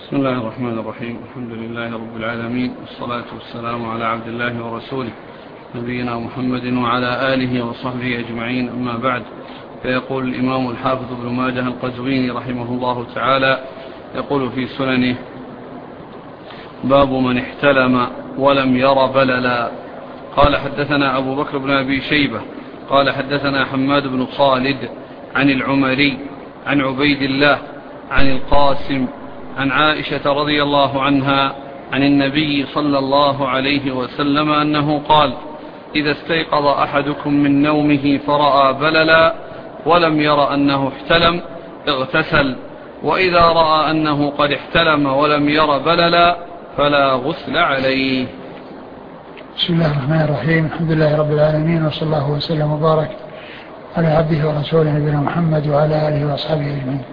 بسم الله الرحمن الرحيم. الحمد لله رب العالمين، والصلاة والسلام على عبد الله ورسوله نبينا محمد وعلى آله وصحبه أجمعين، أما بعد. فيقول الإمام الحافظ ابن ماجه القزويني رحمه الله تعالى يقول في سننه: باب من احتلم ولم ير بللا. قال: حدثنا أبو بكر بن أبي شيبة قال: حدثنا حماد بن خالد عن العمري عن عبيد الله عن القاسم عن عائشة رضي الله عنها عن النبي صلى الله عليه وسلم أنه قال: إذا استيقظ أحدكم من نومه فرأى بللا ولم ير أنه احتلم اغتسل، وإذا رأى أنه قد احتلم ولم ير بللا فلا غسل عليه. بسم الله الرحمن الرحيم. الحمد لله رب العالمين، وصلى الله وسلم وبارك على عبده ورسوله نبينا محمد وعلى آله وأصحابه أجمعين.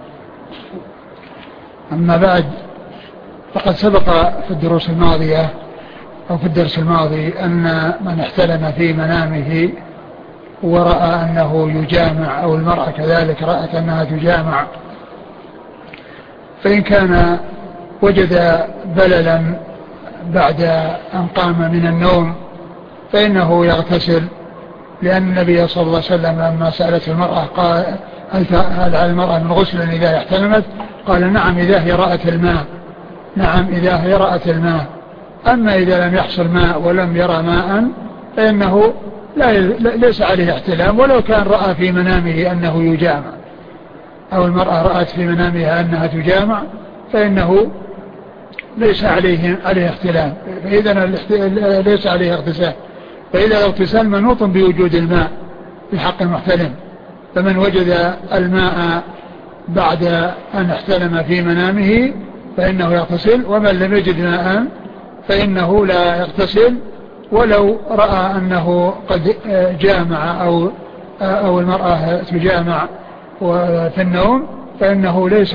أما بعد، فقد سبق في الدروس الماضية أو في الدرس الماضي أن من احتلم في منامه ورأى أنه يجامع أو المرأة كذلك رأت أنها تجامع، فإن كان وجد بللا بعد أن قام من النوم فإنه يغتسل، لأن النبي صلى الله عليه وسلم لما سألت المرأة قال: هل على المرأة من غسل إذا احتلمت؟ قال: نعم إذا هي رأت الماء. نعم إذا هي رأت الماء. أما إذا لم يحصل ماء ولم يرى ماء فإنه ليس عليه احتلام، ولو كان رأى في منامه أنه يجامع، أو المرأة رأت في منامها أنها تجامع، فإنه ليس عليه احتلام، فإذا ليس عليه اغتسال. فإذا الاغتسال منوط بوجود الماء في حق المحتلم، فمن وجد الماء بعد أن احتلم في منامه فإنه يغتسل، ومن لم يجد ماء فإنه لا يغتسل، ولو رأى أنه قد جامع أو المرأة تجامع في النوم فإنه ليس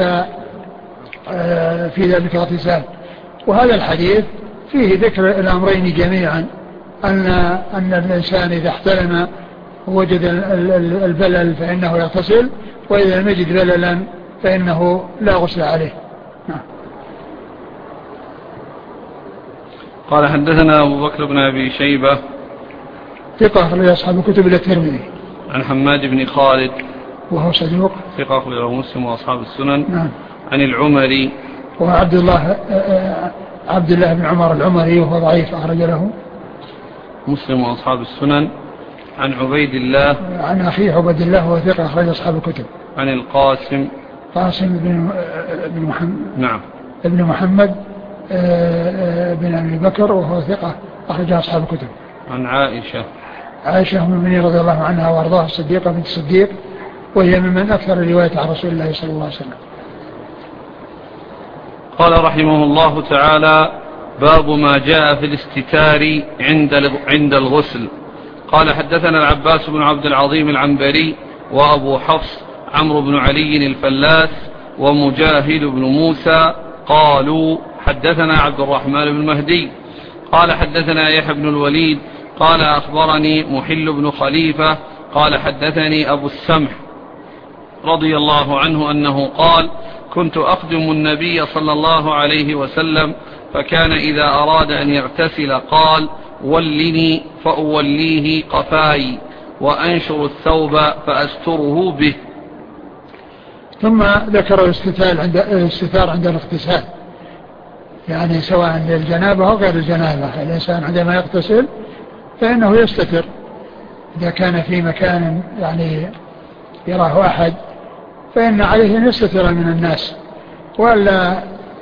في ذلك اغتسال. وهذا الحديث فيه ذكر الأمرين جميعا، أن الإنسان إذا احتلم ووجد البلل فإنه يغتسل، وإذا لم يجد بللا فإنه لا غسل عليه. قال: حدثنا أبو بكر بن أبي شيبة ثقة أخرج أصحاب الكتب إلا الترمذي. عن حماد بن خالد وهو صدوق ثقة أخرجه مسلم وأصحاب السنن. نعم. عن العمري وهو عبد الله بن عمر العمري، وهو ضعيف أخرج له مسلم وأصحاب السنن. عن عبيد الله عن أخيه عبد الله، وهو ثقة أخرج أصحاب الكتب. عن القاسم بن محمد. نعم. ابن محمد بن أبي بكر، وهو ثقة أخرج أصحاب الكتب. عن عائشة أم المؤمنين رضي الله عنها وأرضاها، الصديقة بنت الصديق، وهي ممن أكثر الرواية عن رسول الله صلى الله عليه وسلم. قال رحمه الله تعالى: باب ما جاء في الاستتار عند الغسل. قال: حدثنا العباس بن عبد العظيم العنبري وأبو حفص عمرو بن علي الفلاس ومجاهد بن موسى قالوا: حدثنا عبد الرحمن بن مهدي قال: حدثنا يحيى بن الوليد قال: أخبرني محل بن خليفة قال: حدثني أبو السمح رضي الله عنه أنه قال: كنت أخدم النبي صلى الله عليه وسلم، فكان إذا أراد أن يغتسل قال: ولني فأوليه قفاي وأنشر الثوب فأستره به. ثم ذكر الاستتار عند الاغتسال، يعني سواء للجنابة أو غير الجنابة. الإنسان عندما يغتسل فإنه يستتر، إذا كان في مكان يعني يراه أحد فإن عليه أن يستتر من الناس، ولا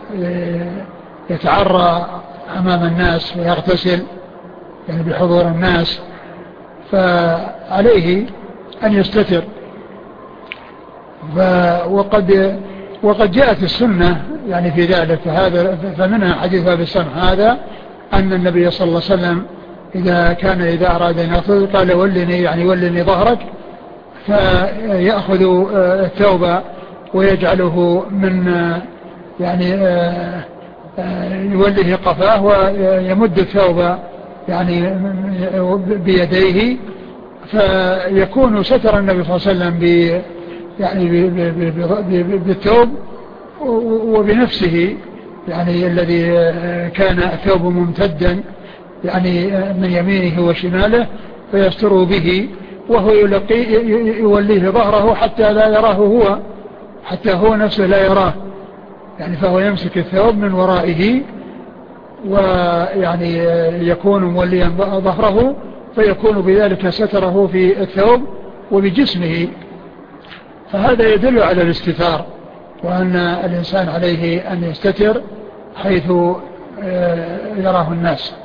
يتعرى أمام الناس ويغتسل يعني بحضور الناس، فعليه أن يستتر. وقد جاءت السنة يعني في ذلك، فمنها حديث أبي السمح هذا، أن النبي صلى الله عليه وسلم إذا أراد أن يغتسل قال: ولني ظهرك، فيأخذ الثوب ويجعله من يعني يوله قفاه ويمد الثوب يعني بيديه، فيكون ستر النبي صلى الله عليه وسلم بالثوب وبنفسه يعني الذي كان الثوب ممتدا يعني من يمينه وشماله فيستر به، وهو يوليه ظهره حتى لا يراه هو، حتى هو نفسه لا يراه، يعني فهو يمسك الثوب من ورائه ويعني يكون موليا ظهره، فيكون بذلك ستره في الثوب وبجسمه. فهذا يدل على الاستتار، وأن الإنسان عليه أن يستتر حيث يراه الناس.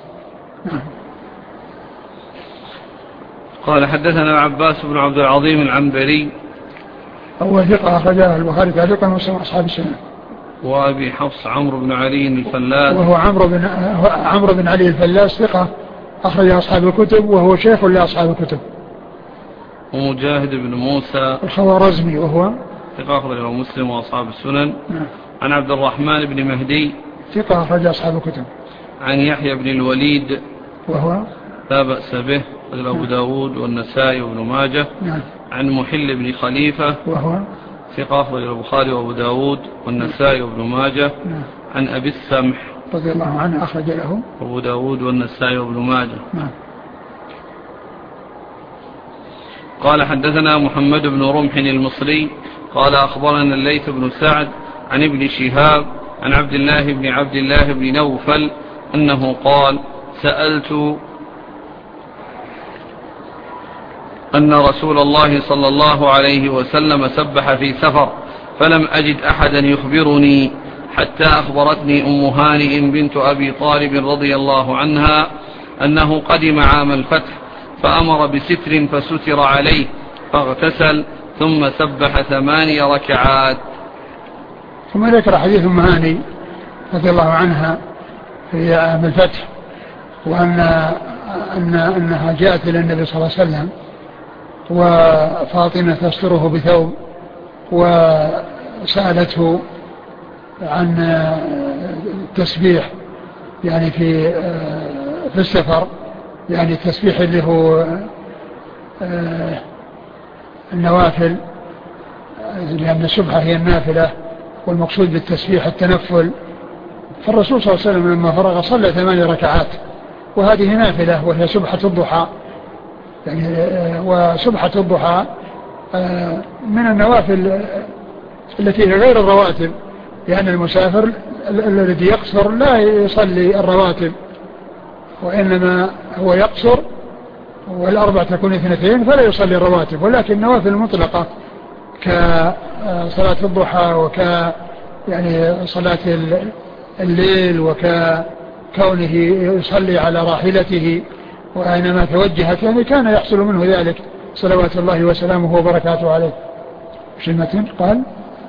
قال حدثنا عباس بن عبد العظيم العنبري هو ثقة أخرجه البخاري تعليقا ومسلم أصحاب السنة. وأبي حفص عمرو بن علي الفلاس وهو عمرو بن علي الفلاس ثقة أخرج أصحاب الكتب وهو شيخ لأصحاب الكتب. ومجاهد بن موسى الخوارزمي وهو ثقة أخرجه مسلم وأصحاب السنن. عن عبد الرحمن بن مهدي ثقة أخرج أصحاب الكتب. عن يحيى بن الوليد وهو لا بأس به أبو داود والنسائي وابن ماجه. عن محل بن خليفة وهو ثقة أخرج البخاري وأبو داود والنسائي وابن ماجه. عن أبي السمح رضي الله عنه أخرج له أبو داود والنسائي وابن ماجه. قال حدثنا محمد بن رمح المصري قال أخبرنا الليث بن سعد عن ابن شهاب عن عبد الله بن نوفل أنه قال سألت أن رسول الله صلى الله عليه وسلم سبح في سفر فلم أجد أحدا يخبرني حتى أخبرتني أم هانئ بنت أبي طالب رضي الله عنها أنه قدم عام الفتح فأمر بستر فستر عليه فاغتسل ثم سبح 8 ركعات. ثم ذكر حديث أم هانئ رضي الله عنها في عام الفتح، وأنها جاءت إلى النبي صلى الله عليه وسلم وفاطمة تستره بثوب وسألته عن التسبيح يعني في السفر، يعني التسبيح اللي هو النوافل، لأن السبحة هي النافلة والمقصود بالتسبيح التنفل. فالرسول صلى الله عليه وسلم لما فرغ صلى 8 ركعات وهذه نافلة وهي سبحة الضحى، يعني وسبحة الضحى من النوافل التي هي غير الرواتب، لأن المسافر الذي يقصر لا يصلي الرواتب وإنما هو يقصر والأربع تكون 2 فلا يصلي الرواتب، ولكن النوافل المطلقة كصلاة الضحى يعني صلاة الليل وكونه يصلي على راحلته وأينما توجهت، يعني كان يحصل منه ذلك صلوات الله وسلامه وبركاته عليه. شلمة قال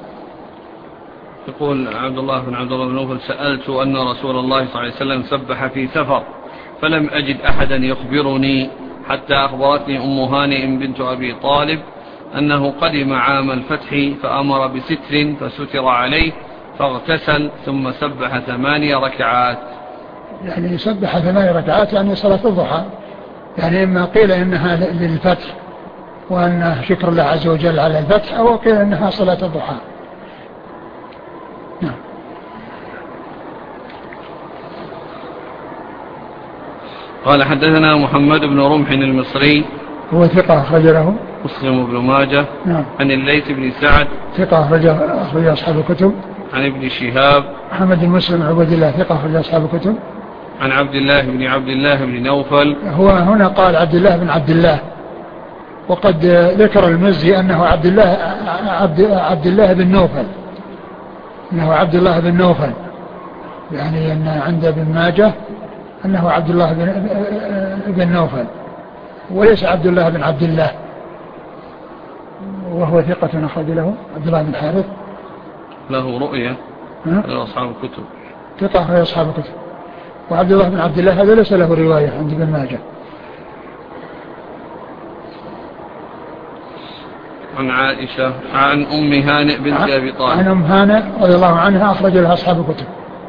يقول عبد الله بن نوفل سألت أن رسول الله صلى الله عليه وسلم سبح في سفر فلم أجد أحدا يخبرني حتى أخبرتني أم هانئ بنت أبي طالب أنه قدم عام الفتح فأمر بستر فستر عليه فاغتسل ثم سبح 8 ركعات. يعني سبح 8 ركعات يعني صلاة الضحى، يعني إما قيل إنها للفتح وأن شكر الله عز وجل على الفتح، أو قيل إنها صلاة الضحى. نعم. قال حدثنا محمد بن رمح المصري هو ثقة أخرج له مسلم بن ماجه. نعم. عن الليث بن سعد ثقة أخرج أصحاب الكتب. عن ابن شهاب محمد بن مسلم عبد الله ثقة أخرج أصحاب الكتب. عن عبد الله بن نوفل. هو هنا قال عبد الله بن عبد الله، وقد ذكر المزي أنه عبد الله بن نوفل، أنه عبد الله بن نوفل، يعني أن عند ابن ماجه أنه عبد الله بن نوفل وليس عبد الله بن عبد الله، وهو ثقة أخرج له. عبد الله بن حارث له رؤية لأصحاب الكتب، ثقة أخرج أصحاب الكتب. وعبد الله بن عبد الله هذا ليس له رواية عند ابن ماجه. عن عائشة عن أم هانئ بنت أبي طالب. عن أم هانئ رضي الله عنها أخرج لها أصحاب الكتب.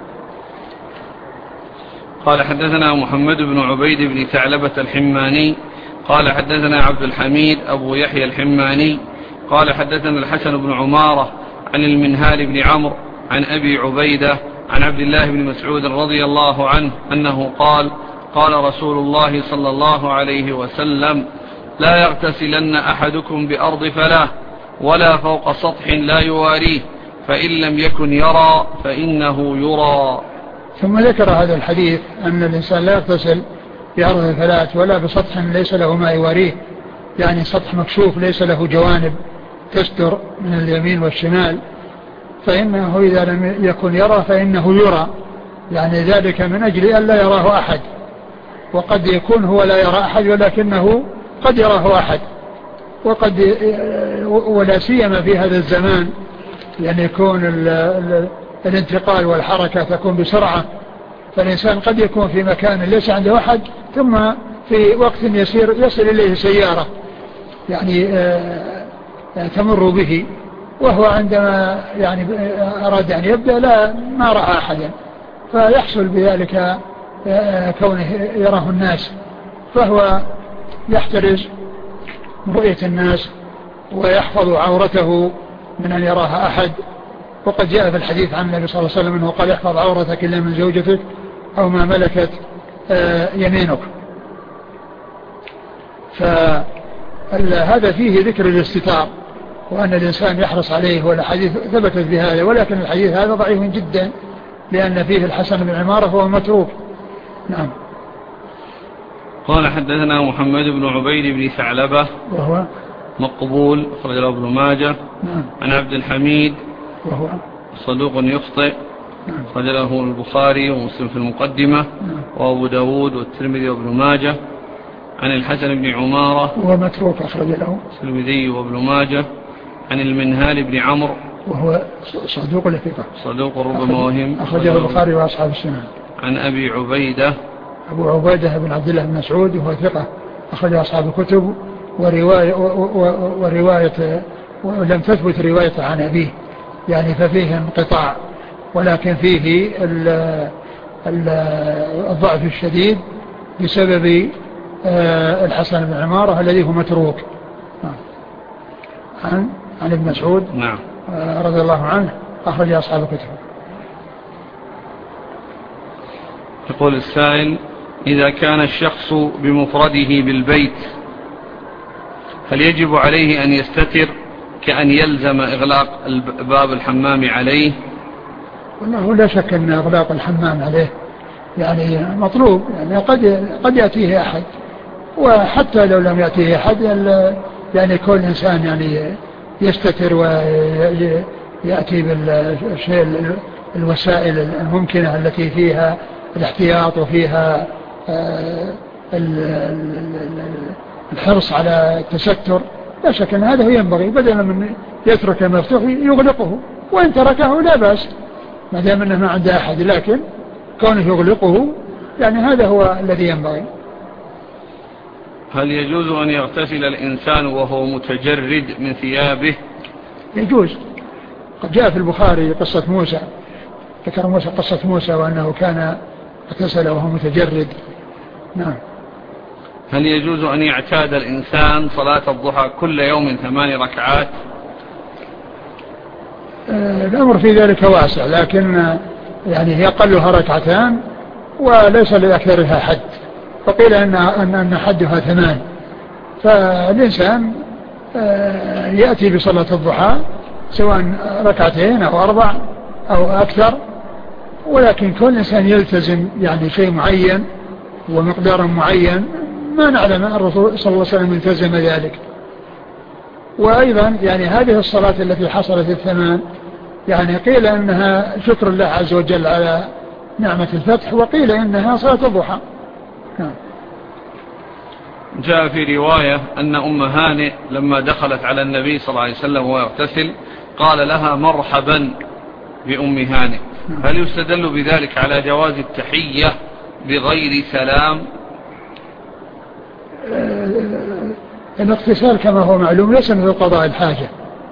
قال حدثنا محمد بن عبيد بن ثعلبة الحماني قال حدثنا عبد الحميد أبو يحيى الحماني قال حدثنا الحسن بن عمارة عن المنهال بن عمرو عن أبي عبيدة عن عبد الله بن مسعود رضي الله عنه أنه قال قال رسول الله صلى الله عليه وسلم لا يغتسلن أحدكم بأرض فلاه ولا فوق سطح لا يواريه فإن لم يكن يرى فإنه يرى. ثم ذكر هذا الحديث أن الإنسان لا يغتسل بأرض الفلاة ولا بسطح ليس له ما يواريه، يعني سطح مكشوف ليس له جوانب تستر من اليمين والشمال، فإنه إذا لم يكن يرى فإنه يرى، يعني ذلك من أجل أن لا يراه أحد، وقد يكون هو لا يرى أحد ولكنه قد يراه أحد، وقد ولا سيما في هذا الزمان يعني يكون الانتقال والحركة تكون بسرعة، فالإنسان قد يكون في مكان ليس عنده أحد ثم في وقت يسير يصل إليه سيارة يعني تمر به، وهو عندما يعني أراد أن يبدأ ما رأى أحدا، فيحصل بذلك كونه يراه الناس، فهو يحترز من رؤية الناس ويحفظ عورته من أن يراها أحد. وقد جاء في الحديث عن النبي صلى الله عليه وسلم أنه قال احفظ عورتك إلا من زوجتك أو ما ملكت يمينك. فهذا فيه ذكر الاستتار وأن الإنسان يحرص عليه، والحديث ثبتت بهذا، ولكن الحديث هذا ضعيف جدا لأن فيه الحسن بن عمارة فهو متروك. نعم. قال حدثنا محمد بن عبيد بن ثعلبة وهو مقبول أخرج له ابن ماجه. نعم. عن عبد الحميد وهو صدوق يخطئ أخرج له البخاري ومسلم في المقدمة. نعم. وأبو داود والترمذي وابن ماجه. عن الحسن بن عمارة وهو متروك أخرج له الترمذي وابن ماجه. عن المنهال بن عمرو وهو صدوق لثقة صدوق ربما وهم أخرجه البخاري وأصحاب السنن. عن أبي عبيدة أبو عبيدة بن عبد الله بن مسعود وهو ثقة أخرج أصحاب الكتب، ورواية ولم تثبت رواية عن أبيه يعني ففيه انقطاع، ولكن فيه الضعف الشديد بسبب الحسن بن عمارة الذي هو متروك. عن ابن مسعود نعم رضي الله عنه أخرج أصحاب الكتب. يقول السائل إذا كان الشخص بمفرده بالبيت هل يجب عليه أن يستتر كأن يلزم إغلاق باب الحمام عليه؟ والله لا شك أن إغلاق الحمام عليه يعني مطلوب، يعني قد يأتيه أحد، وحتى لو لم يأتيه أحد يعني كل إنسان يعني يستتر ويأتي بالشيء الوسائل الممكنة التي فيها الاحتياط وفيها الحرص على التستر. لا شك أن هذا ينبغي، بدلا من يترك مفتوح يغلقه، وإن تركه لا بأس ما دام أنه ما عنده أحد، لكن كونه يغلقه يعني هذا هو الذي ينبغي. هل يجوز أن يغتسل الإنسان وهو متجرد من ثيابه؟ يجوز. قد جاء في البخاري قصة موسى، ذكر موسى قصة موسى وأنه كان اغتسل وهو متجرد. نعم. هل يجوز أن يعتاد الإنسان صلاة الضحى كل يوم 8 ركعات؟ الأمر في ذلك واسع، لكن يعني هي أقلها 2 ركعات وليس لأكثرها حد، فقيل أن حدها 8، فالإنسان يأتي بصلاة الضحى سواء 2 أو 4 أو أكثر، ولكن كل إنسان يلتزم يعني شيء معين ومقدار معين، ما نعلم أن الرسول صلى الله عليه وسلم التزم ذلك. وأيضا يعني هذه الصلاة التي حصلت 8 يعني قيل أنها شكر الله عز وجل على نعمة الفتح، وقيل إنها صلاة الضحى. جاء في رواية أن أم هانئ لما دخلت على النبي صلى الله عليه وسلم وهو يغتسل قال لها مرحبا بأم هانئ. هل يستدل بذلك على جواز التحية بغير سلام؟ الاغتسال كما هو معلوم ليس مثل قضاء الحاجة،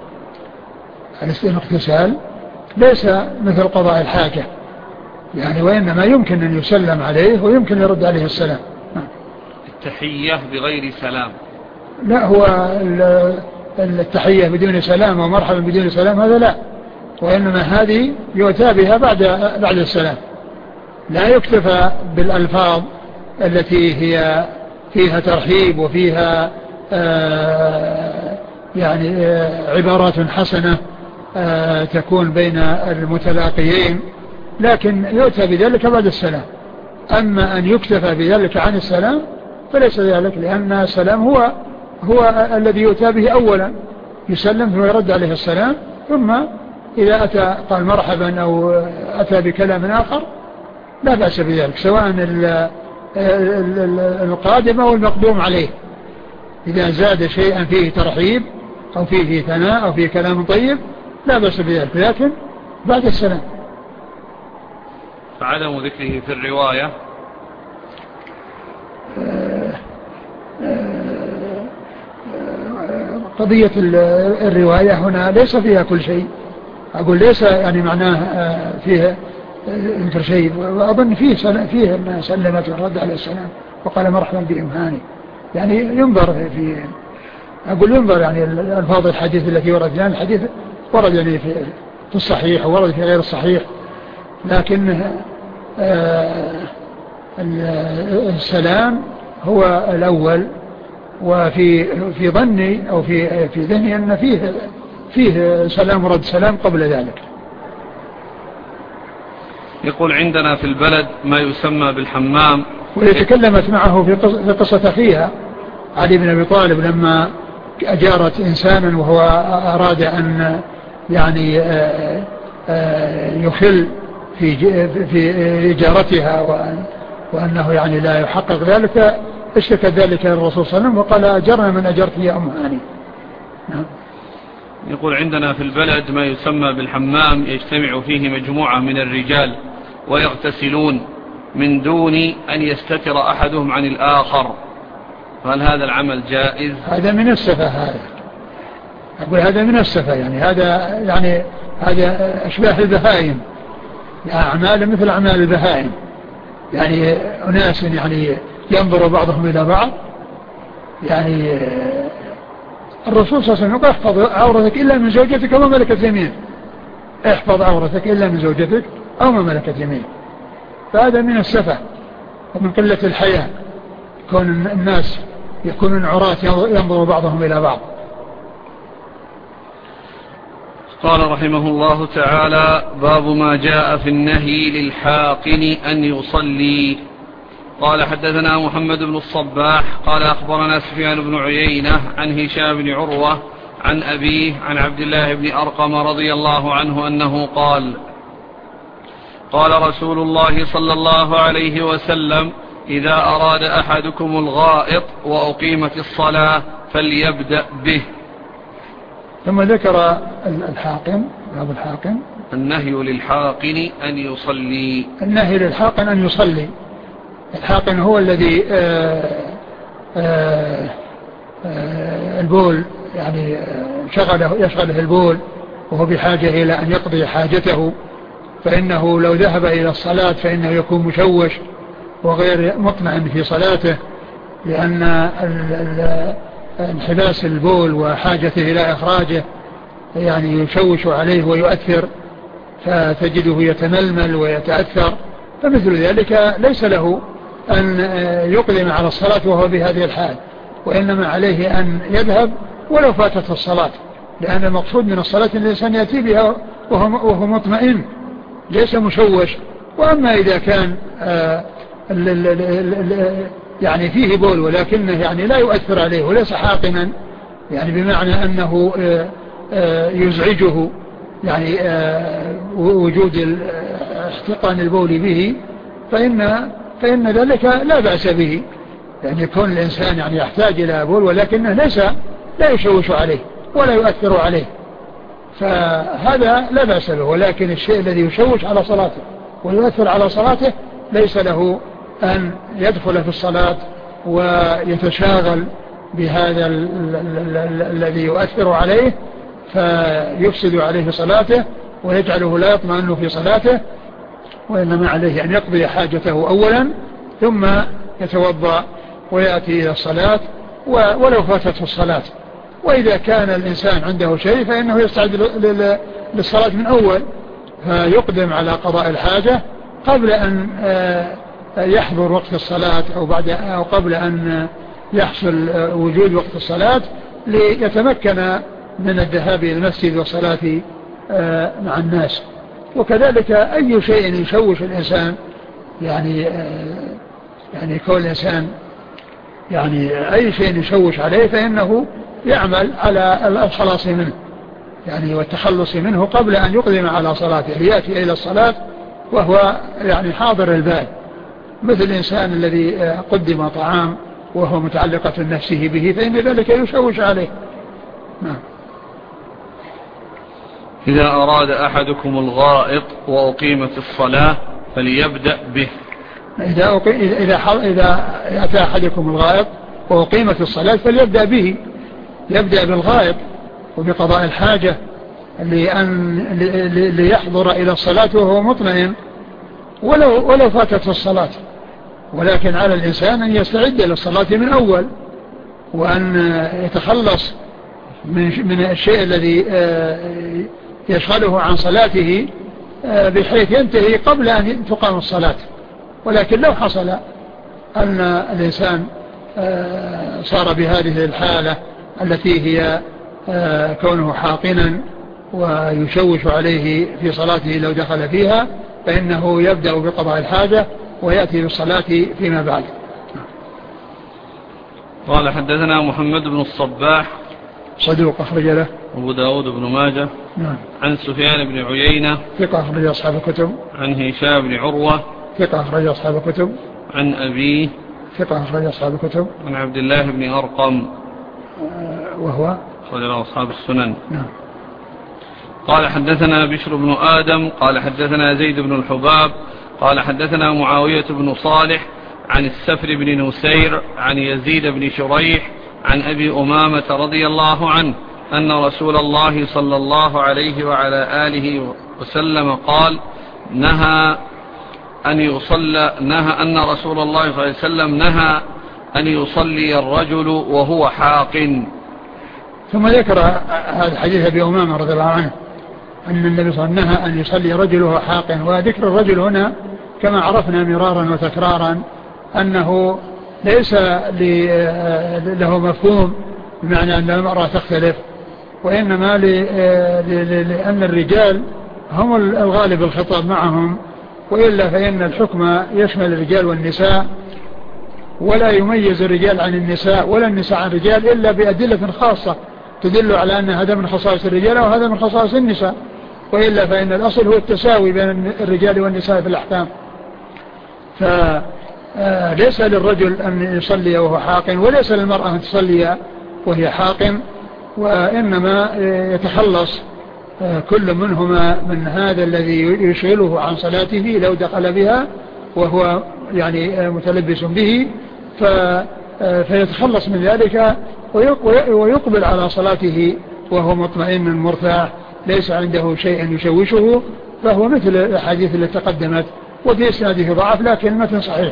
الاغتسال ليس مثل قضاء الحاجة يعني، وإنما يمكن أن يسلم عليه ويمكن يرد عليه السلام. التحية بغير سلام لا، هو التحية بدون سلام ومرحبا بدون سلام هذا لا، وإنما هذه يؤتى بها بعد السلام. لا يكتفى بالألفاظ التي هي فيها ترحيب وفيها يعني عبارات حسنة تكون بين المتلاقيين، لكن يؤتى بذلك بعد السلام. أما أن يكتفى بذلك عن السلام فليس ذلك، لأن السلام هو الذي يؤتى به أولا، يسلم ثم يرد عليه السلام، ثم إذا أتى قال مرحبا أو أتى بكلام آخر لا بأس بذلك، سواء القادم أو المقدوم عليه. إذا زاد شيئا فيه ترحيب أو فيه ثناء أو فيه كلام طيب لا بأس بذلك، لكن بعد السلام. فعدم ذكره في الرواية قضية الرواية هنا ليس فيها كل شيء، أقول ليس يعني معناه فيها ذكر شيء، وأظن فيه ما سلمت ورد عليه السلام وقال مرحبا بإمهاني، يعني ينظر أقول ينظر يعني الفاظ الحديث التي ورد، لأن الحديث ورد يعني في الصحيح وورد في غير الصحيح، لكن السلام هو الأول، وفي ظني أو في ذهني أن فيه سلام ورد سلام قبل ذلك. يقول عندنا في البلد ما يسمى بالحمام، وتكلمت معه في قصة أخيها علي بن أبي طالب لما أجارت إنسانا وهو أراد أن يعني يخل في إجارتها وأنه يعني لا يحقق ذلك، اشتكى ذلك للرسول صلى الله عليه وسلم وقال أجرنا من أجرت يا أم هاني. نعم. يقول عندنا في البلد ما يسمى بالحمام يجتمع فيه مجموعة من الرجال ويغتسلون من دون أن يستتر أحدهم عن الآخر، فهل هذا العمل جائز؟ هذا من السفة، هذا أقول هذا من السفة، يعني هذا أشباه البهائم، يعني أعمال مثل أعمال البهائم، يعني أناس يعني ينظر بعضهم إلى بعض. يعني الرسول صلى الله عليه وسلم قال احفظ عورتك إلا من زوجتك وما ملكت يمينك، احفظ عورتك إلا من زوجتك أو ما ملكت يمينك. فهذا من السفة ومن قلة الحياة، كون الناس يكونون عراة ينظر بعضهم إلى بعض. قال رحمه الله تعالى: باب ما جاء في النهي للحاقن أن يصلي. قال حدثنا محمد بن الصباح قال أخبرنا سفيان بن عيينة عن هشام بن عروة عن أبيه عن عبد الله بن أرقم رضي الله عنه أنه قال: قال رسول الله صلى الله عليه وسلم: إذا أراد أحدكم الغائط وأقيمت الصلاة فليبدأ به. ثم ذكر الحاقن، باب الحاقن، النهي للحاقن أن يصلي. النهي للحاقن أن يصلي. الحاقن هو الذي البول يعني يشغله البول وهو بحاجة إلى أن يقضي حاجته، فإنه لو ذهب إلى الصلاة فإنه يكون مشوش وغير مطمئن في صلاته، لأن انحباس البول وحاجته إلى إخراجه يعني يشوش عليه ويؤثر، فتجده يتململ ويتأثر، فمثل ذلك ليس له أن يقدم على الصلاة وهو بهذه الحال، وإنما عليه أن يذهب ولو فاتت الصلاة، لأن المقصود من الصلاة أن الإنسان يأتي بها وهو مطمئن ليس مشوش. وأما إذا كان يعني فيه بول ولكنه يعني لا يؤثر عليه وليس حاقنا، يعني بمعنى أنه يزعجه يعني وجود احتقان البول به، فإن ذلك لا بأس به، يعني يكون الإنسان يعني يحتاج إلى بول ولكنه لا يشوش عليه ولا يؤثر عليه، فهذا لا بأس به. ولكن الشيء الذي يشوش على صلاته ويؤثر على صلاته ليس له أن يدخل في الصلاة ويتشاغل بهذا الذي يؤثر عليه فيفسد عليه صلاته ويجعله لا يطمئن في صلاته، وإنما عليه أن يقضي حاجته أولا ثم يتوضأ ويأتي إلى الصلاة ولو فاتته الصلاة. وإذا كان الإنسان عنده شيء فإنه يستعد للصلاة من أول، فيقدم على قضاء الحاجة قبل أن يحضر وقت الصلاة أو قبل أن يحصل وجود وقت الصلاة، ليتمكن من الذهاب إلى المسجد والصلاة مع الناس. وكذلك أي شيء يشوش الإنسان، يعني كل إنسان يعني أي شيء يشوش عليه فإنه يعمل على الخلاص منه، يعني والتخلص منه قبل أن يقدم على صلاته، ليأتي إلى الصلاة وهو يعني حاضر البال، مثل الإنسان الذي قدم طعام وهو متعلقة نفسه به فإن ذلك يشوش عليه. نعم. إذا أراد أحدكم الغائط وأقيمت الصلاة فليبدأ به. إذا أتى أحدكم الغائط وأقيمت الصلاة فليبدأ به، يبدأ بالغائط وبقضاء الحاجة ليحضر إلى الصلاة وهو مطمئن ولو فاتت الصلاة. ولكن على الإنسان أن يستعد للصلاة من أول، وأن يتخلص من الشيء الذي يشغله عن صلاته بحيث ينتهي قبل أن تقام الصلاة. ولكن لو حصل أن الإنسان صار بهذه الحالة التي هي كونه حاقنا ويشوش عليه في صلاته لو دخل فيها، فإنه يبدأ بقضاء الحاجة ويأتي بالصلاة فيما بعد. قال حدثنا محمد بن الصباح صدوق أخرج له أبو داود بن ماجه. نعم. عن سفيان بن عيينة ثقة أخرج أصحاب الكتب. عن هشام بن عروة ثقة أخرج أصحاب الكتب. عن أبيه ثقة أخرج أصحاب الكتب. عن عبد الله بن أرقم وهو أخرج له أصحاب السنن. نعم. قال حدثنا بشر بن آدم قال حدثنا زيد بن الحباب قال حدثنا معاوية بن صالح عن السفر بن نسير عن يزيد بن شريح عن أبي أمامة رضي الله عنه أن رسول الله صلى الله عليه وعلى آله وسلم قال نهى أن رسول الله صلى الله عليه وسلم نهى أن يصلي الرجل وهو حاق. ثم ذكر هذا الحديث أبي أمامة رضي الله عنه أن النبي صلى الله عليه وسلم نهى أن يصلي رجل وهو حاق. وذكر الرجل هنا كما عرفنا مرارا وتكرارا أنه ليس له مفهوم بمعنى أن المرأة تختلف، وإنما لأن الرجال هم الغالب الخطاب معهم، وإلا فإن الحكم يشمل الرجال والنساء، ولا يميز الرجال عن النساء ولا النساء عن الرجال إلا بأدلة خاصة تدل على أن هذا من خصائص الرجال وهذا من خصائص النساء، وإلا فإن الأصل هو التساوي بين الرجال والنساء في الأحكام. فليس للرجل أن يصلي وهو حاق، وليس للمرأة أن تصلي وهي حاق، وإنما يتخلص كل منهما من هذا الذي يشغله عن صلاته لو دخل بها وهو يعني متلبس به، فيتخلص من ذلك ويقبل على صلاته وهو مطمئن مرتاح ليس عنده شيء يشوشه، فهو مثل الحديث التي تقدمت وفي إسناده ضعف لكن متن صحيح.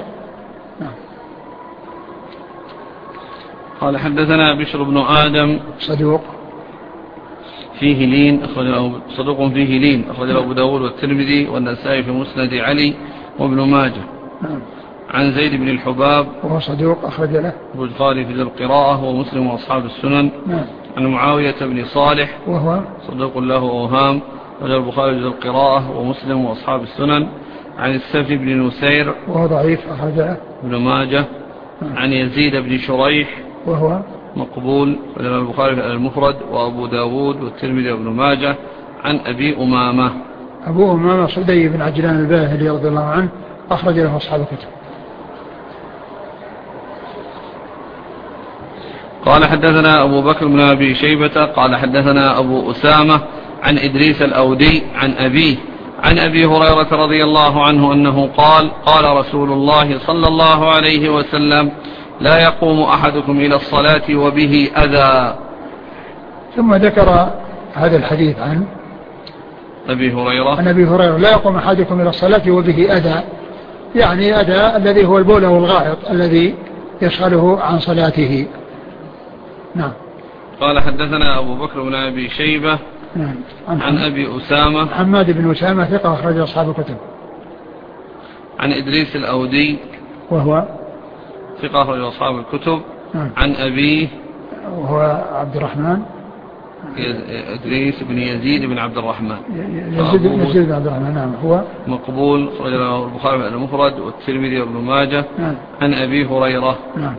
قال حدثنا بشر بن آدم صدوق فيه لين صدوق فيه لين أخرجه أبو داود والترمذي والنسائي في مسند علي وابن ماجه. عن زيد بن الحباب وهو صدوق أخرج له البخاري في القراءة ومسلم وأصحاب السنن. عن معاوية بن صالح وهو صدوق له أوهام أخرجه البخاري في القراءة ومسلم وأصحاب السنن. عن السفر بن نسير وهو ضعيف أخرج له ابن ماجه. عن يزيد بن شريح وهو مقبول أخرجه البخاري في المفرد وأبو داود والترمذي وابن ماجه. عن أبي أمامة أبو أمامة صدي بن عجلان الباهلي رضي الله عنه أخرج له أصحاب الكتب. قال حدثنا أبو بكر بن أبي شيبة قال حدثنا أبو أسامة عن إدريس الأودي عن أبيه عن أبي هريرة رضي الله عنه أنه قال قال رسول الله صلى الله عليه وسلم لا يقوم أحدكم إلى الصلاة وبه أذى. ثم ذكر هذا الحديث عن أبي هريرة لا يقوم أحدكم إلى الصلاة وبه أذى، يعني أذى الذي هو البول والغائط الذي يشغله عن صلاته. نعم. قال حدثنا أبو بكر بن أبي شيبة نعم. عن أبي أسامة حماد بن أسامة ثقة أخرج أصحاب الكتب. عن إدريس الأودي وهو ثقة أخرج أصحاب الكتب. نعم. عن أبيه وهو عبد الرحمن إدريس بن يزيد بن عبد الرحمن يزيد بن عبد الرحمن. نعم. هو مقبول أخرج له البخاري المفرد والترمذي وابن ماجه. نعم. عن أبي هريرة. نعم.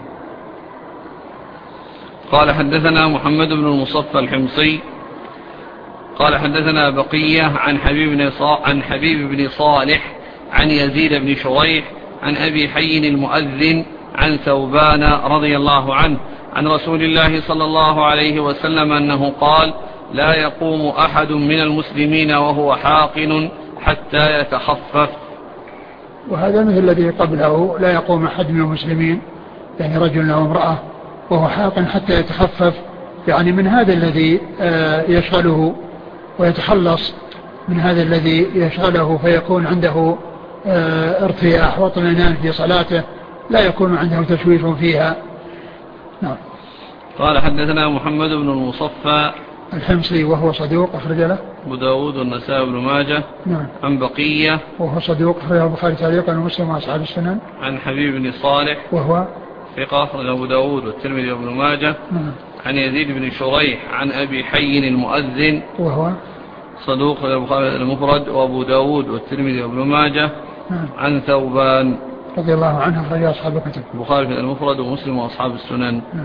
قال حدثنا محمد بن المصفى الحمصي قال حدثنا بقية عن حبيب بن صالح عن يزيد بن شريح عن أبي حي المؤذن عن ثوبان رضي الله عنه عن رسول الله صلى الله عليه وسلم أنه قال لا يقوم أحد من المسلمين وهو حاقن حتى يتخفف. وهذا مثل الذي قبله لا يقوم أحد من المسلمين يعني رجل أو امرأة وهو حاقن حتى يتخفف يعني من هذا الذي يشغله ويتخلص من هذا الذي يشغله فيكون عنده ارتياح واطمئنان في صلاته لا يكون عنده تشويش فيها. نعم. قال حدثنا محمد بن المصفى الحمصي وهو صدوق أخرج له أبو داود والنسائي بن ماجه. نعم. عن بقية وهو صدوق أخرجه البخاري تعليقا ومسلم وأصحاب السنن. عن حبيب بن صالح وهو ثقة أخرجه أبو داود والترمذي وابن ماجه. نعم. عن يزيد بن شريح عن أبي حي المؤذن وهو صدوق البخاري المفرد وأبو داود والترمذي وابن ماجه. نعم. عن ثوبان رضي الله عنه أخرج أصحاب الكتب البخاري المفرد ومسلم وأصحاب السنن. نعم.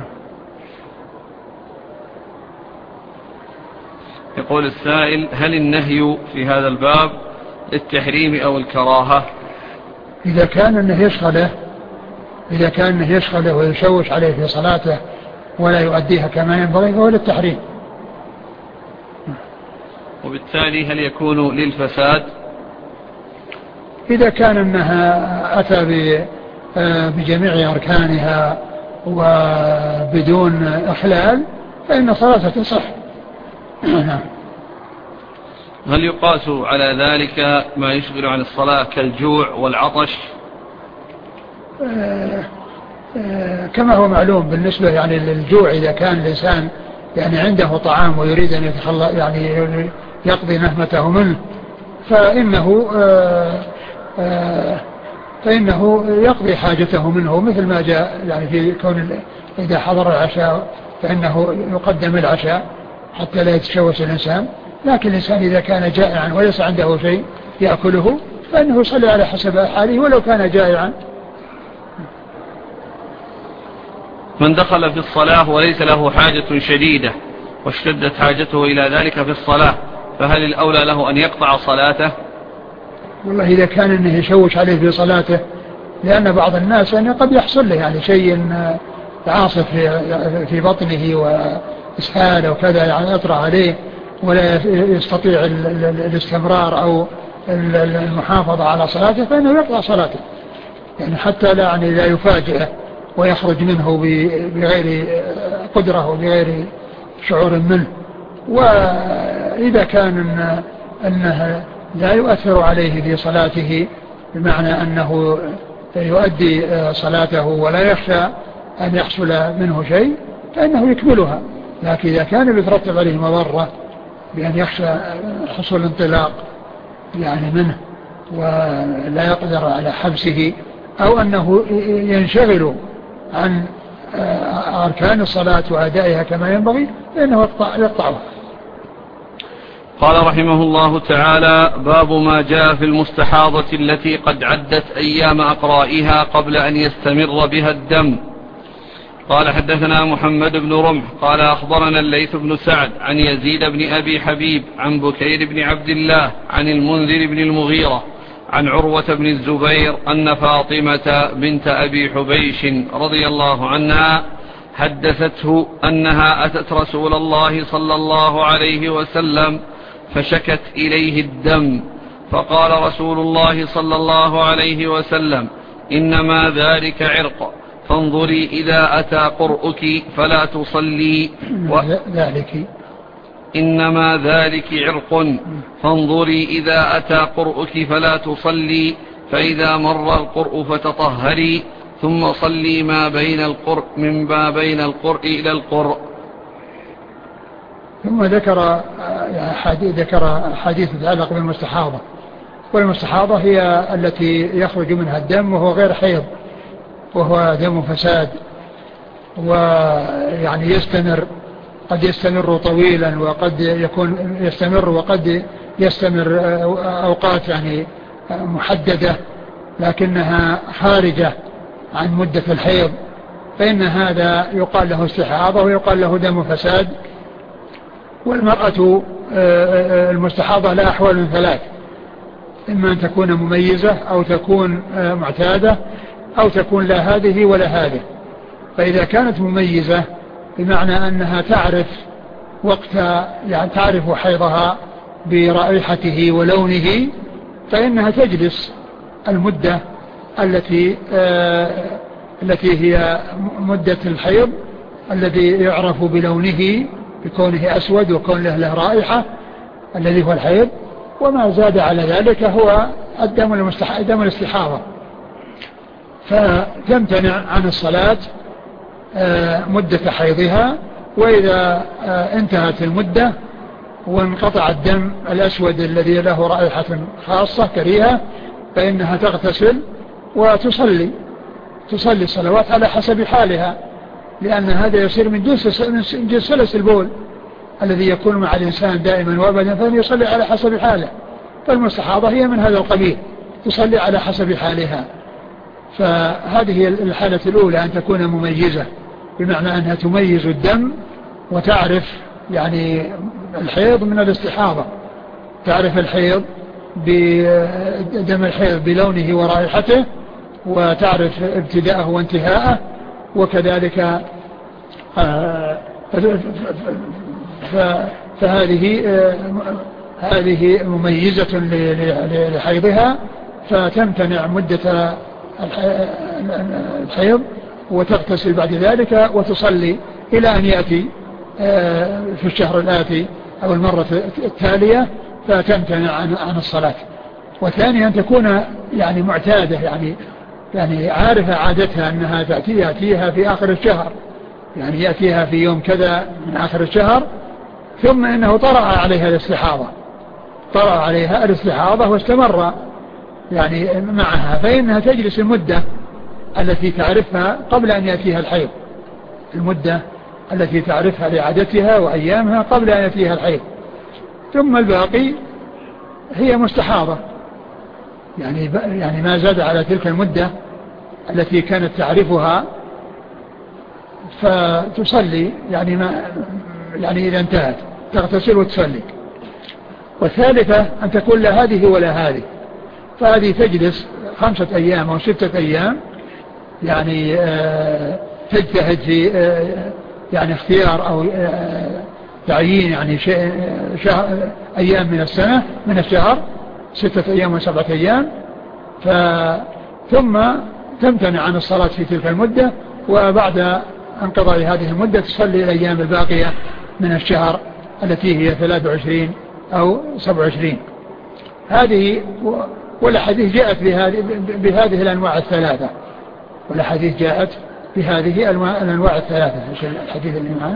يقول السائل هل النهي في هذا الباب للتحريم أو الكراهة؟ إذا كان أنه يشغله ويشوش عليه في صلاته ولا يؤديها كما ينبغي فهو للتحريم. وبالتالي هل يكون للفساد؟ إذا كان أنها أتى بجميع أركانها وبدون إخلال فإن صلاته تصح. هل يقاس على ذلك ما يشغل عن الصلاة كالجوع والعطش؟ كما هو معلوم بالنسبة يعني للجوع إذا كان الإنسان يعني عنده طعام ويريد أن يعني يقضي نهمته منه فإنه يقضي حاجته منه مثل ما جاء يعني في كون إذا حضر العشاء فإنه يقدم العشاء حتى لا يتشوش الإنسان. لكن الإنسان إذا كان جائعا وليس عنده شيء يأكله فإنه يصلي على حسب حاله ولو كان جائعا. من دخل في الصلاة وليس له حاجة شديدة واشتدت حاجته إلى ذلك في الصلاة فهل الأولى له أن يقطع صلاته؟ والله إذا كان أنه يشوش عليه في صلاته لأن بعض الناس يعني قد يحصل له يعني شيء عاصف في بطنه وإسهال وكذا يعني يطرأ عليه ولا يستطيع الاستمرار أو المحافظة على صلاته فإنه يقطع صلاته يعني حتى لا يفاجئه ويخرج منه بغير قدرة وبغير شعور منه. وإذا كان أنه لا يؤثر عليه في صلاته بمعنى أنه يؤدي صلاته ولا يخشى أن يحصل منه شيء فإنه يكملها. لكن إذا كان يترتب عليه مضرة بأن يخشى حصول انطلاق يعني منه ولا يقدر على حبسه أو أنه ينشغل عن أركان الصلاة وأدائها كما ينبغي فإنه يقطعها. قال رحمه الله تعالى باب ما جاء في المستحاضة التي قد عدت أيام أقرائها قبل أن يستمر بها الدم. قال حدثنا محمد بن رمح قال أخبرنا الليث بن سعد عن يزيد بن أبي حبيب عن بكير بن عبد الله عن المنذر بن المغيرة عن عروة بن الزبير أن فاطمة بنت أبي حبيش رضي الله عنها حدثته أنها أتت رسول الله صلى الله عليه وسلم فشكت إليه الدم فقال رسول الله صلى الله عليه وسلم إنما ذلك عرق فانظري إذا أتى قرؤك فلا تصلي إنما ذلك عرق فانظري إذا أتى قرؤك فلا تصلي فإذا مر القرء فتطهري ثم صلي ما بين القرء إلى القرء. ثم ذكر حديث يتعلق بالمستحاضة. والمستحاضة هي التي يخرج منها الدم وهو غير حيض، وهو دم فساد، ويعني يستمر، قد يستمر طويلا وقد يكون يستمر وقد يستمر أوقات يعني محددة، لكنها خارجة عن مدة الحيض، فإن هذا يقال له استحاضة ويقال له دم فساد. والمرأة المستحاضة لا أحوال من ثلاث: إما أن تكون مميزة أو تكون معتادة أو تكون لا هذه ولا هذه. فإذا كانت مميزة بمعنى أنها تعرف وقت يعني تعرف حيضها برائحته ولونه، فإنها تجلس المدة التي هي مدة الحيض الذي يعرف بلونه بكونه أسود وكون له رائحة الذي هو الحيض، وما زاد على ذلك هو دم الاستحاضة، فتمتنع عن الصلاة مدة حيضها. وإذا انتهت المدة وانقطع الدم الأسود الذي له رائحة خاصة كريهة، فإنها تغتسل وتصلي الصلوات على حسب حالها، لأن هذا يصير من جنس سلس البول الذي يكون مع الإنسان دائما وابدا، فإن يصلي على حسب حاله. فالمستحاضة هي من هذا القبيل، تصلي على حسب حالها. فهذه الحالة الأولى أن تكون مميزة، بمعنى أنها تميز الدم وتعرف يعني الحيض من الاستحاضة، تعرف الحيض بدم الحيض بلونه ورائحته، وتعرف ابتداءه وانتهاءه، وكذلك هذه مميزة لحيضها، فتمتنع مدة الحيض وتغتسل بعد ذلك وتصلي إلى أن يأتي في الشهر الآتي أو المرة التالية فتمتنع عن الصلاة. وثانيا أن تكون يعني معتادة، يعني عارفة عادتها أنها يأتيها في آخر الشهر، يعني يأتيها في يوم كذا من آخر الشهر، ثم إنه طرأ عليها الاستحاضة واستمر يعني معها، فإنها تجلس المدة التي تعرفها قبل أن يأتيها الحيض، المدة التي تعرفها لعادتها وأيامها قبل أن يأتيها الحيض، ثم الباقي هي مستحاضة، يعني ما زاد على تلك المدة التي كانت تعرفها فتصلي، يعني إذا انتهت تغتسل وتصلي. والثالثة أن تكون لا هذه ولا هذه، فهذه تجلس 5 أيام أو 6 أيام، يعني تجتهد في يعني اختيار أو تعيين يعني أيام من السنة من الشهر، 6 أيام و7 أيام، ثم تمتنع عن الصلاة في تلك المدة، وبعد انقضاء هذه المدة تصلي الأيام الباقية من الشهر التي هي 23 أو 27. هذه والحديث جاءت بهذه الأنواع الثلاثة، والحديث جاءت بهذه الأنواع الثلاثة. الحديث اللي معنا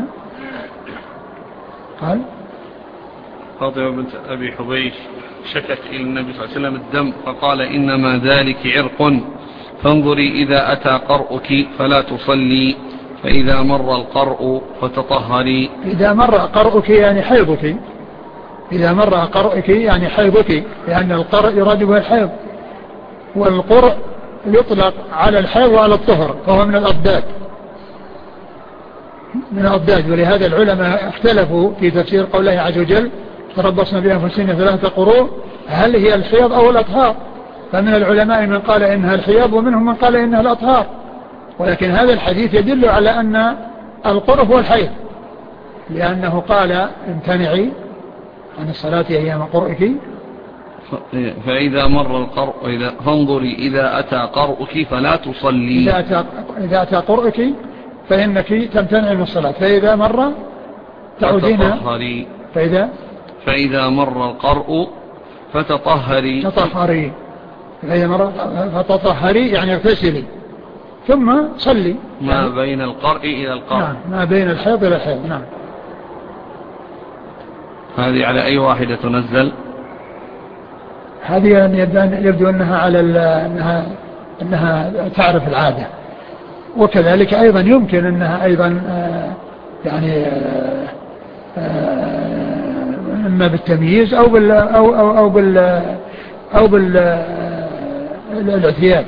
قال فاطمة بنت أبي حبيش شكت إلى النبي صلى الله عليه وسلم الدم فقال إنما ذلك عرق، فانظري إذا أتى قرؤك فلا تصلي، فإذا مر القرء فتطهري. إذا مر قرؤك يعني حيضك، إذا مر قرؤك يعني حيضك، لأن القرء يراد به الحيض، والقرء يطلق على الحيض وعلى الطهر، فهو من الأضداد. ولهذا العلماء اختلفوا في تفسير قوله عز وجل تربصنا بأنفسنا 3 قروء، هل هي الحيض أو الأطهار؟ فمن العلماء من قال إنها الحيض، ومنهم من قال إنها الأطهار، ولكن هذا الحديث يدل على أن القرء هو الحيض، لأنه قال امتنعي عن الصلاة أيام قرئك. فإذا مر القرء فانظري إذا أتى قرؤك فلا تصلي. إذا أتى قرئك فإنك تمتنع من الصلاة، فإذا مر تعودين فإذا مر القرء فتطهري. فإذا مر فتطهري يعني اغتسلي ثم صلي. ما بين القرء إلى القرء. نعم، ما بين الحيض إلى الحيض. نعم. هذه على أي واحدة تنزل؟ هذه يعني يبدو أنها على أنها تعرف العادة، وكذلك أيضا يمكن أنها أيضا يعني إما بالتمييز أو بالاعتياد.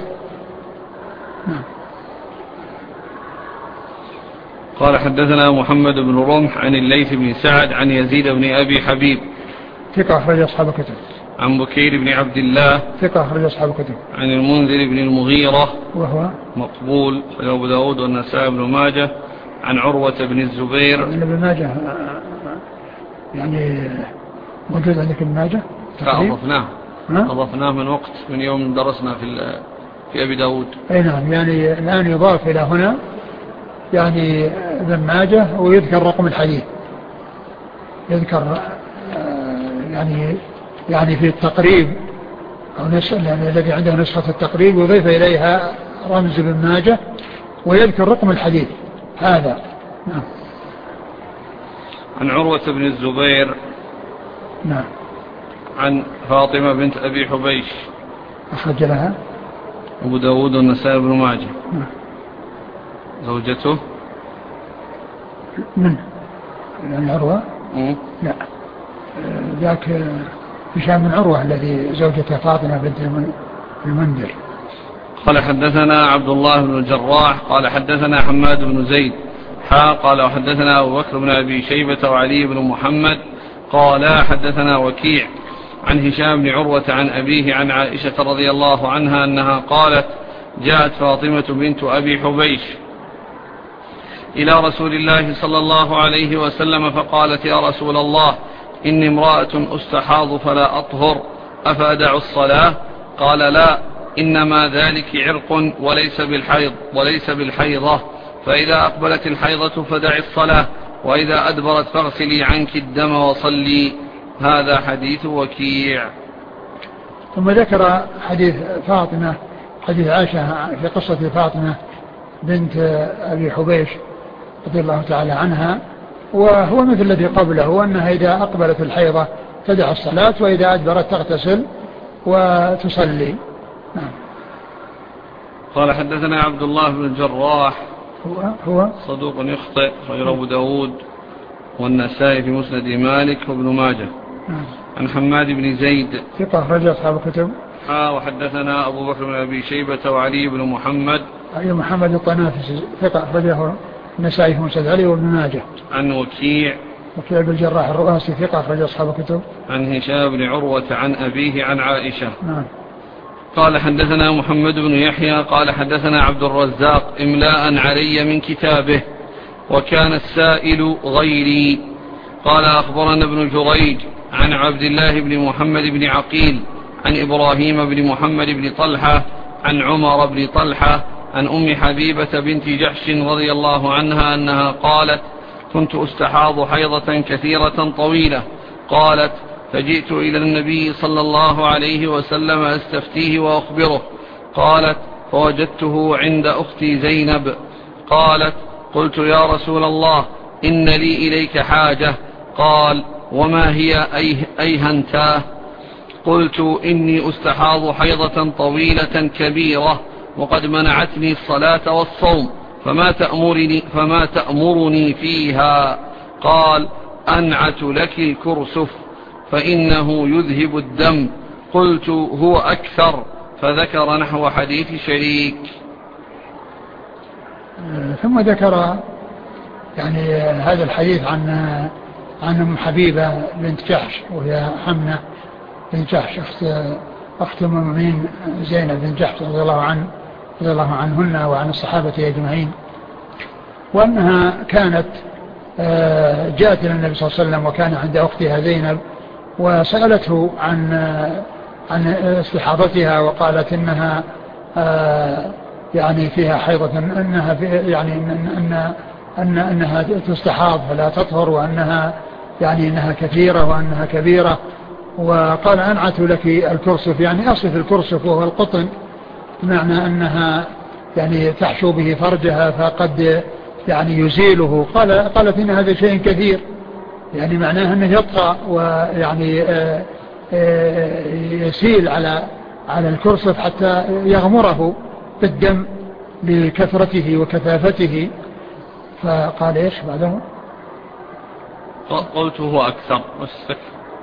قال حدثنا محمد بن رمح عن الليث بن سعد عن يزيد بن أبي حبيب ثقة أخرج أصحاب الكتب. عن بكير بن عبد الله ثقة أخرج أصحاب الكتب. عن المنذر بن المغيرة وهو مقبول أبو داود والنسائي بن ماجه. عن عروة بن الزبير. ابن ماجه يعني موجود عندك ابن ماجه؟ أضفناه من يوم درسنا في أبي داود. أي نعم، يعني الآن يضاف إلى هنا يعني ابن ماجه ويذكر رقم الحديث، يذكر يعني في التقريب أو يعني الذي عنده نسخة التقريب يضيف إليها رمز ابن ماجه ويذكر رقم الحديث هذا. نعم. عن عروة بن الزبير. نعم. عن فاطمة بنت أبي حبيش. أخرج لها أبو داود والنسائي بن ماجه. نعم. زوجته من يعني عروة؟ لا، ذاك هشام بن عروة الذي زوجته فاطمة بنت المنذر. قال حدثنا عبد الله بن الجراح قال حدثنا حماد بن زيد قال وحدثنا أبو بكر بن أبي شيبة وعلي بن محمد قال حدثنا وكيع عن هشام بن عروة عن أبيه عن عائشة رضي الله عنها أنها قالت جاءت فاطمة بنت أبي حبيش إلى رسول الله صلى الله عليه وسلم فقالت يا رسول الله إني امرأة أستحاض فلا أطهر أفأدع الصلاة؟ قال لا، إنما ذلك عرق وليس بالحيضة، فإذا أقبلت الحيضة فدع الصلاة، وإذا أدبرت فاغسلي عنك الدم وصلي. هذا حديث وكيع. ثم ذكر حديث فاطمة، حديث عائشة في قصة فاطمة بنت أبي حبيش رضي الله تعالى عنها، وهو مثل الذي قبله، وأنها إذا أقبلت الحيضة تدع الصلاة، وإذا أدبرت تغتسل وتصلي. نعم. قال حدثنا عبد الله بن الجراح هو صدوق يخطئ غير أبو داود والنسائي في مسند مالك وابن ماجه. نعم. عن حماد بن زيد ثقة أخرج أصحاب الكتب. وحدثنا أبو بكر بن أبي شيبة وعلي بن محمد. علي محمد الطنافسي ثقة أخرجه النسائي في مسند علي وابن ماجه. عن وكيع بن الجراح الرؤاسي ثقة أخرج أصحاب الكتب. عن هشام بن عروة عن أبيه عن عائشة. نعم. قال حدثنا محمد بن يحيى قال حدثنا عبد الرزاق إملاء علي من كتابه وكان السائل غيري. قال أخبرنا ابن جريج عن عبد الله بن محمد بن عقيل عن إبراهيم بن محمد بن طلحة عن عمر بن طلحة عن أم حبيبة بنت جحش رضي الله عنها أنها قالت كنت أستحاض حيضة كثيرة طويلة. قالت فجئت إلى النبي صلى الله عليه وسلم أستفتيه وأخبره. قالت فوجدته عند أختي زينب. قالت قلت يا رسول الله إن لي إليك حاجة. قال وما هي أيهنتاه؟ قلت إني أستحاض حيضة طويلة كبيرة وقد منعتني الصلاة والصوم فما تأمرني فيها؟ قال أنعت لك الكرسف فإنه يذهب الدم. قلت هو أكثر، فذكر نحو حديث شريك. ثم ذكر يعني هذا الحديث عن أم حبيبة بنت جحش، وهي حمنة بنت جحش أخت المؤمنين زينب بنت جحش رضي الله عنهن وعن الصحابة أجمعين، وأنها كانت جاءت إلى النبي صلى الله عليه وسلم وكان عند أختها زينب وسألته عن استحاضتها، وقالت إنها يعني فيها حيضة، إنها يعني أنها تستحاض فلا تطهر، وأنها يعني إنها كثيرة وأنها كبيرة. وقال أنعت لك الكرسف، يعني أصف الكرسف وهو القطن، بمعنى أنها يعني تحشو به فرجها فقد يعني يزيله. قالت إن هذا شيء كثير، يعني معناه أنه يطغى ويعني يسيل على الكرسف حتى يغمره بالدم لكثرته وكثافته. فقال إيش بعده؟ قلت هو أكثر والسكر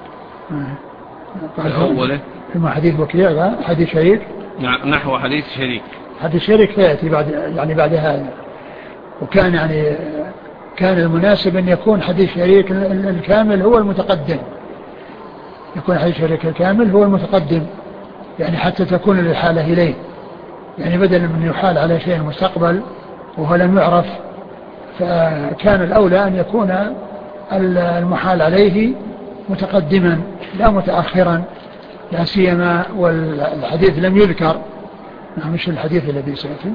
الأول فيما حديث وكيع حديث شريك نحو حديث شريك. حديث شريك يأتي بعد هذا. وكان يعني كان المناسب أن يكون حديث شريك الكامل هو المتقدم، يكون حديث شريك الكامل هو المتقدم، يعني حتى تكون الإحالة إليه، يعني بدلا من يحال على شيء مستقبل وهو لم يعرف، فكان الأولى أن يكون المحال عليه متقدما لا متأخرا، لا سيما والحديث لم يذكر. مش الحديث الذي سيأتي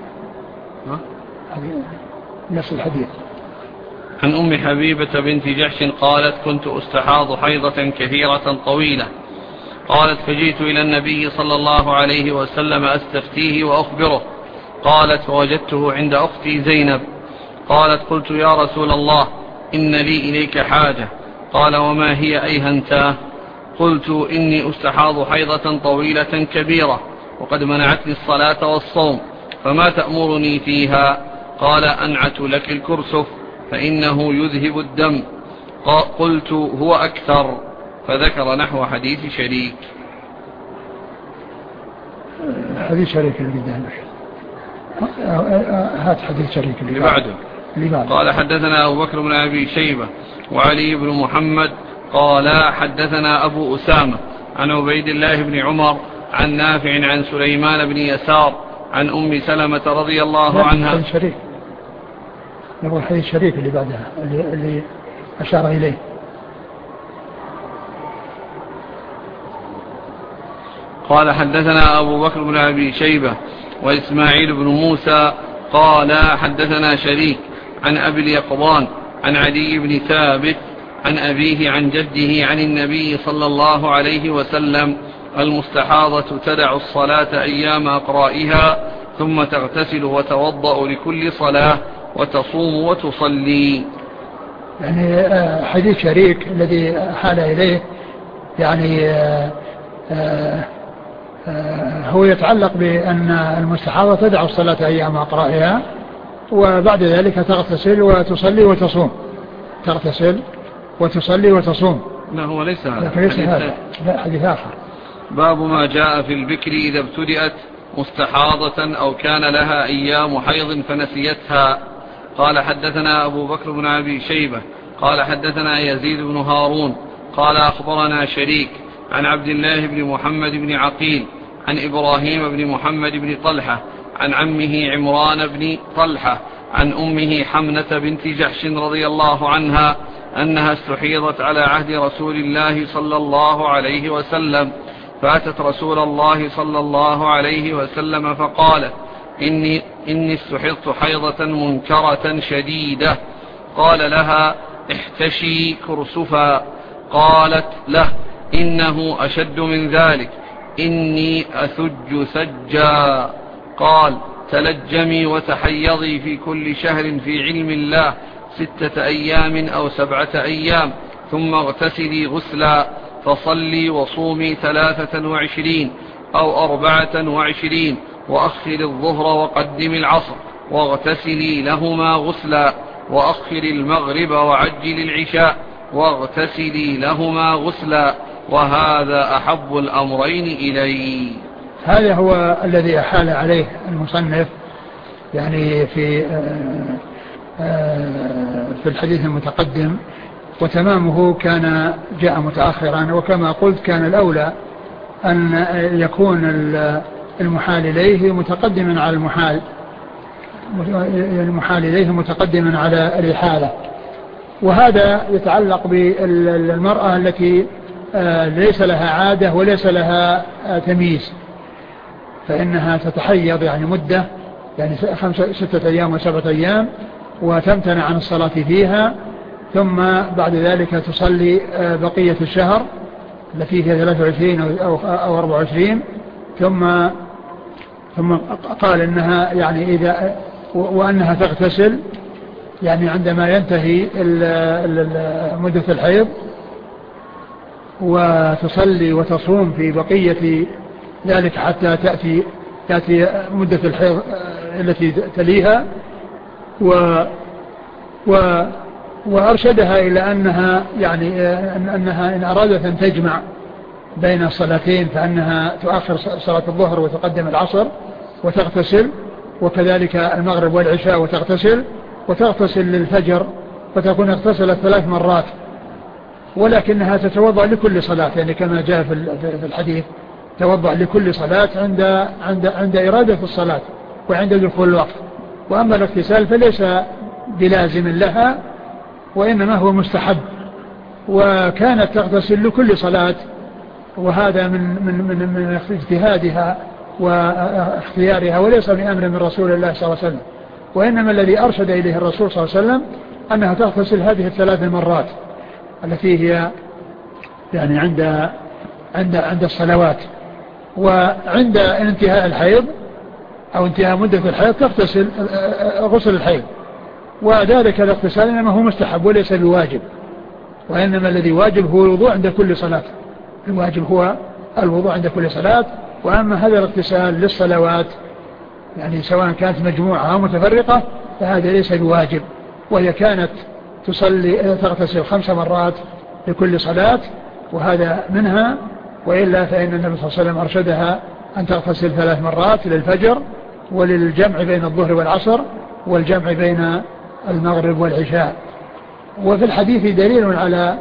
نفس الحديث. عن أم حبيبة بنت جحش قالت كنت أستحاض حيضة كثيرة طويلة، قالت فجئت إلى النبي صلى الله عليه وسلم أستفتيه وأخبره، قالت فوجدته عند أختي زينب، قالت قلت يا رسول الله إن لي إليك حاجة، قال وما هي أيهنتاه؟ قلت إني أستحاض حيضة طويلة كبيرة وقد منعتني الصلاة والصوم، فما تأمرني فيها؟ قال أنعت لك الكرسف فإنه يذهب الدم. قلت هو أكثر، فذكر نحو حديث شريك. حديث شريك اللي قدامك، هات حديث شريك اللي بعده. قال حدثنا أبو بكر بن أبي شيبة وعلي بن محمد قال حدثنا أبو أسامة عن عبيد الله بن عمر عن نافع عن سليمان بن يسار عن أم سلمة رضي الله عنها. نقول حديث شريك اللي بعدها اللي أشار إليه. قال حدثنا أبو بكر بن أبي شيبة وإسماعيل بن موسى قال حدثنا شريك عن أبي اليقظان عن عدي بن ثابت عن أبيه عن جده عن النبي صلى الله عليه وسلم المستحاضة تدع الصلاة أيام أقرائها ثم تغتسل وتوضأ لكل صلاة وتصوم وتصلي. يعني حديث شريك الذي حال إليه يعني هو يتعلق بأن المستحاضة تدع الصلاة أيام أقرائها وبعد ذلك تغتسل وتصلي وتصوم، تغتسل وتصلي وتصوم. لا هو ليس هذا، لا حديث آخر. باب ما جاء في البكر إذا ابتدأت مستحاضة أو كان لها أيام حيض فنسيتها. قال حدثنا أبو بكر بن أبي شيبة قال حدثنا يزيد بن هارون قال أخبرنا شريك عن عبد الله بن محمد بن عقيل عن إبراهيم بن محمد بن طلحة عن عمه عمران بن طلحة عن أمه حمنة بنت جحش رضي الله عنها أنها استحيضت على عهد رسول الله صلى الله عليه وسلم، فأتت رسول الله صلى الله عليه وسلم فقالت إني استحيضت حيضة منكرة شديدة. قال لها احتشي كرسفا. قالت له إنه أشد من ذلك، إني أثج ثجا. قال تلجمي وتحيضي في كل شهر في علم الله 6 أيام أو 7 أيام، ثم اغتسلي غسلا، فصلي وصومي 23 أو 24، وأخر الظهر وقدم العصر، واغتسلي لهما غسلا، وأخر المغرب وعجل العشاء، واغتسلي لهما غسلا، وهذا أحب الأمرين إلي. هذا هو الذي أحال عليه المصنف يعني في الحديث المتقدم، وتمامه كان جاء متأخرا. وكما قلت كان الأولى أن يكون المحال إليه متقدما على المحال إليه متقدما على الإحالة. وهذا يتعلق بالمرأة التي ليس لها عادة وليس لها تمييز، فإنها تتحيض يعني مدة يعني 6 أيام و7 أيام وتمتنع عن الصلاة فيها، ثم بعد ذلك تصلي بقية الشهر التي هي 23 أو 24، ثم قال إنها يعني إذا وأنها تغتسل يعني عندما ينتهي مدة الحيض وتصلي وتصوم في بقية ذلك حتى تأتي مدة الحيض التي تليها وأرشدها إلى أنها يعني أنها إن أرادت أن تجمع بين الصلاتين فأنها تؤخر صلاة الظهر وتقدم العصر وتغتسل، وكذلك المغرب والعشاء وتغتسل للفجر، فتكون اغتسلت 3 مرات، ولكنها تتوضأ لكل صلاة، يعني كما جاء في الحديث توضأ لكل صلاة عند إرادة الصلاة وعند دخول الوقت. وأما الاغتسال فليس بلازم لها وإنما هو مستحب، وكانت تغتسل لكل صلاة، وهذا من اجتهادها واختيارها وليس بأمر من رسول الله صلى الله عليه وسلم، وإنما الذي أرشد إليه الرسول صلى الله عليه وسلم أنها تغتسل هذه 3 مرات التي هي يعني عند الصلوات، وعند انتهاء الحيض أو انتهاء مدة الحيض تغتسل غسل الحيض، وذلك الاغتسال إنما هو مستحب وليس بواجب، وإنما الذي واجب هو الوضوء عند كل صلاة، الواجب هو الوضوء عند كل صلاة. وأما هذا الاغتسال للصلوات يعني سواء كانت مجموعة أو متفرقة فهذا ليس بواجب، وهي كانت تغتسل 5 مرات لكل صلاة وهذا منها، وإلا فإن النبي صلى الله عليه وسلم أرشدها أن تغتسل 3 مرات للفجر وللجمع بين الظهر والعصر والجمع بين المغرب والعشاء. وفي الحديث دليل على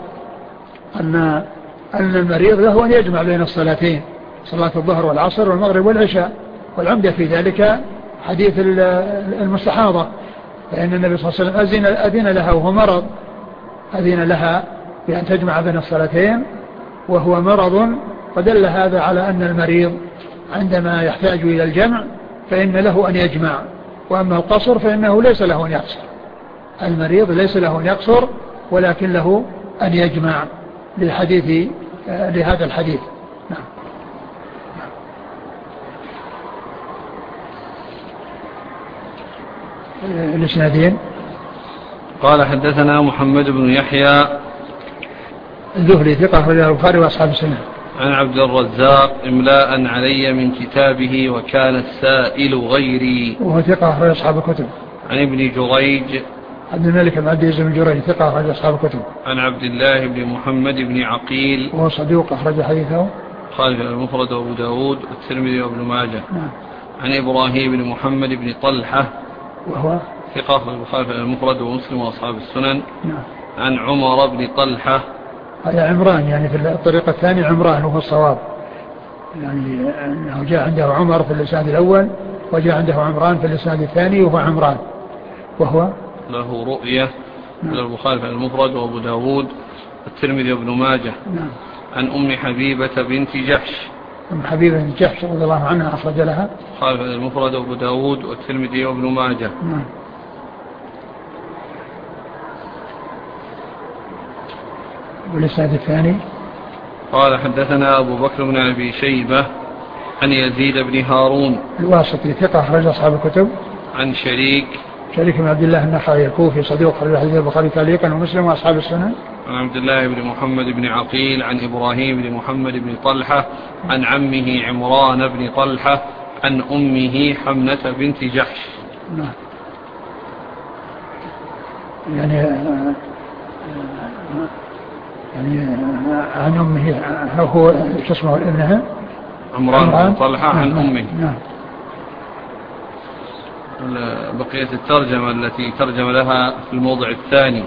أن المريض له أن يجمع بين الصلاتين، صلاة الظهر والعصر والمغرب والعشاء، والعمدة في ذلك حديث المستحاضة، فإن النبي صلى الله عليه وسلم أذن لها وهو مرض، أذن لها بأن تجمع بين الصلاتين وهو مرض، فدل هذا على أن المريض عندما يحتاج إلى الجمع فإن له أن يجمع، وأما القصر فإنه ليس له أن يقصر، المريض ليس له أن يقصر ولكن له أن يجمع لهذا الحديث. نعم. الإسنادين. قال حدثنا محمد بن يحيى الزهري ثقة أخرجه البخاري وأصحاب السنن. عن عبد الرزاق إملاء علي من كتابه وكان السائل غيري، وهو ثقة أخرج أصحاب الكتب. عن ابن جريج عبد الملك بن عبد العزيز بن جريج ثقة أخرج أصحاب الكتب. عن عبد الله بن محمد بن عقيل وهو صدوق أخرج حديثه خالف المفرد وأبو داود والترمذي وابن ماجه. نعم. عن إبراهيم بن محمد بن طلحة وهو ثقة خالف المفرد ومسلم وأصحاب السنن. نعم. عن عمر بن طلحة هذا عمران، يعني في الطريقة الثانية عمران وهو الصواب، يعني أنه جاء عنده عمر في الإسناد الأول وجاء عنده عمران في الإسناد الثاني وهو عمران، وهو له رؤية. نعم. البخاري في المفرد وأبو داود والترمذي وابن ماجه. نعم. عن أم حبيبة بنت جحش. أم حبيبة بنت جحش رضي الله عنها أخرج لها البخاري في المفرد وأبو داود والترمذي وابن ماجه. نعم. والإسناد الثاني قال حدثنا أبو بكر بن أبي شيبة عن يزيد بن هارون الواسطي ثقة أخرج أصحاب الكتب. عن شريك بن عبد الله النخعي الكوفي صدوق أخرج حديث البخاري تعليقا ومسلم وأصحاب السنن. عن عبد الله بن محمد بن عقيل عن إبراهيم بن محمد بن طلحة عن عمه عمران بن طلحة عن أمه حمنة بنت جحش. نعم. يعني عن أمه هو شو اسمه ابنها عمران بن طلحة عن أمه. نعم. بقية الترجمة التي ترجم لها في الموضع الثاني.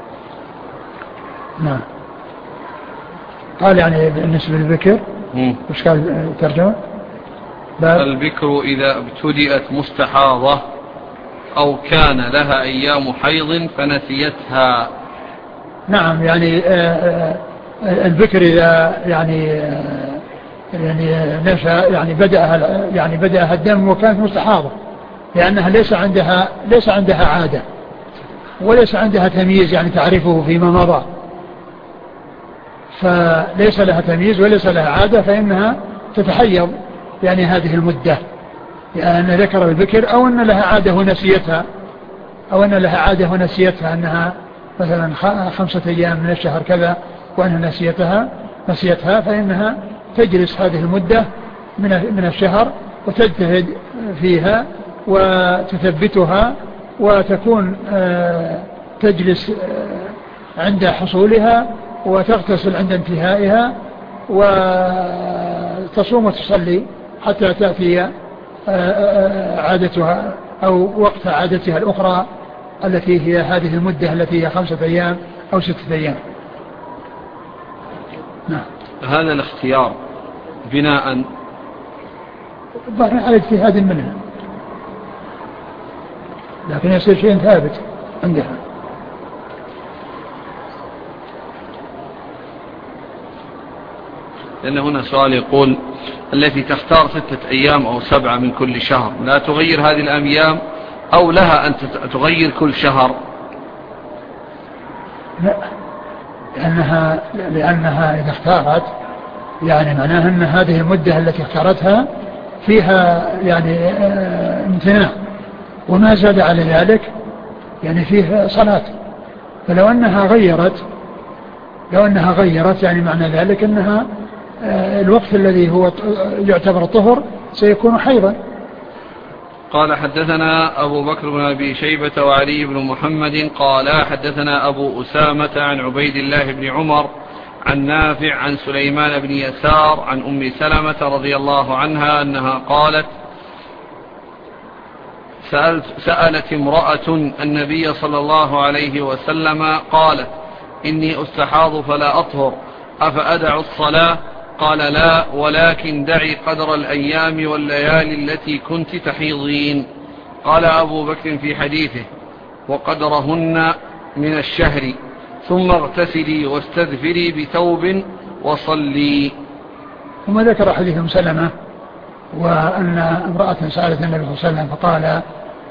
نعم. قال يعني بالنسبة للبكر وش قال الترجمة؟ البكر إذا ابتدأت مستحاضة أو كان لها أيام حيض فنسيتها. نعم. يعني البكر إذا يعني نشأ يعني بدأها الدم وكانت مستحاضة، لأنها ليس عندها عادة وليس عندها تمييز يعني تعرفه فيما مضى، فليس لها تمييز وليس لها عادة، فإنها تتحيض يعني هذه المدة، يعني ذكر البكر أو أن لها عادة ونسيتها أو أن لها عادة ونسيتها أنها مثلا 5 أيام من الشهر كذا وأنها نسيتها فإنها تجلس هذه المدة من الشهر وتجتهد فيها وتثبتها وتكون تجلس عند حصولها وتغتسل عند انتهائها وتصوم وتصلي حتى تأتي عادتها أو وقت عادتها الأخرى التي هي هذه المدة التي هي 5 أيام أو 6 أيام. نعم. هذا الاختيار بناء على اجتهاد منها، لكن يصير شيء ثابت عندها. لأن هنا سؤال يقول التي تختار 6 أيام أو 7 من كل شهر لا تغير هذه الأيام أو لها أن تغير كل شهر؟ لا، لأنها إذا اختارت يعني معناها أن هذه المدة التي اختارتها فيها يعني امتناع وما زاد على ذلك يعني فيه صلاة. فلو أنها غيرت يعني معنى ذلك أنها الوقت الذي هو يعتبر طهر سيكون حيضا. قال حدثنا أبو بكر بن أبي شيبة وعلي بن محمد قال حدثنا أبو أسامة عن عبيد الله بن عمر عن نافع عن سليمان بن يسار عن أم سلمة رضي الله عنها أنها قالت سألت امرأة النبي صلى الله عليه وسلم قالت إني أستحاض فلا أطهر أفأدع الصلاة؟ قال لا، ولكن دعي قدر الأيام والليالي التي كنت تحيضين. قال أبو بكر في حديثه وقدرهن من الشهر ثم اغتسلي واستذفري بثوب وصلي. ثم ذكر حديث أم سلمة وأن امرأة سألت النبي صلى الله عليه وسلم فقال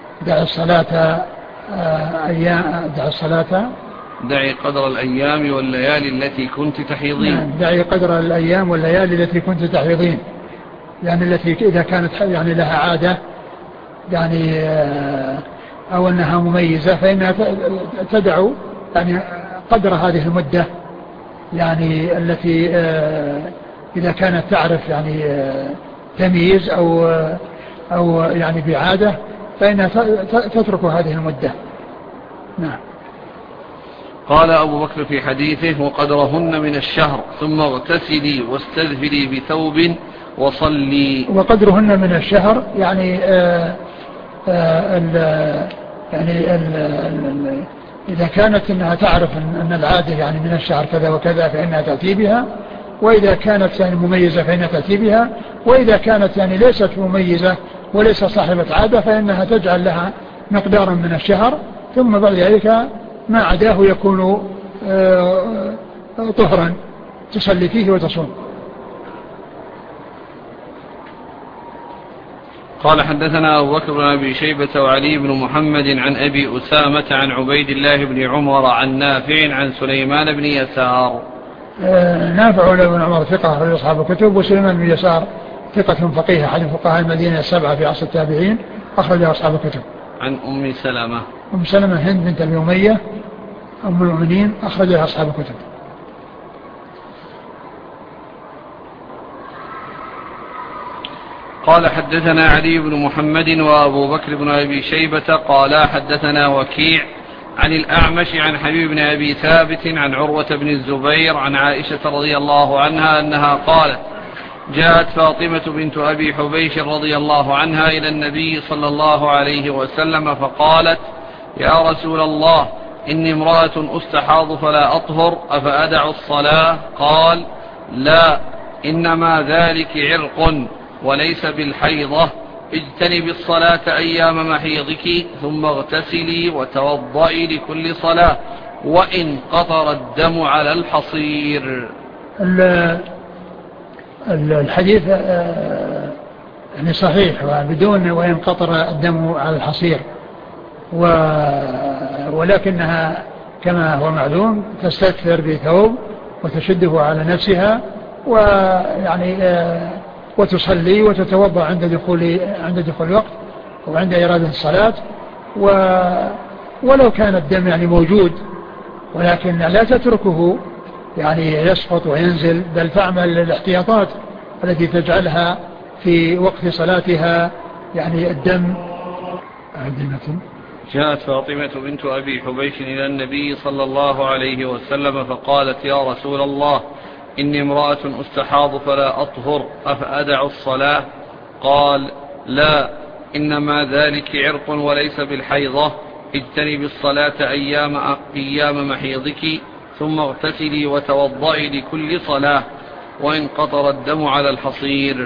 دعي قدر الأيام والليالي التي كنت تحيضين. دعي قدر الأيام والليالي التي كنت تحيضين، يعني التي إذا كانت يعني لها عادة يعني أو أنها مميزة فإنها تدع يعني قدر هذه المدة يعني التي إذا كانت تعرف يعني تمييز أو يعني بعادة فإنها تترك هذه المدة. نعم. قال أبو بكر في حديثه وقدرهن من الشهر ثم اغتسلي واستذفري بثوب وصلي. وقدرهن من الشهر يعني إذا كانت إنها تعرف أن العادة يعني من الشهر كذا وكذا فإنها تأتي بها، وإذا كانت يعني مميزة فإنها تأتي بها، وإذا كانت يعني ليست مميزة وليس صاحبة عادة فإنها تجعل لها مقدارا من الشهر ثم بعد ذلك ما عداه يكون طهرا تصلي فيه وتصوم. قال حدثنا أبو بكر بن أبي شيبة وعلي بن محمد عن أبي أسامة عن عبيد الله بن عمر عن نافع عن سليمان بن يسار. نافع بن عمر ثقة أخرج أصحاب الكتب، وسليمان بن يسار ثقة فقيه أحد فقهاء المدينة 7 في عصر التابعين أخرج أصحاب الكتب. عن أم سلمة. أم سلمة هند بنت أبي أمية أم المؤمنين أخرجها أصحاب الكتب. قال حدثنا علي بن محمد وأبو بكر بن أبي شيبة قال حدثنا وكيع عن الأعمش عن حبيب بن أبي ثابت عن عروة بن الزبير عن عائشة رضي الله عنها أنها قالت جاءت فاطمة بنت أبي حبيش رضي الله عنها إلى النبي صلى الله عليه وسلم فقالت يا رسول الله إني امرأة أستحاض فلا أطهر أفأدع الصلاة؟ قال لا، إنما ذلك عرق وليس بالحيضة، اجتنب الصلاة أيام محيضك ثم اغتسلي وتوضئي لكل صلاة وإن قطر الدم على الحصير. الحديث يعني صحيح وبدون وإن قطر الدم على الحصير، ولكنها كما هو معلوم تستكثر بثوب وتشده على نفسها ويعني وتصلي وتتوضأ عند دخول الوقت وعند إرادة الصلاة، ولو كان الدم يعني موجود، ولكن لا تتركه يعني يسقط وينزل، بل تعمل الاحتياطات التي تجعلها في وقت صلاتها يعني الدم. جاءت فاطمة بنت أبي حبيش إلى النبي صلى الله عليه وسلم فقالت: يا رسول الله، إني امرأة أستحاض فلا أطهر، أفأدع الصلاة؟ قال: لا، إنما ذلك عرق وليس بالحيضة، اجتنبي الصلاة أيام محيضك، ثم اغتسلي وتوضئي لكل صلاة، وإن قطر الدم على الحصير.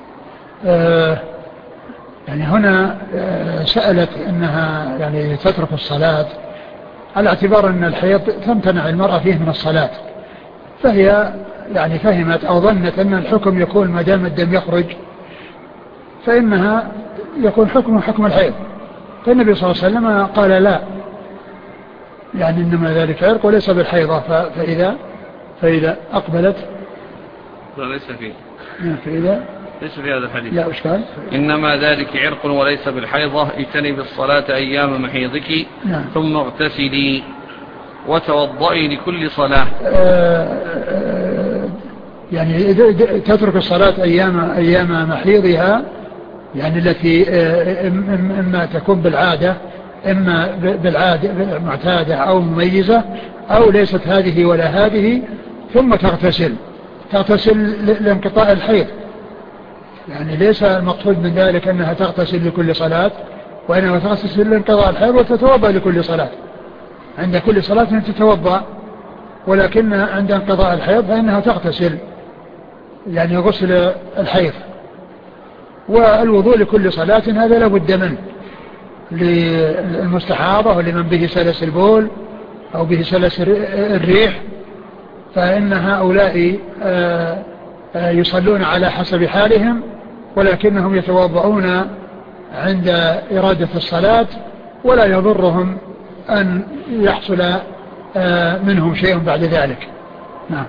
يعني هنا سألت أنها يعني تترك الصلاة على اعتبار أن الحيض تمتنع المرأة فيه من الصلاة، فهي يعني فهمت أو ظنت أن الحكم يكون ما دام الدم يخرج فإنها يكون حكم الحيض. فالنبي صلى الله عليه وسلم قال: لا، يعني إنما ذلك عرق وليس بالحيضة. فإذا أقبلت ليس فيه، ليس في هذا الحديث. لا أشكال. إنما ذلك عرق وليس بالحيضة، اجتنبي الصلاة أيام محيضك. نعم. ثم اغتسلي وتوضئي لكل صلاة. يعني تترك الصلاة أيام محيضها، يعني التي إما تكون بالعادة، إما بالعادة معتادة أو مميزة، أو ليست هذه ولا هذه، ثم تغتسل لانقطاع الحيض. يعني ليس المقصود من ذلك أنها تغتسل لكل صلاة، وإنما تغتسل لانقطاع الحيض وتتوضأ لكل صلاة. عند كل صلاة تتوضأ، ولكن عند انقضاء الحيض فإنها تغتسل، يعني غسل الحيض. والوضوء لكل صلاة هذا لا بد منه للمستحاضة ولمن به سلس البول أو به سلس الريح، فإن هؤلاء يصلون على حسب حالهم، ولكنهم يتوضعون عند إرادة الصلاة، ولا يضرهم أن يحصل منهم شيء بعد ذلك. نعم.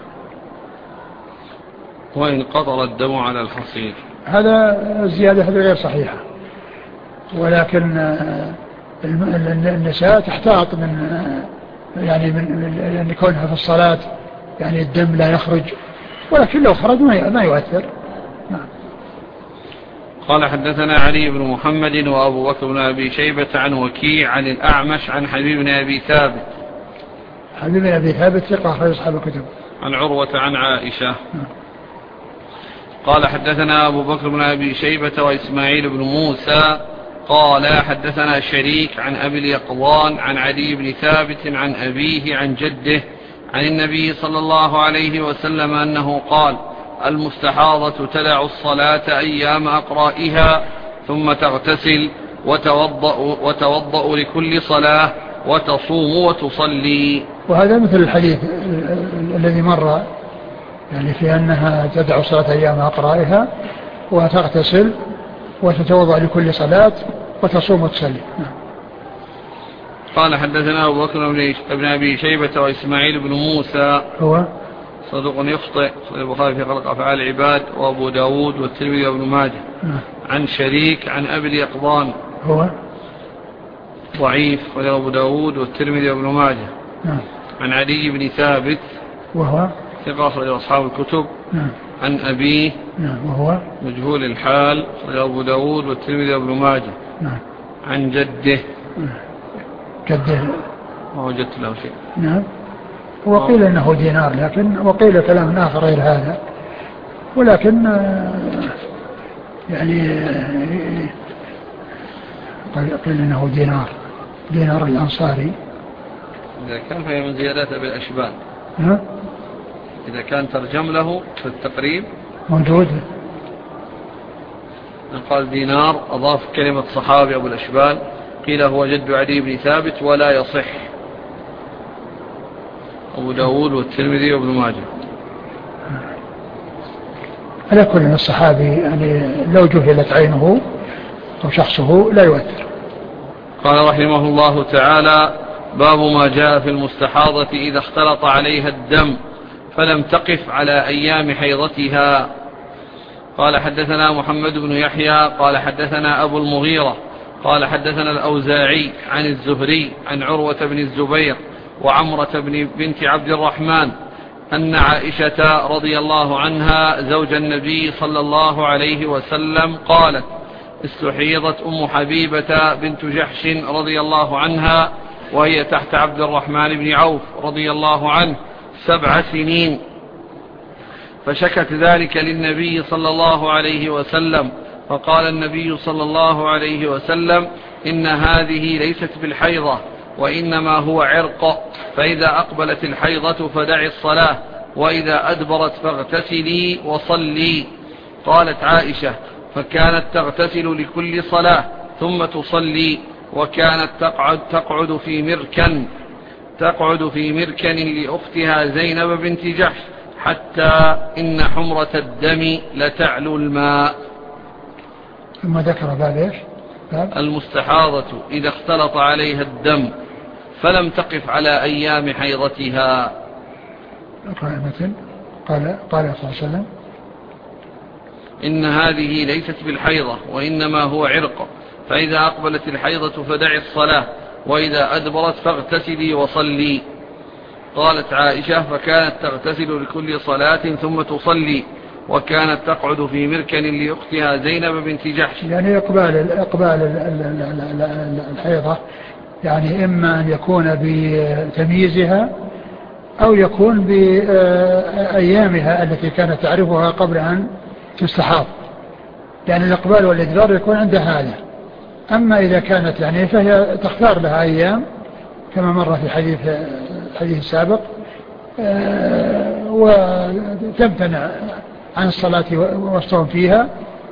وإن قطر الدم على الحصير، هذا الزيادة هذه غير صحيحة، ولكن النساء تحتاط من كونها في الصلاة يعني الدم لا يخرج، ولكن لو خرج ما يؤثر. نعم. قال: حدثنا علي بن محمد وأبو بكر بن أبي شيبة عن وكيع عن الأعمش عن حبيب بن أبي ثابت. حبيب بن أبي ثابت ثقة أخرج أصحاب الكتب. عن عروة عن عائشة. قال: حدثنا أبو بكر بن أبي شيبة وإسماعيل بن موسى قال: حدثنا شريك عن أبي اليقظان عن علي بن ثابت عن أبيه عن جده عن النبي صلى الله عليه وسلم أنه قال: المستحاضة تدع الصلاة أيام أقرائها، ثم تغتسل وتوضأ لكل صلاة، وتصوم وتصلي. وهذا مثل الحديث الذي مر، يعني في أنها تدع الصلاة أيام أقرائها وتغتسل وتتوضأ لكل صلاة وتصوم وتصلي. قال: حدثنا أبو بكر بن أبي شيبة وإسماعيل بن موسى هو صدوق يخطئ، البخاري في خلق أفعال العباد، وأبو داود والترمذي وابن ماجه. عن شريك عن أبي اليقظان هو ضعيف، وأبو داود والترمذي وابن ماجه. عن علي بن ثابت وهو ثقة أخرج أصحاب الكتب. عن أبيه وهو مجهول الحال، أبو داود والترمذي وابن ماجه. عن جده ما وجدت له شيء. نعم. وقيل انه دينار، لكن وقيل كلام اخر غير هذا، ولكن يعني قيل انه دينار الانصاري. اذا كان فهي من زيادات بالاشبال. اذا كان ترجم له في التقريب موجود. قال دينار، اضاف كلمة صحابي ابو الاشبال، قيل هو جد علي بن ثابت ولا يصح. أبو داود والترمذي وابن ماجه. على كل الصحابي يعني لو جهلت عينه أو شخصه لا يؤثر. قال رحمه الله تعالى: باب ما جاء في المستحاضة إذا اختلط عليها الدم فلم تقف على أيام حيضتها. قال: حدثنا محمد بن يحيى قال: حدثنا أبو المغيرة قال حدثنا الأوزاعي عن الزهري عن عروة بن الزبير وعمرة بنت عبد الرحمن أن عائشة رضي الله عنها زوج النبي صلى الله عليه وسلم قالت: استحيضت أم حبيبة بنت جحش رضي الله عنها وهي تحت عبد الرحمن بن عوف رضي الله عنه 7 سنين، فشكت ذلك للنبي صلى الله عليه وسلم، فقال النبي صلى الله عليه وسلم: إن هذه ليست بالحيضة وإنما هو عرق، فإذا أقبلت الحيضة فدعي الصلاة، وإذا أدبرت فاغتسلي وصلي. قالت عائشة: فكانت تغتسل لكل صلاة ثم تصلي، وكانت تقعد في مركن لأختها زينب بنت جحش حتى إن حمرة الدم لتعلو الماء. ثم ذكر بعد ايش؟ المستحاضة إذا اختلط عليها الدم فلم تقف على أيام حيضتها. قال صلى الله عليه وسلم: إن هذه ليست بالحيضة وإنما هو عرق، فإذا أقبلت الحيضة فدعي الصلاة، وإذا أدبرت فاغتسلي وصلي. قالت عائشة: فكانت تغتسل لكل صلاة ثم تصلي، وكانت تقعد في مركن لأختها زينب بنت جحش. يعني إقبال الحيضة يعني إما أن يكون بتمييزها أو يكون بأيامها التي كانت تعرفها قبل أن تستحاض، يعني الإقبال والإدبار يكون عند هذا. أما إذا كانت يعني فهي تختار لها أيام كما مر في حديث السابق، وتمتنع عن الصلاة والصوم فيها،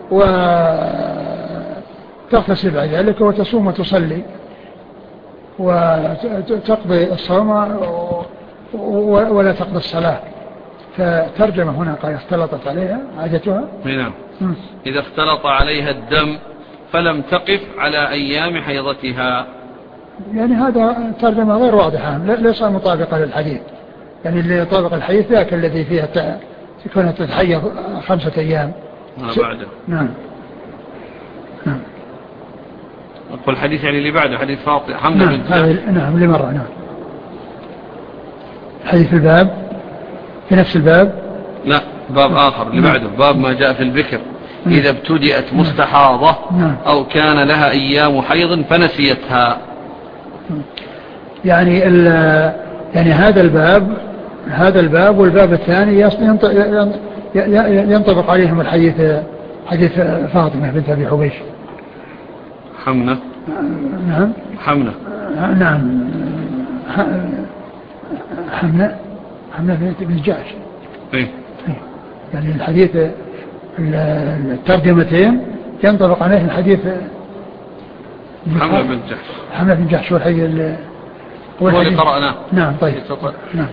وتغتسل بعد ذلك وتصوم وتصلي وتقضي الصوم ولا تقضي الصلاة. فترجم هنا قال: اختلطت عليها عادتها. نعم. إذا اختلط عليها الدم فلم تقف على أيام حيضتها. يعني هذا ترجمة غير واضحة، ليس مطابقة للحديث. يعني اللي يطابق الحديث ذاك الذي فيها تكون تتحيض 5 أيام. بعده. نعم. أقول الحديث يعني اللي بعده حديث فاطمة حمنا بنت جحش. نعم اللي مرة. نعم. حديث الباب في نفس الباب. لا، باب آخر اللي بعده، باب ما جاء في البكر إذا ابتدأت مستحاضة أو كان لها أيام حيض فنسيتها. يعني هذا الباب والباب الثاني ينطبق عليهم حديث فاطمة بنت أبي حبيش. حمنة. نعم. حمنة. نعم. حمنة بن جحش. يعني الحديث الترجمتين ينطبق عليه الحديث حمنة بن جحش. حمنة بن جحش هو اللي قرأناه. نعم. طيب. نعم.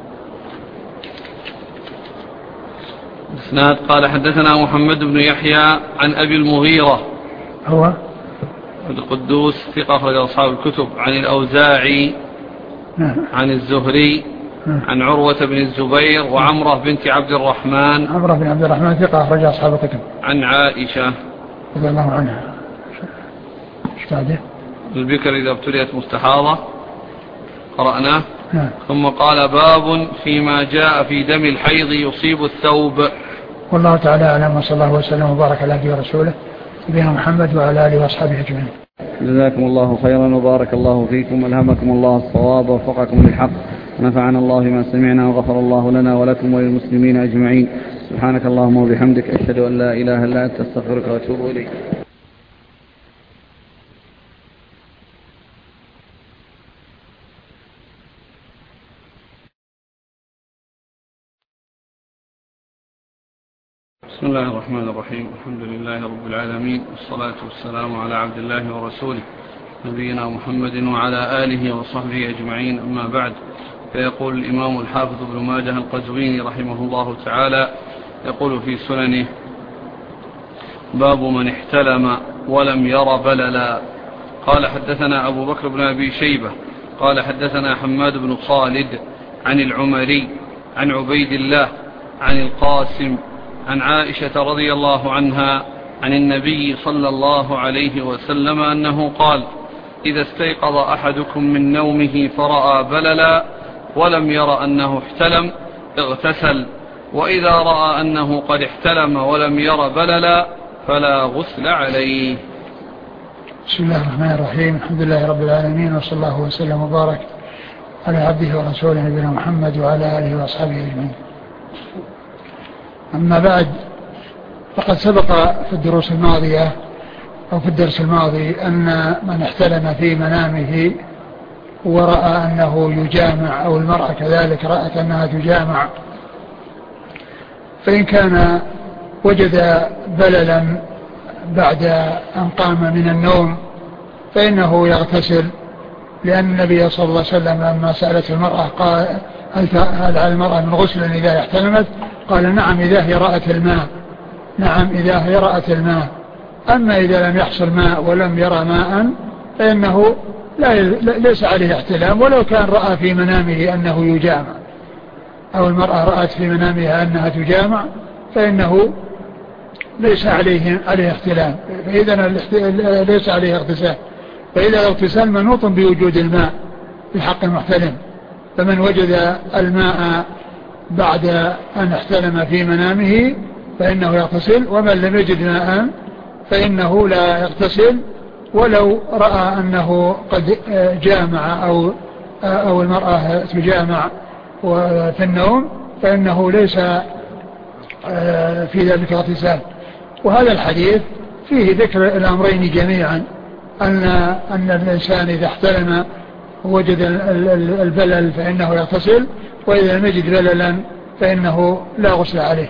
اسناد. قال حدثنا محمد بن يحيى عن أبي المغيرة هو القدوس ثقة أخرج أصحاب الكتب، عن الأوزاعي عن الزهري عن عروة بن الزبير وعمرة بنت عبد الرحمن. عمرة بن عبد الرحمن ثقة أخرج أصحاب الكتب. عن عائشة رضي الله عنها. ايش بعده؟ البكر إذا ابتليت مستحاضة قرأناه. نعم. ثم قال: باب فيما جاء في دم الحيض يصيب الثوب. والله تعالى أعلم، وصلى الله وسلم وبارك على نبينا ورسوله نبينا محمد وعلى آله وأصحابه أجمعين. جزاكم الله خيرا وبارك الله فيكم وألهمكم الله الصواب ووفقكم للحق، ونفعنا الله ما سمعنا وغفر الله لنا ولكم وللمسلمين أجمعين. سبحانك اللهم وبحمدك، أشهد أن لا إله إلا أنت، أستغفرك وأتوب إليك. بسم الله الرحمن الرحيم. الحمد لله رب العالمين، والصلاة والسلام على عبد الله ورسوله نبينا محمد وعلى آله وصحبه أجمعين. أما بعد، فيقول الإمام الحافظ ابن ماجه القزويني رحمه الله تعالى يقول في سننه: باب من احتلم ولم ير بللا. قال حدثنا أبو بكر بن أبي شيبة قال حدثنا حماد بن خالد عن العمري عن عبيد الله عن القاسم عن عائشة رضي الله عنها عن النبي صلى الله عليه وسلم أنه قال: إذا استيقظ أحدكم من نومه فرأى بللا ولم ير أنه احتلم اغتسل، وإذا رأى أنه قد احتلم ولم ير بللا فلا غسل عليه. بسم الله الرحمن الرحيم. الحمد لله رب العالمين، وصلى الله وسلم وبارك على عبده ورسوله نبينا محمد وعلى آله وأصحابه أجمعين. أما بعد، فقد سبق في الدروس الماضية أو في الدرس الماضي أن من احتلم في منامه ورأى أنه يجامع أو المرأة كذلك رأت أنها تجامع، فإن كان وجد بللا بعد أن قام من النوم فإنه يغتسل، لأن النبي صلى الله عليه وسلم لما سألت المرأة قال: هل على المرأة من غسل إذا احتلمت؟ قال: نعم إذا هي رأت الماء، نعم إذا هي رأت الماء. أما إذا لم يحصل ماء ولم يرى ماء فإنه ليس عليه احتلام، ولو كان رأى في منامه أنه يجامع أو المرأة رأت في منامها أنها تجامع فإنه ليس عليه احتلام، فإذا ليس عليه اغتسال. فإذا الاغتسال منوط بوجود الماء في حق المحتلم، فمن وجد الماء بعد أن احتلم في منامه فإنه يغتسل، ومن لم يجد ماء فإنه لا يغتسل ولو رأى أنه قد جامع أو المرأة تجامع في النوم فإنه ليس في ذلك اغتسال. وهذا الحديث فيه ذكر الأمرين جميعا، أن الإنسان إذا احتلم ووجد البلل فإنه يغتسل، وإذا لم يجد بللا فإنه لا غسل عليه.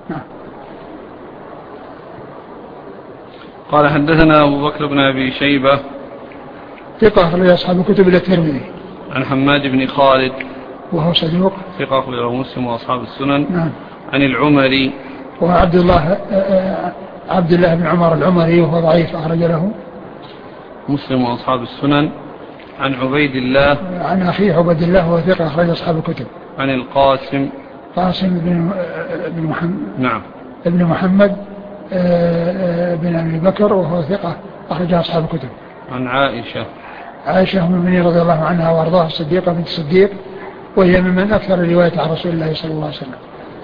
قال: حدثنا أبو بكر بن أبي شيبة ثقة أخرج أصحاب الكتب إلا الترمذي. عن حماد بن خالد وهو صدوق ثقة أخرجه مسلم وأصحاب السنن. نعم. عن العمري وهو عبد الله بن عمر العمري، وهو ضعيف أخرج له مسلم وأصحاب السنن. عن عبيد الله عن أخيه عبيد الله وهو ثقة أخرج أصحاب الكتب. عن القاسم بن محمد. نعم. ابن محمد بن أبي بكر، وهو ثقة أخرج أصحاب الكتب. عن عائشة أم المؤمنين رضي الله عنها وأرضاها، الصديقة بنت الصديق، وهي ممن أكثر الرواية عن رسول الله صلى الله عليه وسلم.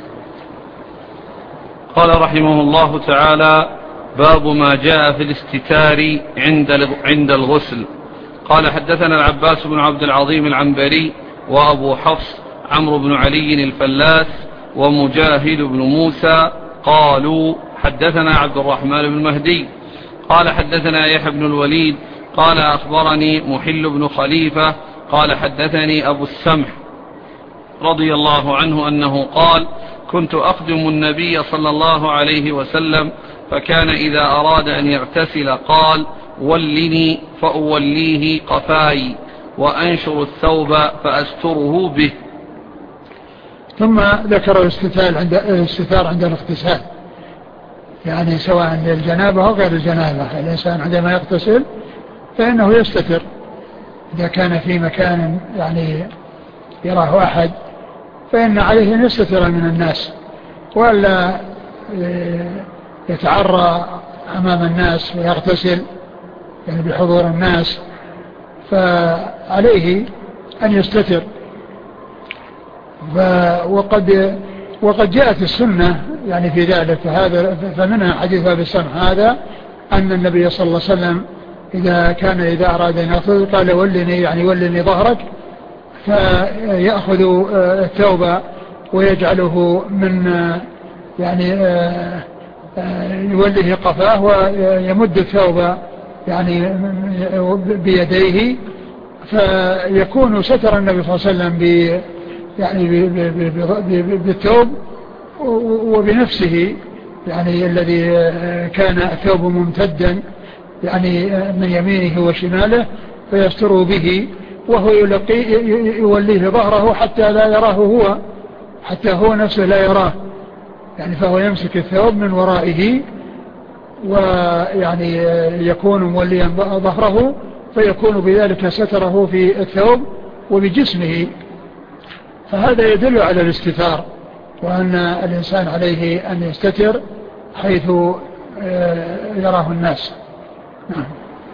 قال رحمه الله تعالى: باب ما جاء في الاستتار عند الغسل. قال: حدثنا العباس بن عبد العظيم العنبري وأبو حفص عمرو بن علي الفلاس ومجاهد بن موسى قالوا: حدثنا عبد الرحمن بن مهدي قال: حدثنا يحيى بن الوليد قال: أخبرني محل بن خليفة قال: حدثني أبو السمح رضي الله عنه أنه قال: كنت أخدم النبي صلى الله عليه وسلم، فكان إذا أراد أن يغتسل قال: ولني فأوليه قفاي وأنشر الثوب فأستره به. ثم ذكر الاستتار عند الاغتسال، يعني سواء للجنابة أو غير الجنابة. الإنسان عندما يغتسل فإنه يستتر إذا كان في مكان يعني يراه أحد، فإن عليه أن يستتر من الناس ولا يتعرى أمام الناس ويغتسل يعني بحضور الناس، فعليه أن يستتر. وقد جاءت السنة يعني في ذلك، فمنها حديث أبي السمح هذا أن النبي صلى الله عليه وسلم إذا أراد أن يغتسل قال: ولني ظهرك، فيأخذ الثوب ويجعله من يعني يوله قفاه ويمد الثوب يعني بيديه، فيكون ستر النبي صلى الله عليه وسلم بالثوب وبنفسه، يعني الذي كان الثوب ممتدا يعني من يمينه وشماله فيستر به، وهو يوليه ظهره حتى لا يراه هو، حتى هو نفسه لا يراه، يعني فهو يمسك الثوب من ورائه ويعني يكون موليا ظهره، فيكون بذلك ستره في الثوب وبجسمه. فهذا يدل على الاستتار، وأن الإنسان عليه أن يستتر حيث يراه الناس. نعم.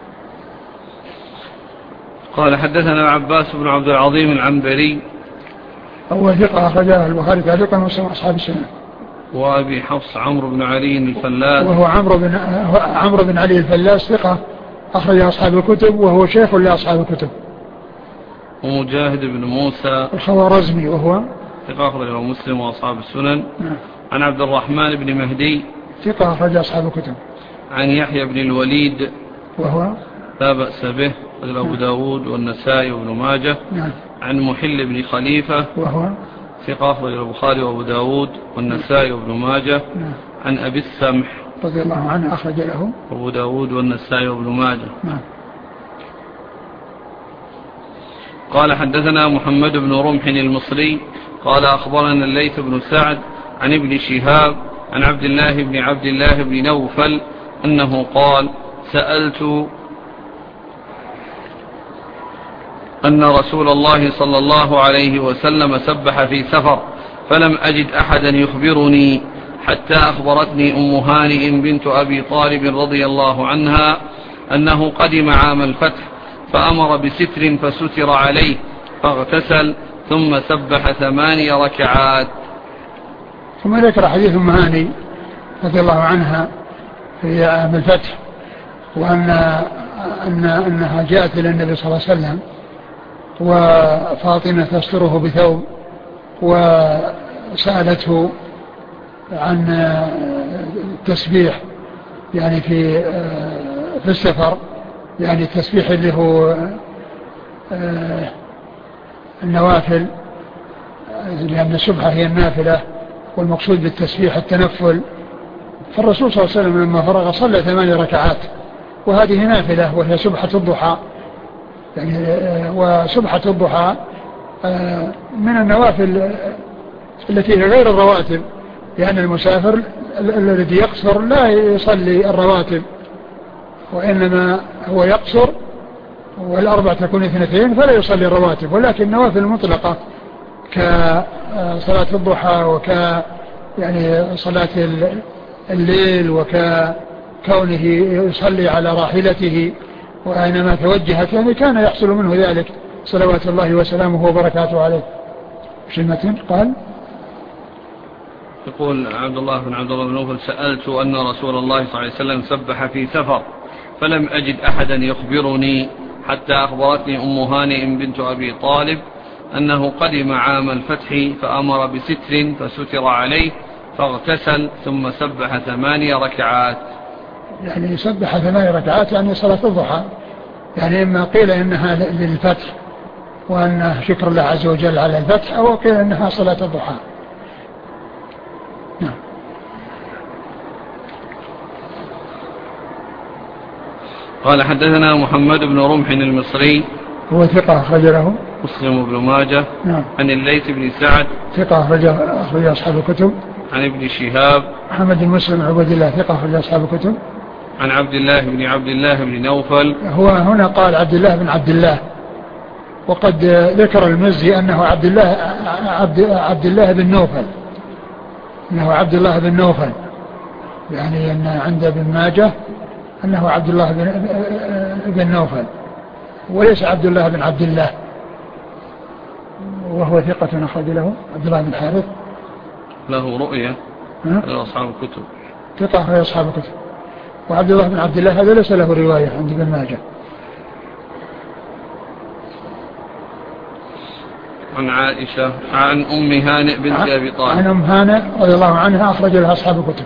قال حدثنا عباس بن عبد العظيم العنبري هو ثقة أخرجه البخاري تعليقا ومسلم أصحاب السنة. وأبي حفص عمرو بن علي الفلاس وهو عمرو بن علي الفلاس ثقة أخرج أصحاب الكتب وهو شيخ لأصحاب الكتب. ومجاهد بن موسى الخوارزمي وهو ثقة أخرجه مسلم وأصحاب السنن. عن عبد الرحمن بن مهدي ثقة أخرج أصحاب الكتب. عن يحيى بن الوليد وهو لا بأس به أخرج أبو داود والنسائي وابن ماجه. عن محل بن خليفة وهو ثقة أخرج البخاري وأبو داود والنسائي وابن ماجه. عن أبي السمح رضي الله عنه أخرج له أبو داود والنسائي وابن ماجه. قال حدثنا محمد بن رمح المصري قال أخبرنا الليث بن سعد عن ابن شهاب عن عبد الله بن نوفل أنه قال سألت أن رسول الله صلى الله عليه وسلم سبح في سفر فلم أجد أحدا يخبرني حتى أخبرتني أم هانئ بنت أبي طالب رضي الله عنها أنه قدم عام الفتح فأمر بستر فستر عليه فاغتسل ثم سبح 8 ركعات. ثم ذكر حديث أم هانئ رضي الله عنها في عام الفتح وأنها جاءت إلى النبي صلى الله عليه وسلم وفاطمة تستره بثوب وسألته عن التسبيح يعني في السفر، يعني التسبيح اللي هو النوافل، لأن السبحة هي النافلة والمقصود بالتسبيح التنفل. فالرسول صلى الله عليه وسلم لما فرغ صلى 8 ركعات وهذه نافلة وهي سبحة الضحى، يعني وسبحة الضحى من النوافل التي هي غير الرواتب، لأن المسافر الذي يقصر لا يصلي الرواتب وإنما هو يقصر والأربع تكون 2 فلا يصلي الرواتب، ولكن النوافل المطلقة كصلاة الضحى يعني صلاة الليل وكونه يصلي على راحلته وأينما توجهت، يعني كان يحصل منه ذلك صلوات الله وسلامه وبركاته عليه. المتن قال يقول عبد الله بن نوفل سألت أن رسول الله صلى الله عليه وسلم سبح في سفر فلم أجد أحدا يخبرني حتى أخبرتني أم هانئ بنت أبي طالب أنه قدم عام الفتح فأمر بستر فستر عليه فاغتسل ثم سبح 8 ركعات. يعني سبح 8 ركعات يعني صلاة الضحى، يعني إما قيل إنها للفتح وأنه شكر الله عز وجل على الفتح، أو قيل إنها صلاة الضحى. نعم. قال حدثنا محمد بن رمح المصري هو ثقة أخرج له مسلم بن ماجه. نعم. عن الليث بن سعد ثقة أخرج أصحاب الكتب. عن ابن شهاب محمد بن مسلم عبد الله ثقة أخرج أصحاب الكتب. عن عبد الله بن نوفل. هو هنا قال عبد الله بن عبد الله، وقد ذكر المزي أنه عبد الله بن نوفل، أنه عبد الله بن نوفل، يعني أن عند ابن ماجه أنه عبد الله بن نوفل وليس عبد الله بن عبد الله، وهو ثقة أخرج له عبد الله بن الحارث له رؤية أصحاب الكتب، ثقة أخرج أصحاب الكتب. وعبد الله بن عبد الله هذا ليس له رواية عند ابن ماجه. عن عائشة عن أم هانئ بنت أبي طالب. عن أم هانئ رضي الله عنها أخرج لها أصحاب الكتب.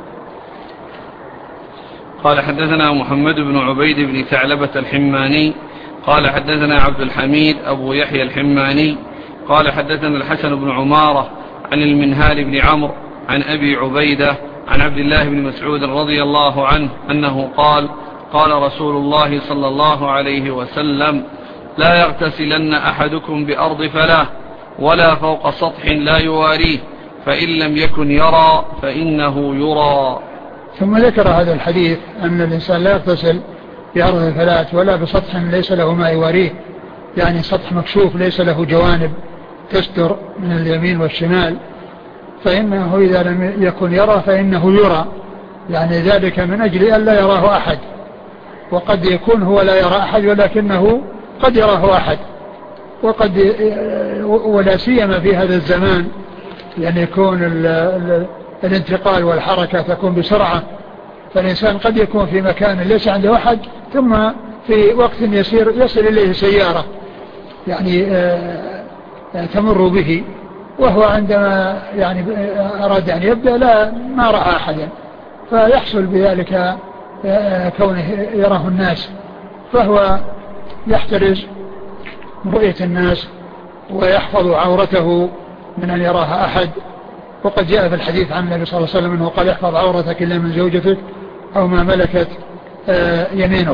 قال حدثنا محمد بن عبيد بن ثعلبة الحماني قال حدثنا عبد الحميد أبو يحيى الحماني قال حدثنا الحسن بن عمارة عن المنهال بن عمرو عن أبي عبيدة عن عبد الله بن مسعود رضي الله عنه أنه قال قال رسول الله صلى الله عليه وسلم لا يغتسلن أحدكم بأرض فلاه ولا فوق سطح لا يواريه فإن لم يكن يرى فإنه يرى. ثم ذكر هذا الحديث أن الإنسان لا يغتسل بأرض الفلاة ولا بسطح ليس له ما يواريه، يعني سطح مكشوف ليس له جوانب تستر من اليمين والشمال، فإنه إذا لم يكن يرى فإنه يرى، يعني ذلك من أجل أن لا يراه أحد، وقد يكون هو لا يرى أحد ولكنه قد يراه أحد، وقد ولا سيما في هذا الزمان يعني يكون الانتقال والحركة تكون بسرعة، فالإنسان قد يكون في مكان ليس عنده أحد ثم في وقت يسير يصل إليه سيارة يعني تمر به، وهو عندما يعني أراد أن يبدأ ما رأى أحدا، فيحصل بذلك كونه يراه الناس، فهو يحترز من رؤية الناس ويحفظ عورته من أن يراها أحد. وقد جاء في الحديث عن النبي صلى الله عليه وسلم أنه قال احفظ عورتك إلا من زوجتك أو ما ملكت يمينك.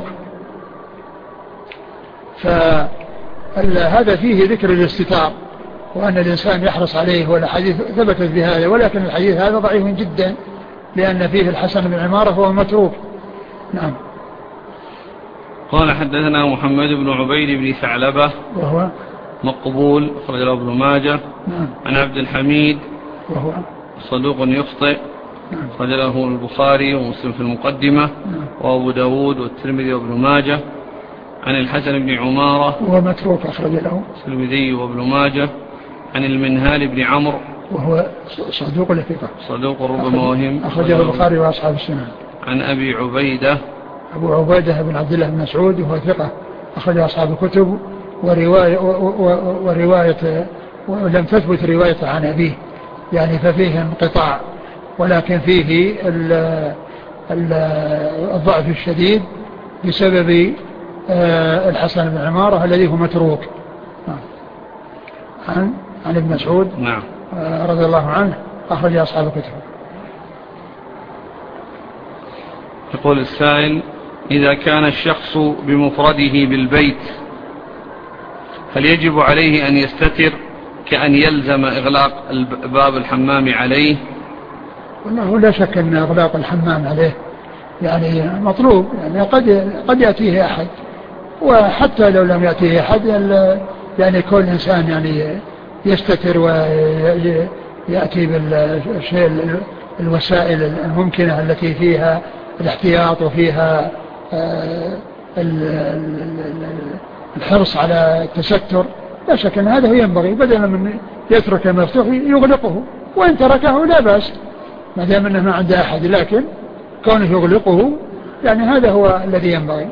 فهذا فيه ذكر الاستتار وأن الإنسان يحرص عليه، والحديث ثبتت بهذا، ولكن الحديث هذا ضعيف جدا لأن فيه الحسن بن عمارة فهو متروك. نعم. قال حدثنا محمد بن عبيد بن ثعلبة وهو مقبول أخرج له ابن ماجه. نعم. عن عبد الحميد وهو صدوق يخطئ أخرج له البخاري ومسلم في المقدمة. نعم. وأبو داود والترمذي وابن ماجه. عن الحسن بن عمارة وهو متروك أخرج له الترمذي وابن ماجه. عن المنهال بن عمرو وهو صدوق لثقة صدوق ربما وهم أخرجه البخاري وأصحاب السنن. عن أبي عبيدة أبو عبيدة بن عبد الله بن مسعود وهو ثقة أخرج أصحاب الكتب، ورواية ولم تثبت رواية عن أبيه يعني ففيه انقطاع، ولكن فيه الضعف الشديد بسبب الحسن بن عمارة الذي هو متروك. عن ابن مسعود نعم رضي الله عنه أخرج أصحاب الكتب. يقول السائل: إذا كان الشخص بمفرده بالبيت هل يجب عليه أن يستتر كأن يلزم إغلاق باب الحمام عليه؟ والله لا شك أن إغلاق الحمام عليه يعني مطلوب، يعني قد يأتيه أحد، وحتى لو لم يأتيه أحد يعني كل إنسان يعني يستتر ويأتي بالشيء الوسائل الممكنة التي فيها الاحتياط وفيها الحرص على التستر. لا شك أن هذا ينبغي، بدلا من يترك مفتوح يغلقه، وإن تركه لا بأس ما دام أنه ما عنده أحد، لكن كونه يغلقه يعني هذا هو الذي ينبغي.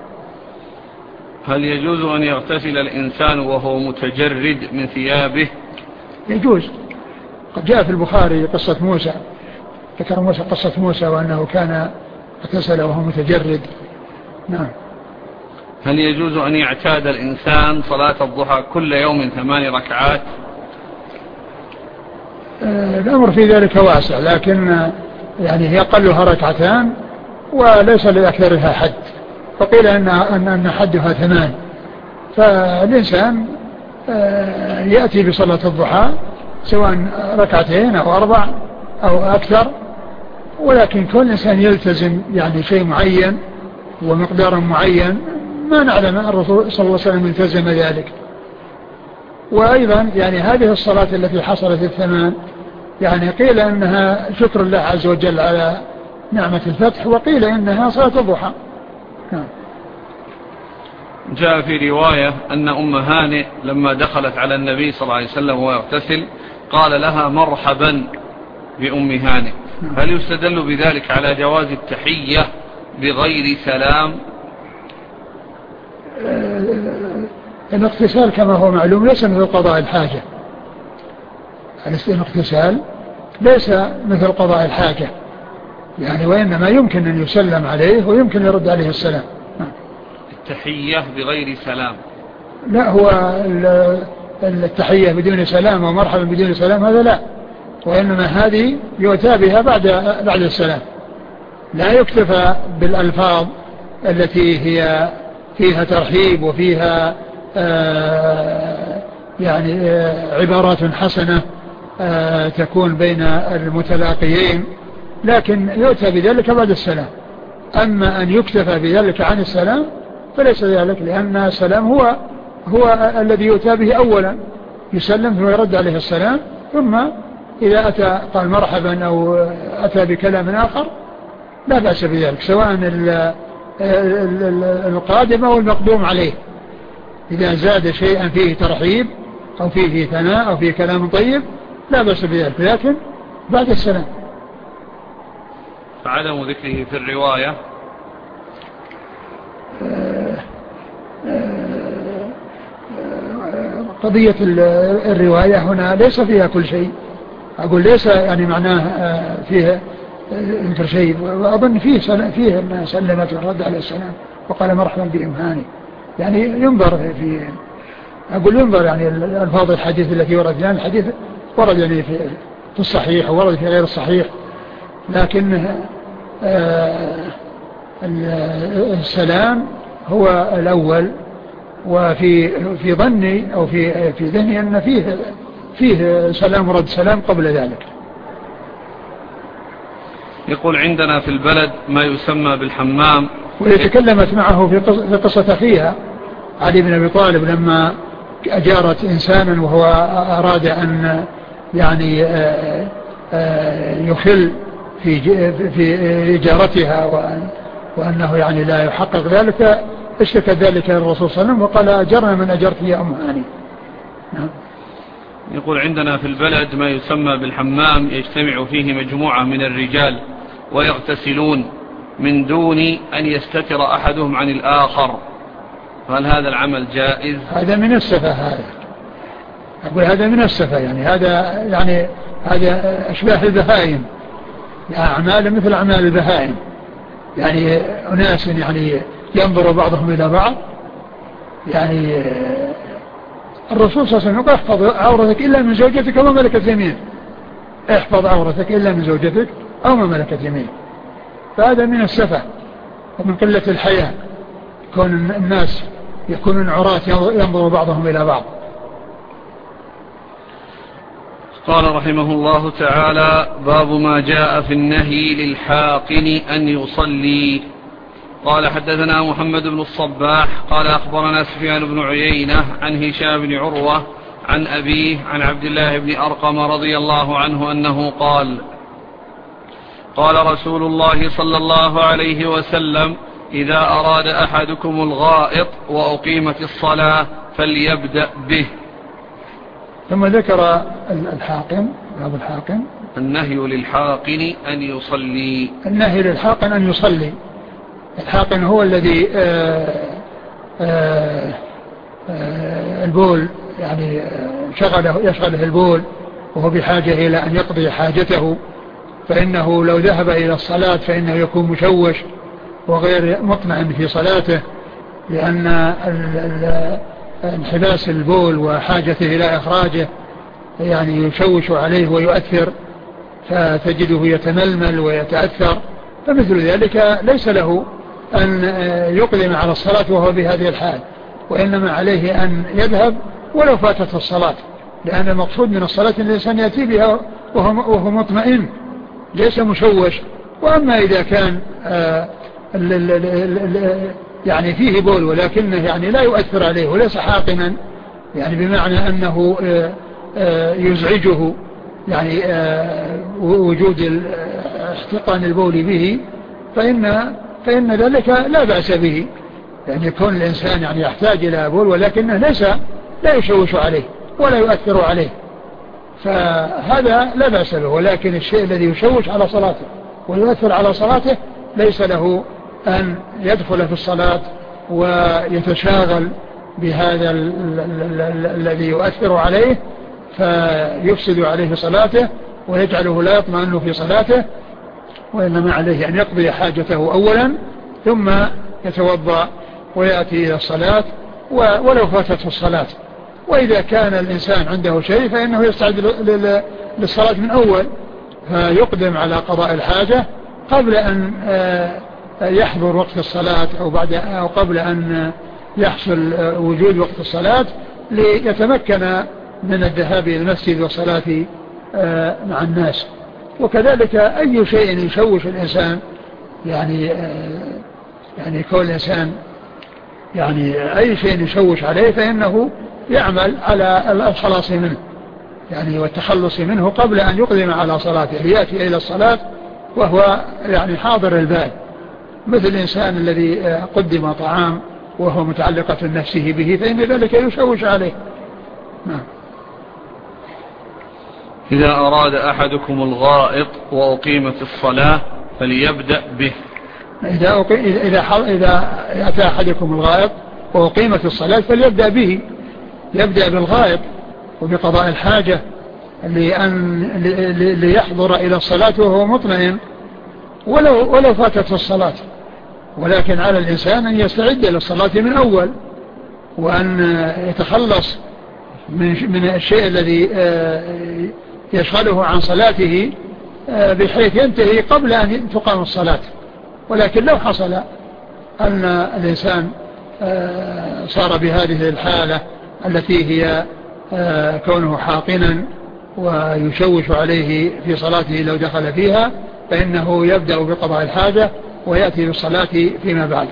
هل يجوز أن يغتسل الإنسان وهو متجرد من ثيابه؟ يجوز. قد جاء في البخاري قصة موسى، ذكر موسى قصة موسى وأنه كان اغتسل وهو متجرد. نعم. هل يجوز أن يعتاد الإنسان صلاة الضحى كل يوم 8 ركعات؟ الأمر في ذلك واسع، لكن يعني هي أقلها 2 ركعتان وليس لأكثرها حد، فقيل أن حدها 8، فالإنسان يأتي بصلاة الضحى سواء 2 أو 4 أو أكثر، ولكن كل إنسان يلتزم يعني شيء معين ومقدار معين، ما نعلم أن الرسول صلى الله عليه وسلم التزم ذلك. وأيضا يعني هذه الصلاة التي حصلت 8 يعني قيل أنها شكر الله عز وجل على نعمة الفتح، وقيل إنها صلاة الضحى. جاء في رواية أن أم هانئ لما دخلت على النبي صلى الله عليه وسلم وهو يغتسل قال لها مرحبا بأم هانئ. هل يستدل بذلك على جواز التحية بغير سلام؟ الاغتسال كما هو معلوم ليس مثل قضاء الحاجة، الاغتسال ليس مثل قضاء الحاجة يعني، وإنما يمكن أن يسلم عليه ويمكن يرد عليه السلام. التحية بغير سلام لا، هو التحية بدون سلام ومرحبا بدون سلام هذا لا، وإنما هذه يؤتى بها بعد السلام، لا يكتفى بالألفاظ التي هي فيها ترحيب وفيها يعني عبارات حسنة تكون بين المتلاقيين، لكن يؤتى بذلك بعد السلام. أما أن يكتفى بذلك عن السلام فليس ذلك، لأن السلام هو الذي يؤتى به أولا، يسلم ثم يرد عليه السلام، ثم إذا أتى قال مرحبا أو أتى بكلام آخر لا بأس بذلك، سواء القادم أو المقدوم عليه، إذا زاد شيئا فيه ترحيب أو فيه ثناء أو فيه كلام طيب لا بأس بذلك، لكن بعد السلام. فعدم ذكره في الرواية قضية الرواية هنا ليس فيها كل شيء، أقول ليس يعني معناه فيها ذكر شيء، وأظن فيه سلمت الرد على السلام وقال مرحبا بإمهاني، يعني ينظر أقول ينظر يعني الألفاظ الحديث التي ورد، لأن الحديث ورد يعني في الصحيح وورد في غير الصحيح، لكن السلام هو الأول، وفي ظني أو في ذهني أن فيه سلام ورد سلام قبل ذلك. يقول عندنا في البلد ما يسمى بالحمام، وتكلمت معه في قصة أخيها علي بن أبي طالب لما أجارت إنسانا وهو أراد أن يعني يخل في إجارتها وأنه يعني لا يحقق ذلك، اشتكى ذلك للرسول صلى الله عليه وسلم وقال أجرنا من أجرت يا أم هاني. نعم. يقول عندنا في البلد ما يسمى بالحمام يجتمع فيه مجموعة من الرجال ويغتسلون من دون أن يستتر أحدهم عن الآخر، هل هذا العمل جائز؟ هذا من السفة، هذا من السفة، يعني هذا أشباه البهائم، يعني أعمال مثل أعمال البهائم، يعني أناس يعني ينظر بعضهم إلى بعض، يعني الرسول صلى الله عليه وسلم يقول احفظ عورتك إلا من زوجتك وما ملكت يمينك، احفظ عورتك إلا من زوجتك أو ما ملكت يمينك. فهذا من السفة ومن قلة الحياة، كون الناس يكونون عراة ينظر بعضهم إلى بعض. قال رحمه الله تعالى: باب ما جاء في النهي للحاقن أن يصلي. قال حدثنا محمد بن الصباح قال أخبرنا سفيان بن عيينة عن هشام بن عروة عن أبيه عن عبد الله بن أرقم رضي الله عنه أنه قال: قال رسول الله صلى الله عليه وسلم: إذا أراد أحدكم الغائط وأقيمت الصلاة فليبدأ به. ثم ذكر الحاقن، باب الحاقن، النهي للحاقن أن يصلي. النهي للحاقن أن يصلي. الحاقن هو الذي البول، يعني يشغله البول وهو بحاجة إلى أن يقضي حاجته، فإنه لو ذهب إلى الصلاة فإنه يكون مشوش وغير مطمئن في صلاته، لأن انحباس البول وحاجته إلى إخراجه يعني يشوش عليه ويؤثر، فتجده يتململ ويتأثر، فمثل ذلك ليس له أن يقدم على الصلاة وهو بهذه الحال، وإنما عليه أن يذهب ولو فاتت الصلاة، لأن المقصود من الصلاة أن الإنسان يأتي بها وهو مطمئن ليس مشوش. وأما إذا كان يعني فيه بول ولكنه يعني لا يؤثر عليه وليس حاقنا، يعني بمعنى أنه يزعجه يعني وجود احتقان البول به، فإن ذلك لا بأس به، يعني يكون الإنسان يعني يحتاج إلى بول ولكنه لا يشوش عليه ولا يؤثر عليه، فهذا لا بأس به. ولكن الشيء الذي يشوش على صلاته ويؤثر على صلاته ليس له أن يدخل في الصلاة ويتشاغل بهذا الذي يؤثر عليه فيفسد عليه صلاته ويجعله لا يطمئن في صلاته، وإنما عليه أن يقضي حاجته أولا ثم يتوضأ ويأتي إلى الصلاة ولو فاتته الصلاة. وإذا كان الإنسان عنده شيء فإنه يستعد للصلاة من أول، فيقدم على قضاء الحاجة قبل أن يحضر وقت الصلاة أو قبل أن يحصل وجود وقت الصلاة، ليتمكن من الذهاب إلى المسجد والصلاة مع الناس. وكذلك أي شيء يشوش الإنسان، يعني كل الإنسان يعني أي شيء يشوش عليه فإنه يعمل على الخلاص منه، يعني والتخلص منه قبل أن يقدم على صلاته، ليأتي إلى الصلاة وهو يعني حاضر البال، مثل الإنسان الذي قدم طعام وهو متعلقة نفسه به فإن ذلك يشوش عليه. نعم. إذا أراد أحدكم الغائط وأقيمت الصلاة فليبدأ به. إذا أتى أحدكم الغائط وأقيمت الصلاة فليبدأ به، يبدأ بالغائط وبقضاء الحاجة ليحضر إلى الصلاة وهو مطمئن ولو فاتت الصلاة، ولكن على الإنسان أن يستعد للصلاة من أول، وأن يتخلص من الشيء الذي يشغله عن صلاته بحيث ينتهي قبل أن تقام الصلاة. ولكن لو حصل أن الإنسان صار بهذه الحالة التي هي كونه حاقنا ويشوش عليه في صلاته لو دخل فيها، فإنه يبدأ بقضاء الحاجة ويأتي بالصلاة فيما بعد.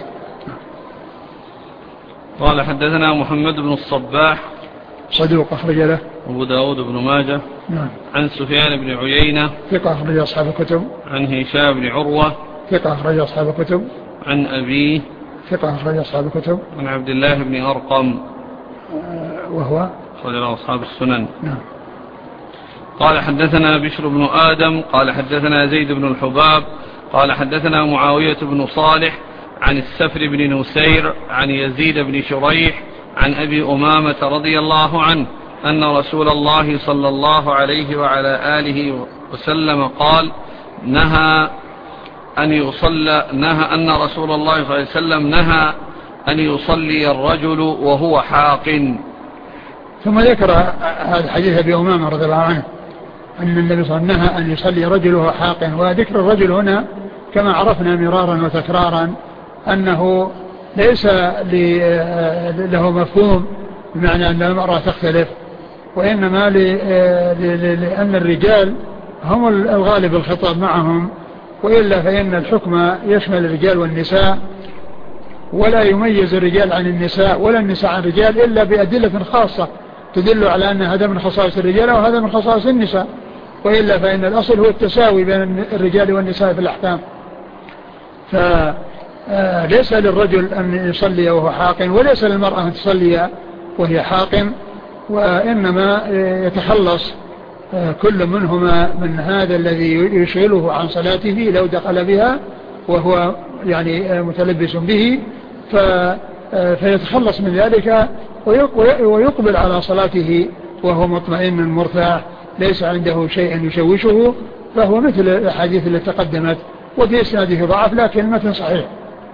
قال حدثنا محمد بن الصباح صدوق أخرج له أبو داود بن ماجه. نعم. عن سفيان بن عيينة ثقة أخرج أصحاب الكتب. عن هشام بن عروة ثقة أخرج أصحاب الكتب. عن أبيه ثقة أخرج أصحاب الكتب. عن عبد الله بن أرقم وهو أخرج له أصحاب السنن. نعم. قال حدثنا بشر بن آدم قال حدثنا زيد بن الحباب قال حدثنا معاوية بن صالح عن السفر بن نسير عن يزيد بن شريح عن أبي أمامة رضي الله عنه أن رسول الله صلى الله عليه وعلى آله وسلم قال نهى أن رسول الله صلى الله عليه وسلم نهى أن يصلي الرجل وهو حاق. ثم ذكر هذا الحديث أبي أمامة رضي الله عنه أن النبي صلى الله عليه وسلم نهى أن يصلي رجل وهو حاق. وذكر الرجل هنا كما عرفنا مرارا وتكرارا أنه ليس له مفهوم بمعنى أن المرأة تختلف، وإنما لأن الرجال هم الغالب الخطاب معهم، وإلا فإن الحكم يشمل الرجال والنساء، ولا يميز الرجال عن النساء ولا النساء عن الرجال إلا بأدلة خاصة تدل على أن هذا من خصائص الرجال وهذا من خصائص النساء، وإلا فإن الأصل هو التساوي بين الرجال والنساء في الأحكام. فليس للرجل أن يصلي وهو حاق، وليس للمرأة أن تصلي وهي حاق، وإنما يتخلص كل منهما من هذا الذي يشغله عن صلاته لو دخل بها وهو يعني متلبس به، فيتخلص من ذلك ويقبل على صلاته وهو مطمئن مرتاح ليس عنده شيء يشوشه، فهو مثل الحديث التي تقدمت وفي إسناده ضعف لكن المتن صحيح.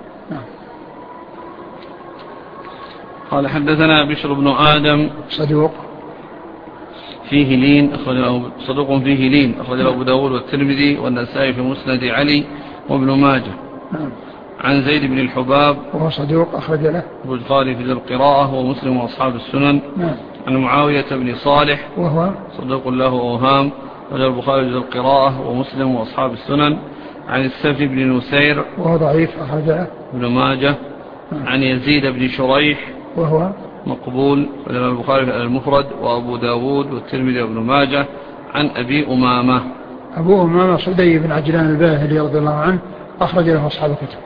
قال حدثنا بشر بن آدم صدوق فيه لين صدوق فيه لين أخرج أبو داود والترمذي والنسائي في مسند علي وابن ماجه. عن زيد بن الحباب وهو صدوق أخرج له البخاري في ذي القراءة ومسلم وأصحاب السنن. عن معاوية بن صالح وهو صدوق له أوهام أخرج البخاري في ذي القراءة ومسلم وأصحاب السنن. عن السفر بن نسير وهو ضعيف أخرج له ابن ماجه. عن يزيد بن شريح وهو مقبول أخرج البخاري في المفرد وأبو داود والترمذي وابن ماجه. عن أبي أمامة أبو أمامة صدي بن عجلان الباهلي رضي الله عنه أخرج له أصحاب الكتب.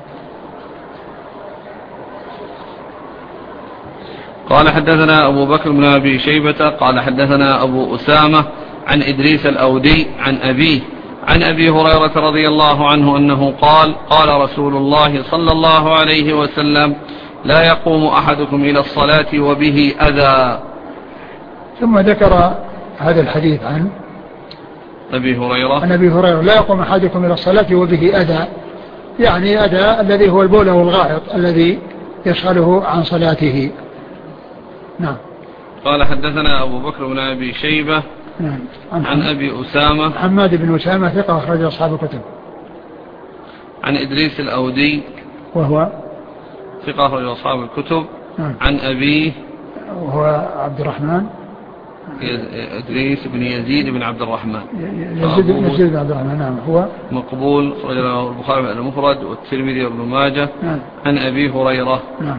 قال حدثنا أبو بكر بن أبي شيبة قال حدثنا أبو أسامة عن إدريس الأودي عن أبيه عن أبي هريرة رضي الله عنه أنه قال قال رسول الله صلى الله عليه وسلم لا يقوم أحدكم إلى الصلاة وبه أذى. ثم ذكر هذا الحديث عن أبي هريرة عن أبي هريرة لا يقوم أحدكم إلى الصلاة وبه أذى، يعني أذى الذي هو البول والغائط الذي يشغله عن صلاته. نعم. قال حدثنا أبو بكر بن أبي شيبة عن أبي أسامة حماد بن أسامة ثقة أخرج أصحاب الكتب. عن إدريس الأودي وهو ثقة أخرج أصحاب الكتب. عن أبيه وهو عبد الرحمن إدريس بن يزيد بن عبد الرحمن يزيد بن عبد الرحمن. نعم. هو مقبول أخرج له البخاري المفرد والترمذي وابن ماجه. عن أبي هريرة. نعم.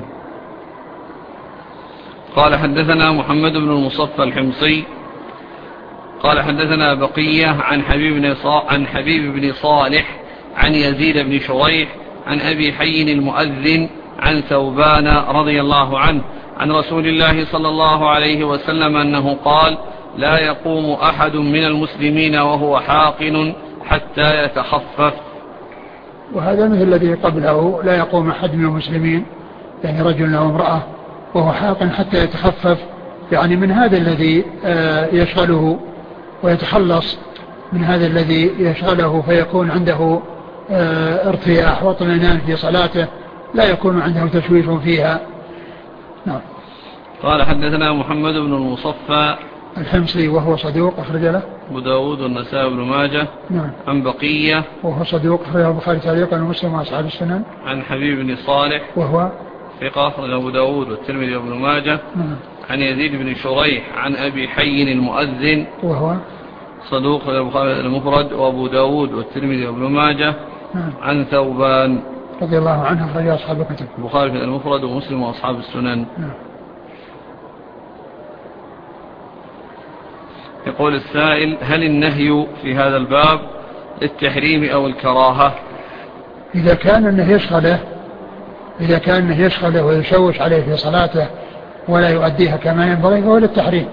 قال حدثنا محمد بن المصفى الحمصي قال حدثنا بقية عن حبيب بن صالح عن يزيد بن شريح عن أبي حي المؤذن عن ثوبان رضي الله عنه عن رسول الله صلى الله عليه وسلم أنه قال: لا يقوم أحد من المسلمين وهو حاقن حتى يتخفف. وهذا مثل الذي قبله: لا يقوم أحد من المسلمين، يعني رجل أو امرأة، وهو حاقن حتى يتخفف، يعني من هذا الذي يشغله، ويتخلص من هذا الذي يشغله، فيكون عنده ارتياح واطمئنان في صلاته، لا يكون عنده تشويش فيها. نعم. قال: حدثنا محمد بن المصفى الحمصي وهو صدوق أخرج له أبو داود والنسائي بن ماجه. نعم. عن بقية وهو صدوق أخرجه البخاري تعليقا ومسلم وأصحاب السنن. عن حبيب بن صالح وهو ثقة أخرجه أبو داود والترمذي وابن ماجه. نعم. عن يزيد بن شريح عن أبي حي المؤذن وهو صدوق البخاري المفرد وأبو داود والترمذي وابن ماجه. نعم. عن ثوبان رضي الله عنه أخرج أصحاب الكتب البخاري المفرد ومسلم وأصحاب السنن. نعم. يقول السائل: هل النهي في هذا الباب للتحريم أو الكراهة؟ إذا كان أنه يشغله ويشوش عليه في صلاته ولا يؤديها كما ينبغي فهو للتحريم.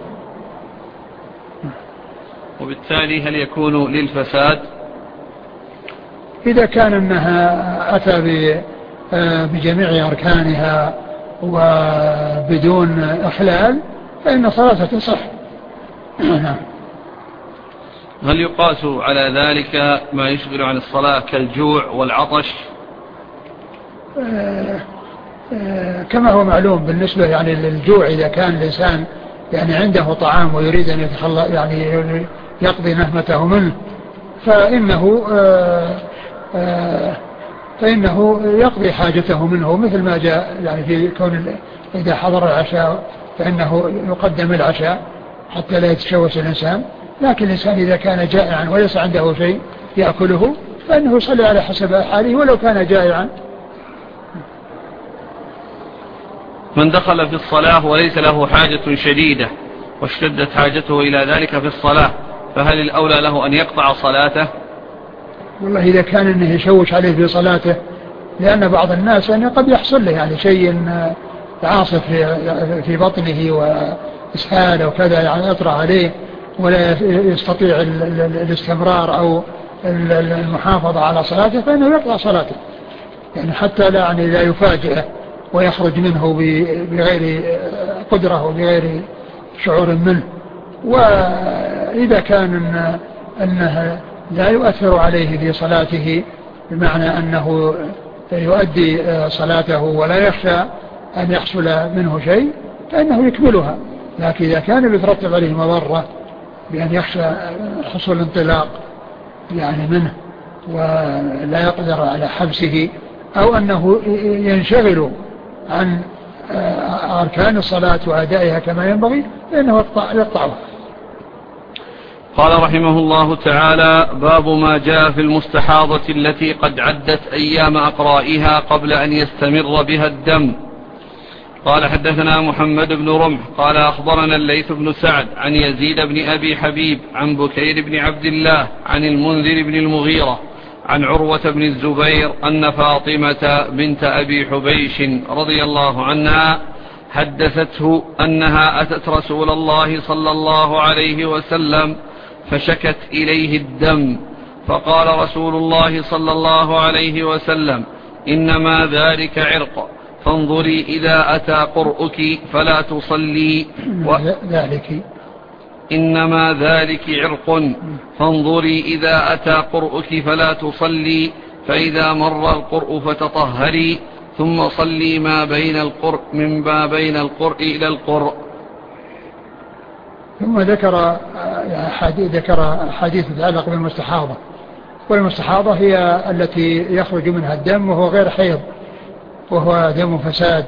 وبالتالي هل يكون للفساد؟ إذا كان أنها أتى بجميع أركانها وبدون إخلال فإن صلاته تصح. هل يقاس على ذلك ما يشغل عن الصلاة كالجوع والعطش؟ كما هو معلوم بالنسبة يعني للجوع، إذا كان الإنسان يعني عنده طعام ويريد أن يعني يقضي نهمته منه فإنه يقضي حاجته منه، مثل ما جاء يعني في كون إذا حضر العشاء فإنه يقدم العشاء حتى لا يتشوش الإنسان. لكن الإنسان إذا كان جائعا وليس عنده شيء يأكله فإنه يصلي على حسب حاله ولو كان جائعا. من دخل في الصلاة وليس له حاجة شديدة واشتدت حاجته إلى ذلك في الصلاة، فهل الأولى له أن يقطع صلاته؟ والله إذا كان أنه يشوش عليه في صلاته، لأن بعض الناس يعني قد يحصل له يعني شيء عاصف في بطنه وإسهال وكذا، يعني يطرأ عليه ولا يستطيع الاستمرار أو المحافظة على صلاته، فإنه يقطع صلاته يعني حتى لا يفاجئه ويخرج منه بغير قدرة وبغير شعور منه. وإذا كان أنه لا يؤثر عليه في صلاته بمعنى أنه يؤدي صلاته ولا يخشى أن يحصل منه شيء فإنه يكملها. لكن إذا كان يترتب عليه مضرة بأن يخشى حصول انطلاق يعني منه ولا يقدر على حبسه، أو أنه ينشغل عن أركان الصلاة وأدائها كما ينبغي فإنه يقطعها. قال رحمه الله تعالى: باب ما جاء في المستحاضة التي قد عدت أيام أقرائها قبل أن يستمر بها الدم. قال: حدثنا محمد بن رمح قال: أخبرنا الليث بن سعد عن يزيد بن أبي حبيب عن بكير بن عبد الله عن المنذر بن المغيرة عن عروة بن الزبير أن فاطمة بنت أبي حبيش رضي الله عنها حدثته أنها أتت رسول الله صلى الله عليه وسلم فشكت إليه الدم، فقال رسول الله صلى الله عليه وسلم: إنما ذلك عرق، فانظري إذا أتى قرؤك فلا تصلي إنما ذلك عرق، فانظري إذا أتى قرؤك فلا تصلي، فإذا مر القرء فتطهري، ثم صلي ما بين القرء إلى القرء. ثم ذكر حديث يتعلق بالمستحاضة، والمستحاضة هي التي يخرج منها الدم وهو غير حيض، وهو دم فساد،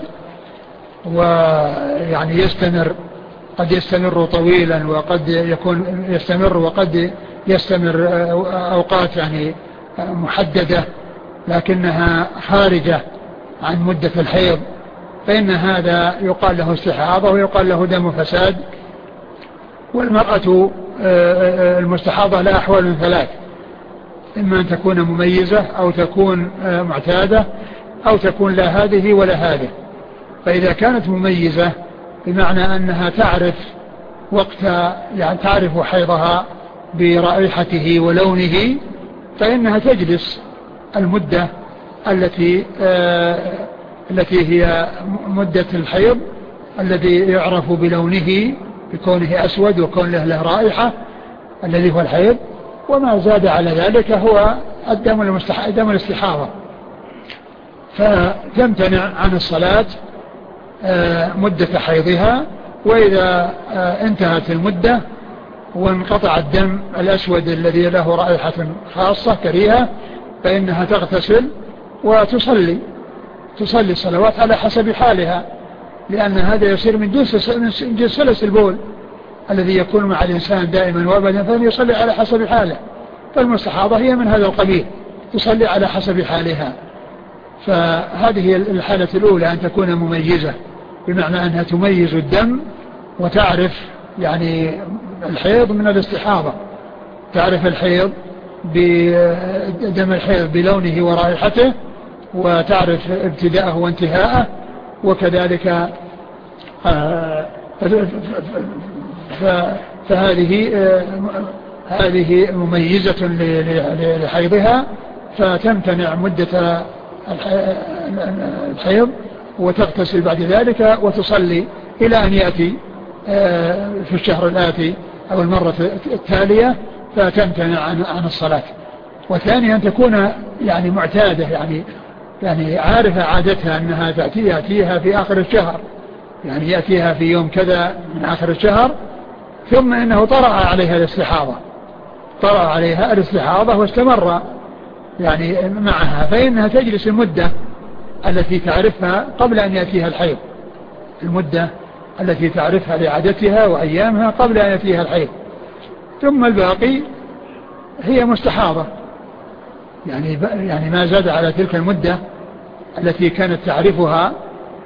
ويعني قد يستمر طويلا وقد يكون يستمر وقد يستمر أوقات يعني محددة لكنها خارجة عن مدة الحيض، فإن هذا يقال له استحاضة ويقال له دم فساد. والمرأة المستحاضة لا أحوال ثلاث: إما أن تكون مميزة أو تكون معتادة أو تكون لا هذه ولا هذه. فإذا كانت مميزة بمعنى أنها تعرف وقت يعني تعرف حيضها برائحته ولونه فإنها تجلس المدة التي هي مدة الحيض الذي يعرف بلونه بكونه أسود وكونه له رائحة الذي هو الحيض. وما زاد على ذلك هو دم الاستحاضة، فتمتنع عن الصلاة مدة حيضها. وإذا انتهت المدة وانقطع الدم الأسود الذي له رائحة خاصة كريهة فإنها تغتسل وتصلي الصلوات على حسب حالها، لأن هذا يصير من جنس سلس البول الذي يكون مع الإنسان دائما وابدا، فإن يصلي على حسب حاله. فالمستحاضة هي من هذا القبيل، تصلي على حسب حالها. فهذه الحالة الأولى أن تكون مميزة بمعنى أنها تميز الدم وتعرف يعني الحيض من الاستحاضة، تعرف الحيض بدم الحيض بلونه ورائحته وتعرف ابتداءه وانتهاءه. وكذلك هذه مميزة لحيضها فتمتنع مدة الحيض وتغتسل بعد ذلك وتصلي إلى أن يأتي في الشهر الآتي أو المرة التالية فتمتنع عن الصلاة. وثانيا أن تكون يعني معتادة يعني عارفة عادتها أنها يأتيها في آخر الشهر، يعني يأتيها في يوم كذا من آخر الشهر، ثم إنه طرأ عليها الاستحاضة واستمر يعني معها، فإنها تجلس المدة التي تعرفها قبل أن يأتيها الحيض، المدة التي تعرفها لعادتها وأيامها قبل أن يأتيها الحيض. ثم الباقي هي مستحاضة، يعني ما زاد على تلك المدة التي كانت تعرفها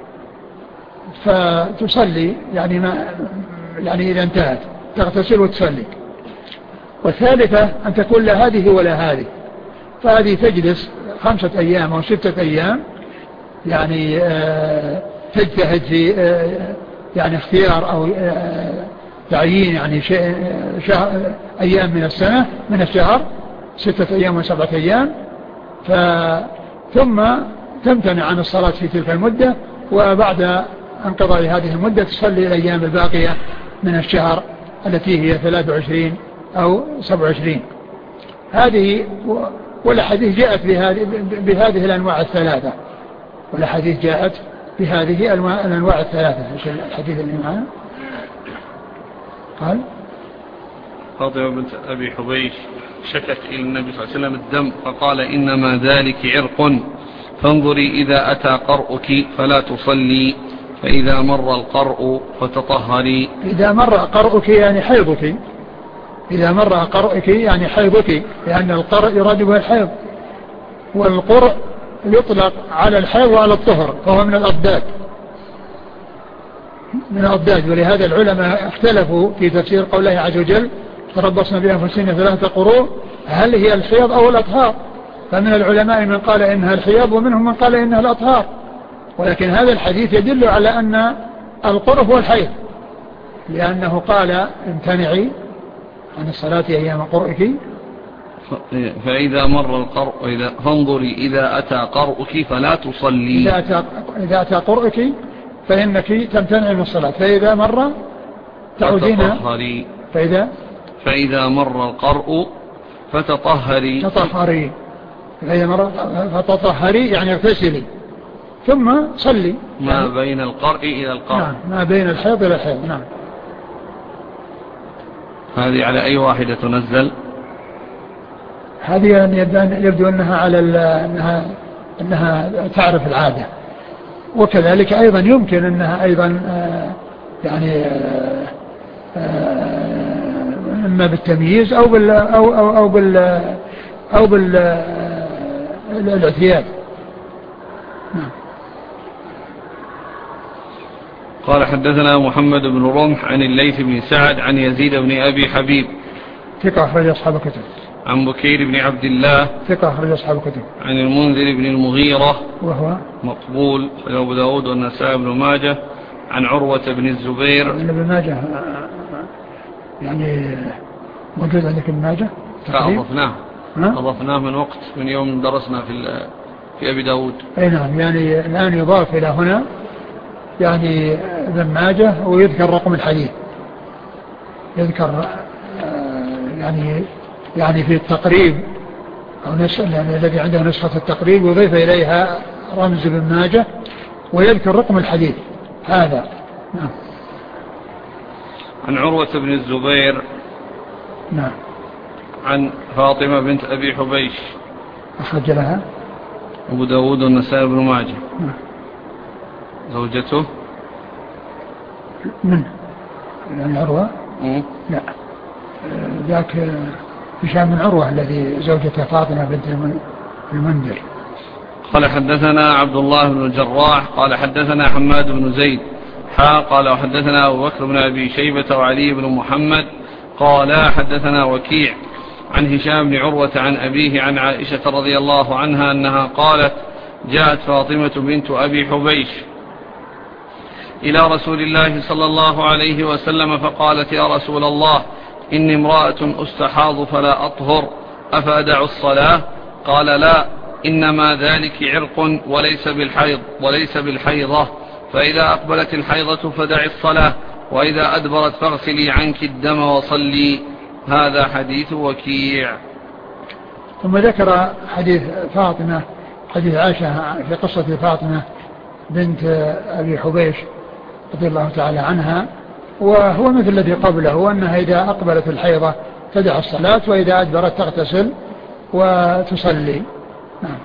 فتصلي يعني إذا انتهت تغتسل وتصلي. والثالثة أن تكون لا هذه ولا هذه، فهذه تجلس 5 أيام أو 6 أيام يعني تجتهد في يعني اختيار أو تعيين يعني أيام من السنة من الشهر 6 أيام و7 أيام، ثم تمتنع عن الصلاة في تلك المدة، وبعد انقضاء هذه المدة تصلي الأيام الباقية من الشهر التي هي 23 أو 27. هذه والحديث جاءت بهذه الأنواع الثلاثة، والحديث جاءت بهذه الأنواع الثلاثة. الحديث اللي معنا قال فاطمة بنت أبي حبيش شكت إلى النبي صلى الله عليه وسلم الدم فقال إنما ذلك عرق فانظري إذا أتى قرؤك فلا تصلي فإذا مر القرء فتطهري. إذا مر قرؤك يعني حيضك، إذا مر قرؤك يعني حيضك، لأن القرء يراد به الحيض، والقرء يطلق على الحيض وعلى الطهر، فهو من الأضداد. ولهذا العلماء اختلفوا في تفسير قوله عز وجل تربصنا بأنفسنا 3 قروء هل هي الحيض أو الأطهار. فمن العلماء من قال إنها الحيض ومنهم من قال إنها الأطهار، ولكن هذا الحديث يدل على أن القرء هو الحيض، لأنه قال امتنعي عن الصلاة أيام قرئك فإذا مر القرء فانظري إذا أتى قرؤك فلا تصلي. إذا أتى قرئك فإنك تمتنع من الصلاة، فإذا مر تعودين فإذا مر القرء فتطهري فإذا مر فتطهري يعني اغتسلي ثم صلي ما بين القرء إلى القرء. نعم، ما بين الحيض إلى الحيض. نعم. هذه على أي واحدة تنزل؟ هذه يبدو أنها على أنها تعرف العادة، وكذلك أيضا يمكن أنها أيضا يعني إما بالتمييز أو بالاعتياد. نعم. قال حدثنا محمد بن رمح عن الليث بن سعد عن يزيد بن أبي حبيب ثقة أخرج أصحاب الكتب. عن بكير بن عبد الله ثقة أخرج أصحاب الكتب. عن المنذر بن المغيرة وهو مقبول أبو داود والنسائي بن ماجه عن عروة بن الزبير. ابن ماجه يعني موجود عندك ابن ماجه؟ أضفناه من وقت من يوم درسنا في أبي داود. أي نعم، يعني الآن يضاف إلى هنا يعني ابن ماجه ويذكر رقم الحديث، يذكر يعني في التقريب أو يعني الذي عنده نسخة التقريب يضيف إليها رمز ابن ماجه ويذكر رقم الحديث هذا. نعم. عن عروة بن الزبير. نعم. عن فاطمة بنت أبي حبيش أخرج لها أبو داود والنسائي بن ماجه. نعم. زوجته من يعني عروة؟ لا، ذاك هشام بن عروة الذي زوجته فاطمة بنت المنذر. قال حدثنا عبد الله بن الجراح قال حدثنا حماد بن زيد قال وحدثنا أبو بكر بن أبي شيبة وعلي بن محمد قال حدثنا وكيع عن هشام بن عروة عن أبيه عن عائشة رضي الله عنها أنها قالت جاءت فاطمة بنت أبي حبيش إلى رسول الله صلى الله عليه وسلم فقالت يا رسول الله إني امرأة أستحاض فلا أطهر أفأدع الصلاة؟ قال لا، إنما ذلك عرق وليس بالحيضة، فإذا أقبلت الحيضة فدع الصلاة، وإذا أدبرت فاغسلي عنك الدم وصلي. هذا حديث وكيع. ثم ذكر حديث فاطمة، حديث عائشة في قصة فاطمة بنت أبي حبيش رضي الله تعالى عنها، وهو مثل الذي قبله، وأنها إذا أقبلت الحيضة تدع الصلاة، وإذا أدبرت تغتسل وتصلي. نعم.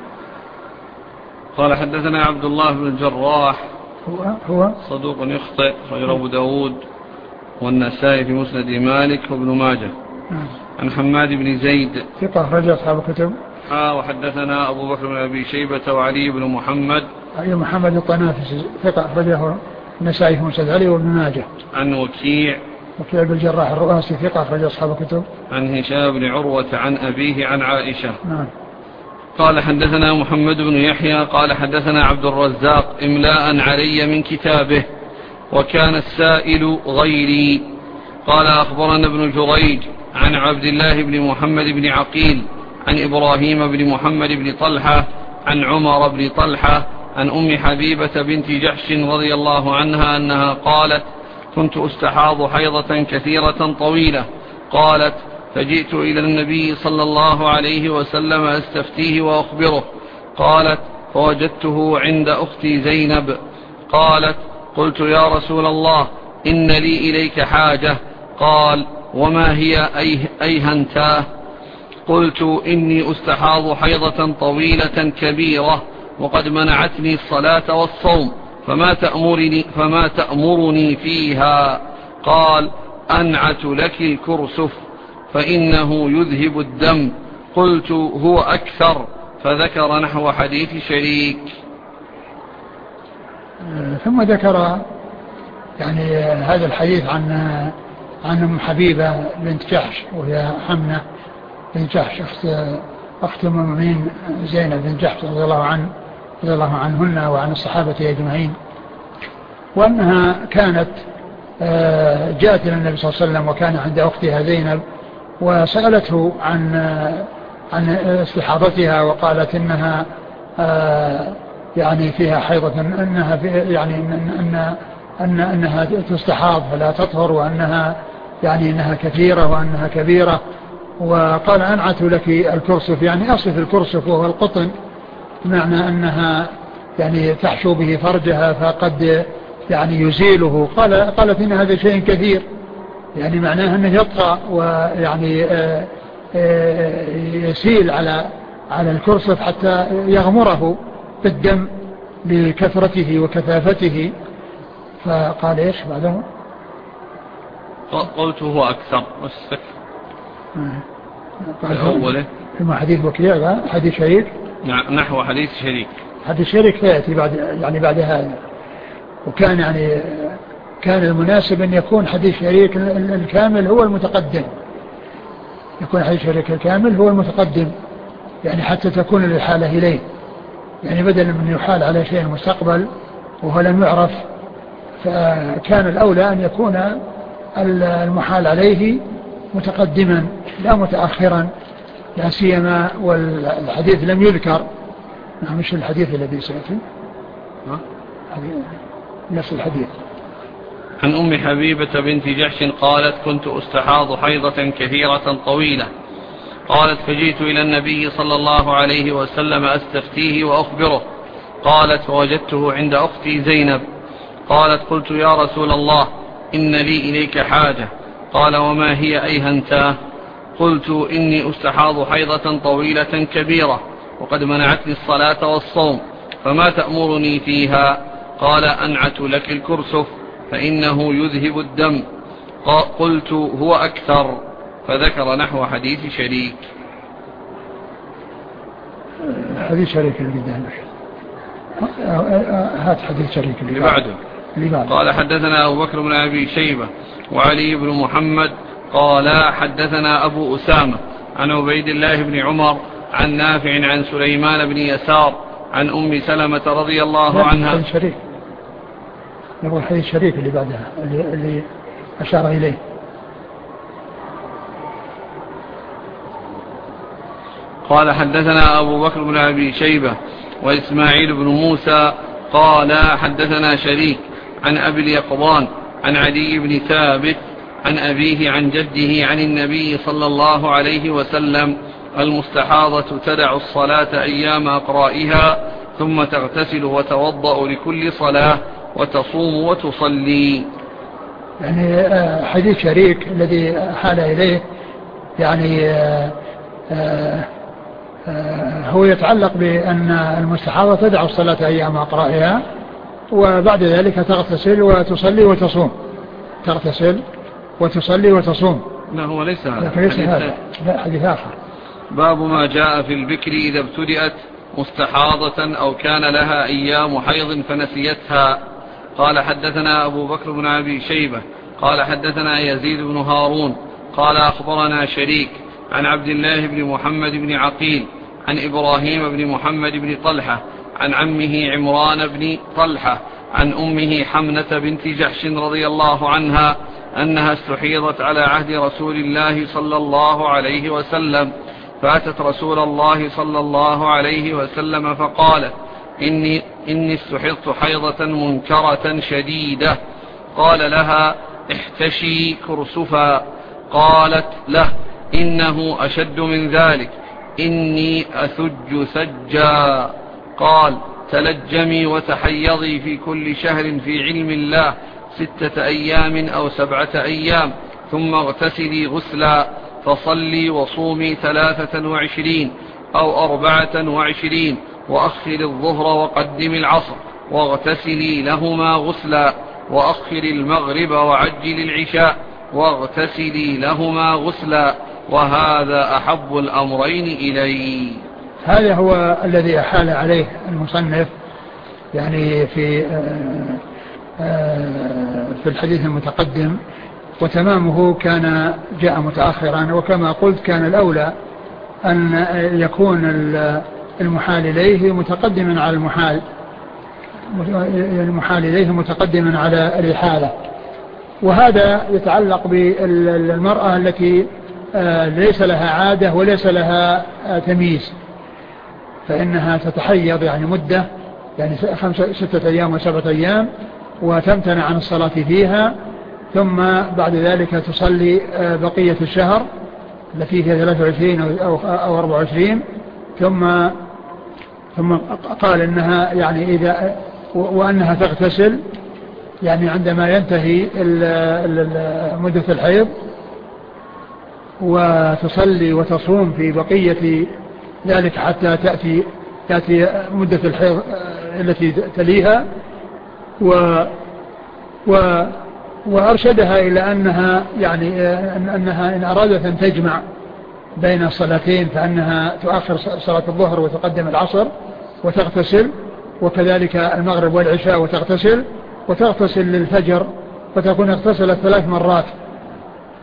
قال حدثنا عبد الله بن الجراح هو صدوق يخطئ غير أبو داود والنسائي في مسند مالك وابن ماجه. عن حماد بن زيد ثقة أخرج أصحاب الكتب. وحدثنا أبو بكر بن أبي شيبة وعلي بن محمد. علي محمد الطنافسي ثقة أخرجه النسائي في مسند علي وابن ماجه. عن وكيع بن الجراح الرؤاسي ثقة أخرج أصحاب الكتب. عن هشام بن عروة عن أبيه عن عائشة. نعم. قال حدثنا محمد بن يحيى قال حدثنا عبد الرزاق إملاء علي من كتابه وكان السائل غيري. قال أخبرنا ابن جريج عن عبد الله بن محمد بن عقيل عن إبراهيم بن محمد بن طلحة عن عمر بن طلحة عن أم حبيبة بنت جحش رضي الله عنها أنها قالت كنت أستحاض حيضة كثيرة طويلة. قالت فجئت إلى النبي صلى الله عليه وسلم أستفتيه وأخبره. قالت فوجدته عند أختي زينب. قالت قلت يا رسول الله إن لي إليك حاجة. قال وما هي أيهنتاه؟ قلت إني أستحاض حيضة طويلة كبيرة وقد منعتني الصلاة والصوم فما تأمرني فيها؟ قال أنعت لك الكرسف فإنه يذهب الدم. قلت هو أكثر، فذكر نحو حديث شريك. ثم ذكر يعني هذا الحديث عن أم حبيبة بنت جحش، وهي حمنة بنت جحش أخت المؤمنين زينب بنت جحش رضي الله عنهن وعن الصحابة أجمعين، وأنها كانت جاءت إلى النبي صلى الله عليه وسلم وكان عند أختها زينب وسألته عن استحاضتها، وقالت إنها يعني فيها حيضة، أنها يعني أنها تستحاض فلا تطهر، وأنها يعني أنها كثيرة وأنها كبيرة. وقال أنعت لك الكرسف، يعني أصف الكرسف وهو القطن، معنى أنها يعني تحشو به فرجها فقد يعني يزيله. قالت إن هذا شيء كثير، يعني معناه أنه يطغى ويعني يسيل على الكرسف حتى يغمره بالدم لكثرته وكثافته. فقال إيش بعده؟ قلت هو أكثر والسكر أوله كما حديث وكيع حديث شريك نحو حديث شريك. حديث شريك يأتي بعد هذا، وكان يعني كان المناسب أن يكون حديث شريك الكامل هو المتقدم، يكون حديث شريك الكامل هو المتقدم، يعني حتى تكون الإحالة إليه، يعني بدلا من يحال على شيء المستقبل وهو لم يعرف، فكان الأولى أن يكون المحال عليه متقدما لا متأخرا، لا سيما والحديث لم يذكر. مش الحديث الذي سيأتي نفس الحديث. عن أم حبيبة بنت جحش قالت: كنت أستحاض حيضة كثيرة طويلة، قالت: فجئت إلى النبي صلى الله عليه وسلم أستفتيه وأخبره، قالت: فوجدته عند أختي زينب، قالت: قلت: يا رسول الله، إن لي إليك حاجة. قال: وما هي أيهنتاه؟ قلت: إني أستحاض حيضة طويلة كبيرة، وقد منعتني الصلاة والصوم، فما تأمرني فيها؟ قال: أنعت لك الكرسف، فإنه يذهب الدم. قلت: هو أكثر، فذكر نحو حديث شريك. حديث شريك اللي قدامك، هات حديث شريك اللي بعده. قال: حدثنا أبو بكر بن أبي شيبة وعلي بن محمد قال: حدثنا أبو أسامة عن عبيد الله بن عمر عن نافع عن سليمان بن يسار عن أم سلمة رضي الله عنها. نقول حديث شريك اللي بعدها اللي أشار إليه. قال: حدثنا أبو بكر بن أبي شيبة وإسماعيل بن موسى قال: حدثنا شريك عن أبي اليقظان عن عدي بن ثابت عن أبيه عن جده عن النبي صلى الله عليه وسلم: المستحاضة تدع الصلاة أيام أقرائها، ثم تغتسل وتوضأ لكل صلاة، وتصوم وتصلي. يعني حديث شريك الذي حال إليه يعني هو يتعلق بأن المستحاضة تدع الصلاة أيام أقرائها، وبعد ذلك تغتسل وتصلي وتصوم. تغتسل وتصلي وتصوم. لا، هو ليس هذا، لا، حديث آخر. باب ما جاء في البكر إذا ابتدأت مستحاضة أو كان لها أيام حيض فنسيتها. قال: حدثنا أبو بكر بن أبي شيبة قال: حدثنا يزيد بن هارون قال: أخبرنا شريك عن عبد الله بن محمد بن عقيل عن إبراهيم بن محمد بن طلحة عن عمه عمران بن طلحة عن أمه حمنة بنت جحش رضي الله عنها أنها استحيضت على عهد رسول الله صلى الله عليه وسلم، فأتت رسول الله صلى الله عليه وسلم فقالت: إني استحضت حيضة منكرة شديدة. قال لها: احتشي كرسفا. قالت له: إنه أشد من ذلك، إني أثج ثجا. قال: تلجمي وتحيضي في كل شهر في علم الله 6 أيام أو 7 أيام، ثم اغتسلي غسلا، فصلي وصومي 23 أو 24، وأخر الظهر وقدم العصر، واغتسلي لهما غسلا، وأخر المغرب وعجل العشاء، واغتسلي لهما غسلا، وهذا أحب الأمرين إلي. هذا هو الذي أحال عليه المصنف يعني في الحديث المتقدم، وتمامه كان جاء متأخرا، وكما قلت كان الأولى أن يكون المحال إليه متقدما على المحال إليه متقدما على الإحالة. وهذا يتعلق بالمرأة التي ليس لها عادة وليس لها تمييز، فإنها تتحيض يعني مدة، يعني 6 أيام و7 أيام، وتمتنع عن الصلاة فيها، ثم بعد ذلك تصلي بقية الشهر التي هي 23 أو 24، ثم قال إنها يعني إذا وأنها تغتسل يعني عندما ينتهي مدة الحيض، وتصلي وتصوم في بقية ذلك حتى تأتي مدة الحيض التي تليها، وأرشدها إلى أنها يعني أنها إن أرادت أن تجمع بين الصلاتين فأنها تؤخر صلاة الظهر وتقدم العصر وتغتسل، وكذلك المغرب والعشاء وتغتسل للفجر، فتكون اغتسلت 3 مرات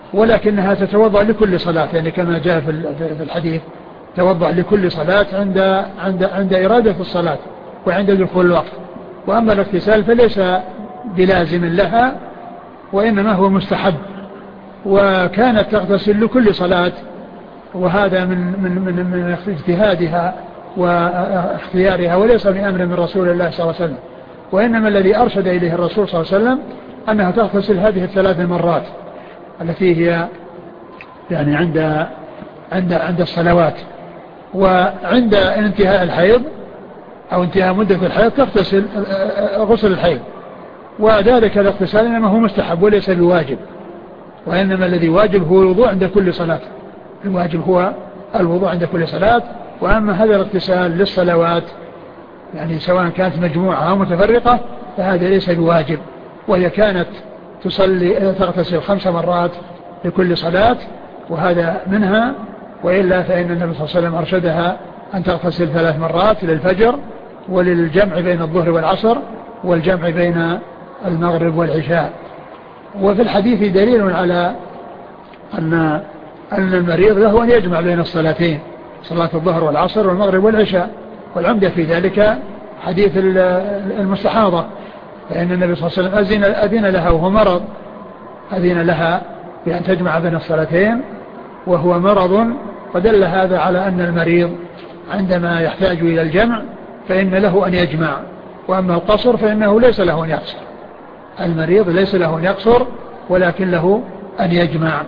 ولكنها تتوضأ لكل صلاة، يعني كما جاء في الحديث توضأ لكل صلاة عند إرادة الصلاة وعند دخول الوقت. وأما الاغتسال فليس بلازم لها، وإنما هو مستحب، وكانت تغتسل لكل صلاة، وهذا من اجتهادها واختيارها، وليس بأمر من رسول الله صلى الله عليه وسلم. وإنما الذي أرشد إليه الرسول صلى الله عليه وسلم أنها تغتسل هذه الثلاث مرات التي هي يعني عند الصلوات، وعند انتهاء الحيض أو انتهاء مدة الحيض تغتسل غسل الحيض. وذلك الاغتسال إنما هو مستحب وليس بواجب، وإنما الذي واجب هو الوضوء عند كل صلاة. الواجب هو الوضوء عند كل صلاة. وأما هذا الاغتسال للصلوات يعني سواء كانت مجموعة أو متفرقة فهذا ليس بواجب، وهي كانت تغتسل 5 مرات لكل صلاة، وهذا منها. وإلا فإن النبي صلى الله عليه وسلم أرشدها أن تغتسل 3 مرات للفجر وللجمع بين الظهر والعصر والجمع بين المغرب والعشاء. وفي الحديث دليل على أن المريض له أن يجمع بين الصلاتين، صلاة الظهر والعصر والمغرب والعشاء. والعمدة في ذلك حديث المستحاضة، فإن النبي صلى الله عليه وسلم أذن لها وهو مرض، أذن لها بأن تجمع بين الصلاتين وهو مرض، فدل هذا على أن المريض عندما يحتاج إلى الجمع فإن له أن يجمع. وأما القصر فإنه ليس له أن يقصر، المريض ليس له أن يقصر ولكن له أن يجمع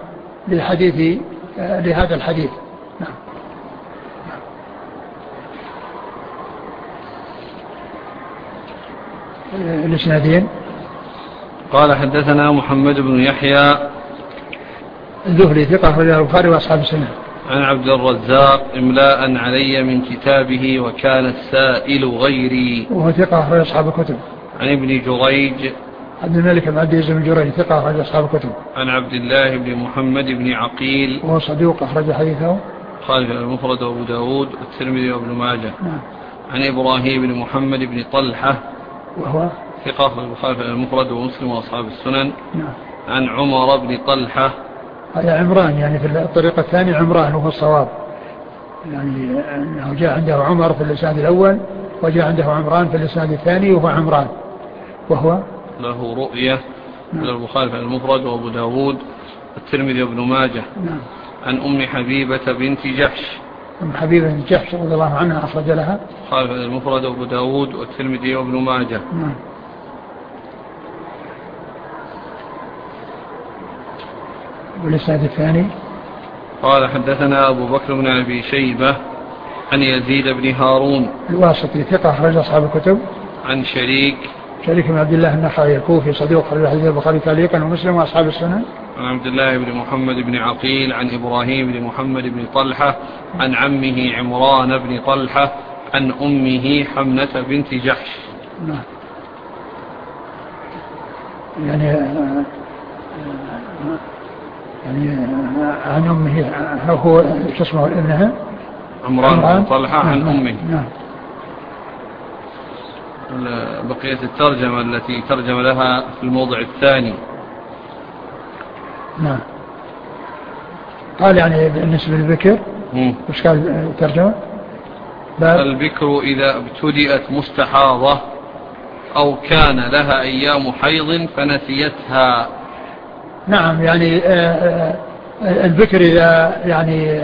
لهذا الحديث. نعم. الإسنادين. قال حدثنا محمد بن يحيى الزهري ثقة أخرجه البخاري وأصحاب السنن. عن عبد الرزاق إملاء علي من كتابه وكان السائل غيري، وهو ثقة أخرج أصحاب الكتب. عن ابن جريج عبد الملك بن عبد العزيز بن جريج ثقة أخرج أصحاب الكتب. عن عبد الله بن محمد بن عقيل وهو صدوق أخرج حديثه خالف المفرد وأبو داود والترمذي وابن ماجه. نعم. عن إبراهيم بن محمد بن طلحة وهو ثقة خالف المفرد ومسلم وأصحاب السنن. نعم. عن عمر بن طلحة، هذا عمران يعني في الطريقة الثانية عمران وهو الصواب، يعني أنه جاء عنده عمر في الإسناد الأول وجاء عنده عمران في الإسناد الثاني وهو عمران، وهو له رؤية. نعم. البخاري في المفرد وأبو داود والترمذي وابن ماجه. نعم. عن أم حبيبة بنت جحش، أم حبيبة بنت جحش رضي الله عنها أخرج لها البخاري في المفرد وأبو داود والترمذي وابن ماجه. نعم. والإسناد الثاني قال حدثنا أبو بكر بن أبي شيبة عن يزيد بن هارون الواسطي ثقة أخرج أصحاب الكتب. عن شريك بن عبد الله النخعي الكوفي صدوق أخرج حديث البخاري تعليقا ومسلم وأصحاب السنن. عن عبد الله بن محمد بن عقيل عن إبراهيم بن محمد بن طلحة عن عمه عمران بن طلحة عن أمه حمنة بنت جحش. نعم. يعني عن أمه هو شو اسمه ابنها عمران بن طلحة عن أمه. نعم. بقية الترجمة التي ترجم لها في الموضع الثاني. نعم. قال يعني بالنسبة للبكر وش قال الترجمة؟ البكر إذا ابتدأت مستحاضة أو كان لها أيام حيض فنسيتها. نعم. يعني البكر إذا يعني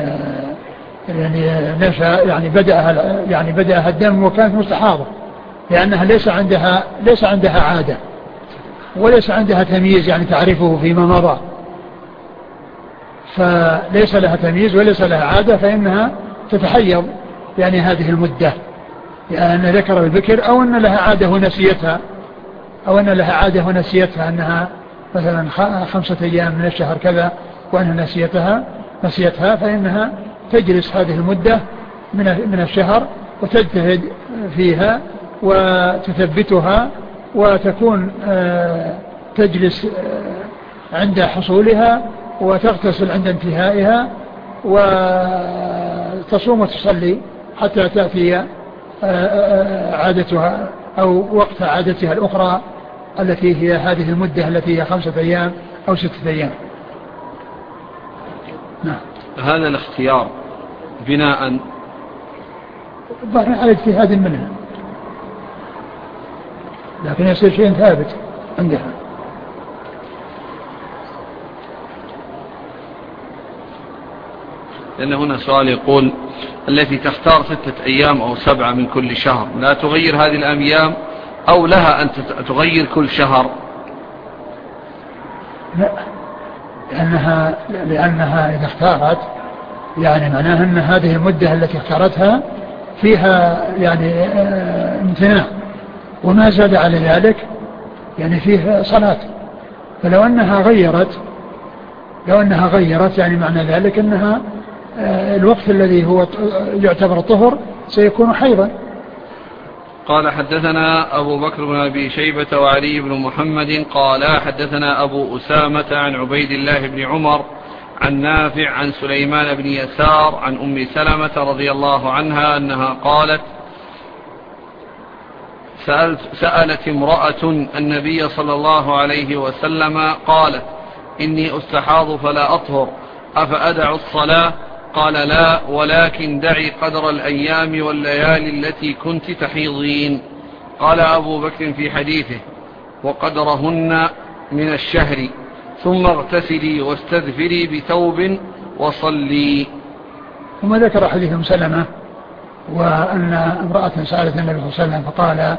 نشأ يعني بدأها الدم وكانت مستحاضة، لأنها ليس عندها عادة وليس عندها تمييز يعني تعرفه فيما مضى، فليس لها تمييز وليس لها عادة، فإنها تتحيض يعني هذه المدة، يعني ذكر البكر أو أن لها عادة ونسيتها أنها مثلا 5 أيام من الشهر كذا وأنها نسيتها فإنها تجلس هذه المدة من الشهر وتجتهد فيها وتثبتها وتكون تجلس عند حصولها وتغتسل عند انتهائها وتصوم وتصلي حتى تأتي عادتها أو وقت عادتها الأخرى التي هي هذه المدة التي هي 5 أيام أو 6 أيام. نعم. هذا الاختيار بناء الظاهر على اجتهاد منها، لكن يصير شيء ثابت عندها. لأن هنا سؤال يقول التي تختار 6 أيام أو 7 من كل شهر لا تغير هذه الأيام أو لها أن تغير كل شهر؟ لا، لأنها إذا اختارت يعني معناها أن هذه المدة التي اختارتها فيها يعني امتناع، وما زاد على ذلك يعني فيه صلاة. فلو أنها غيرت يعني معنى ذلك أنها الوقت الذي هو يعتبر طهر سيكون حيضا. قال حدثنا أبو بكر بن أبي شيبة وعلي بن محمد قال حدثنا أبو أسامة عن عبيد الله بن عمر عن نافع عن سليمان بن يسار عن أم سلمة رضي الله عنها أنها قالت سألت امرأة النبي صلى الله عليه وسلم قالت إني أستحاض فلا أطهر أفأدع الصلاة؟ قال لا، ولكن دعي قدر الأيام والليالي التي كنت تحيضين. قال أبو بكر في حديثه وقدرهن من الشهر ثم اغتسلي واستذفري بثوب وصلي. ثم ذكر حديث أم سلمة وأن امرأة سألت النبي صلى الله عليه وسلم فقال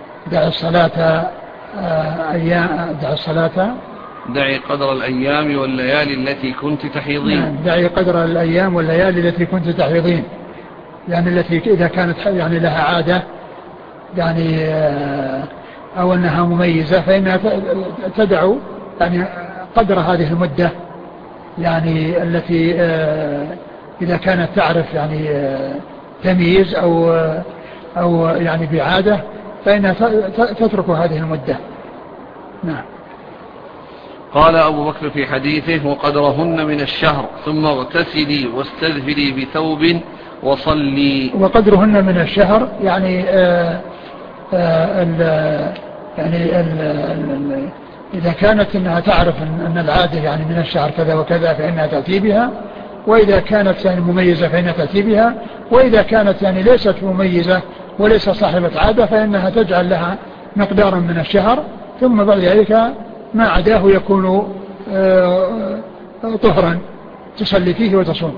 دعي قدر الأيام والليالي التي كنت تحيضين. دعي قدر الأيام والليالي التي كنت تحيضين، يعني التي إذا كانت يعني لها عادة يعني أو أنها مميزة فإنها تدع يعني قدر هذه المدة، يعني التي إذا كانت تعرف يعني تمييز أو يعني بعادة فإنها تترك هذه المدة. نعم. قال أبو بكر في حديثه وقدرهن من الشهر ثم اغتسلي واستذفري بثوب وصلي. وقدرهن من الشهر يعني إذا كانت إنها تعرف أن العادة يعني من الشهر كذا وكذا فإنها تأتي بها، وإذا كانت يعني مميزة فإنها تأتي بها، وإذا كانت يعني ليست مميزة وليس صاحبة عادة فإنها تجعل لها مقدارا من الشهر، ثم بعد ذلك ما عداه يكون طهرا تصلي فيه وتصوم.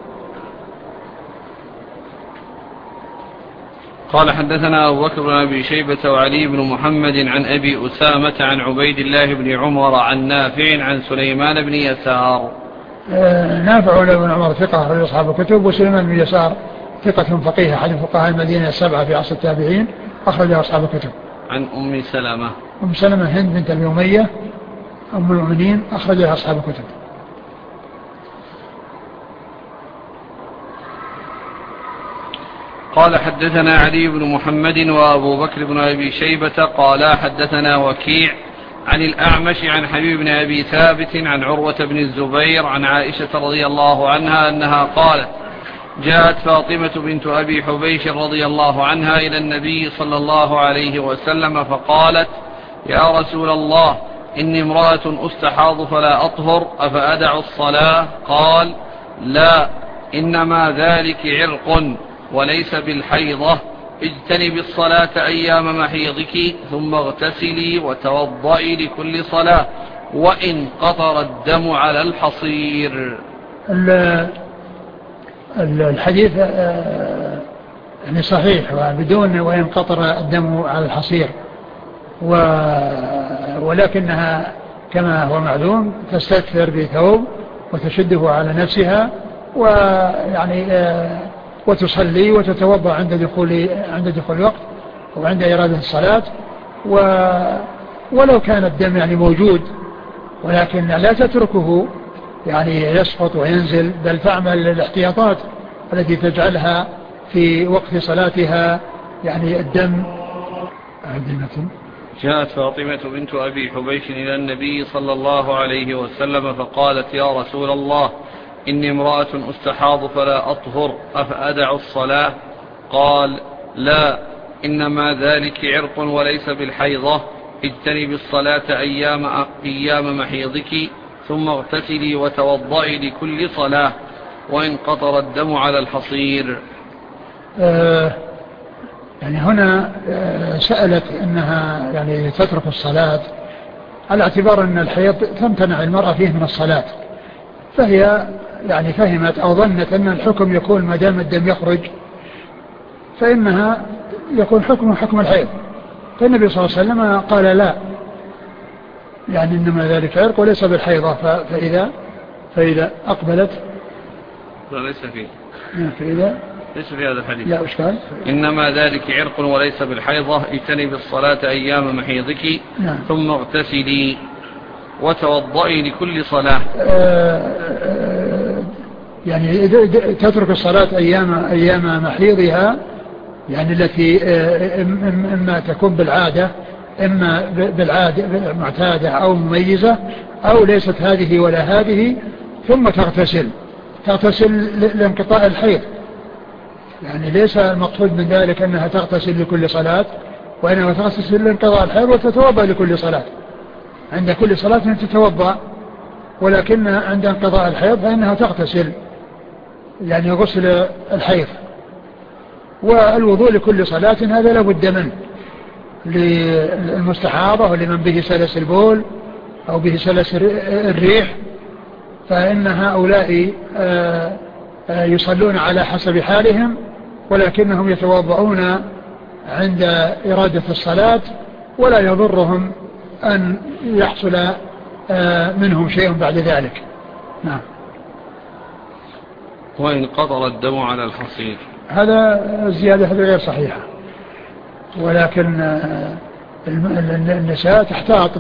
قال حدثنا أبو بكر بن أبي شيبة وعلي بن محمد عن أبي أسامة عن عبيد الله بن عمر عن نافع عن سليمان بن يسار. نافع بن عمر ثقة أخرج أصحاب الكتب، وسليمان بن يسار ثقة فقيه أحد فقهاء المدينة 7 في عصر التابعين أخرج أصحاب الكتب. عن أم سلمة. أم سلمة هند بنت أبي أمية أم المؤمنين أخرجها أصحاب الكتب. قال حدثنا علي بن محمد وأبو بكر بن أبي شيبة قال حدثنا وكيع عن الأعمش عن حبيب بن أبي ثابت عن عروة بن الزبير عن عائشة رضي الله عنها أنها قالت جاءت فاطمة بنت أبي حبيش رضي الله عنها إلى النبي صلى الله عليه وسلم فقالت يا رسول الله إني امرأة أستحاض فلا أطهر أفأدع الصلاة؟ قال لا، إنما ذلك عرق وليس بالحيضة، اجتنبي الصلاة أيام محيضك ثم اغتسلي وتوضئي لكل صلاة وإن قطر الدم على الحصير. الحديث يعني صحيح وبدون وإن قطر الدم على الحصير، ولكنها كما هو معلوم تستكثر بثوب وتشده على نفسها ويعني وتصلي وتتوضأ عند دخول الوقت وعند إرادة الصلاة، ولو كان الدم يعني موجود ولكن لا تتركه يعني يسقط وينزل، بل تعمل الاحتياطات التي تجعلها في وقت صلاتها يعني الدم. جاءت فاطمة بنت أبي حبيش إلى النبي صلى الله عليه وسلم فقالت يا رسول الله إني امرأة أستحاض فلا أطهر أفأدع الصلاة؟ قال لا، إنما ذلك عرق وليس بالحيضة، اجتنبي الصلاة أيام محيضك ثم اغتسلي وتوضئي لكل صلاة وإن قطر الدم على الحصير. يعني هنا سألت أنها يعني تترك الصلاة على اعتبار أن الحيض تمتنع المرأة فيه من الصلاة، فهي يعني فهمت أو ظنت أن الحكم يكون ما دام الدم يخرج فإنها يكون حكم الحيض. فالنبي صلى الله عليه وسلم قال لا، يعني إنما ذلك عرق وليس بالحيضة. فإذا أقبلت ليس فيه ليس في هذا الحديث لا أشكال، إنما ذلك عرق وليس بالحيضة، اجتنبي الصلاة أيام محيضك. نعم. ثم اغتسلي وتوضئي لكل صلاة. يعني تترك الصلاة أيام محيضها، يعني التي إما تكون بالعادة إما بالعادة معتادة أو مميزة أو ليست هذه ولا هذه، ثم تغتسل لانقطاع الحيض. يعني ليس المقصود من ذلك أنها تغتسل لكل صلاة، وإنما تغتسل لانقطاع الحيض وتتوضأ لكل صلاة. عند كل صلاة تتوضأ، ولكن عند انقطاع الحيض فإنها تغتسل يعني غسل الحيض. والوضوء لكل صلاة هذا لا بد منه للمستحاضة ولمن به سلس البول أو به سلس الريح، فإن هؤلاء يصلون على حسب حالهم، ولكنهم يتوضؤون عند إرادة الصلاة، ولا يضرهم أن يحصل منهم شيء بعد ذلك. نعم. وإن قطر الدم على الحصير، هذا الزيادة غير صحيحة، ولكن النساء تحتاط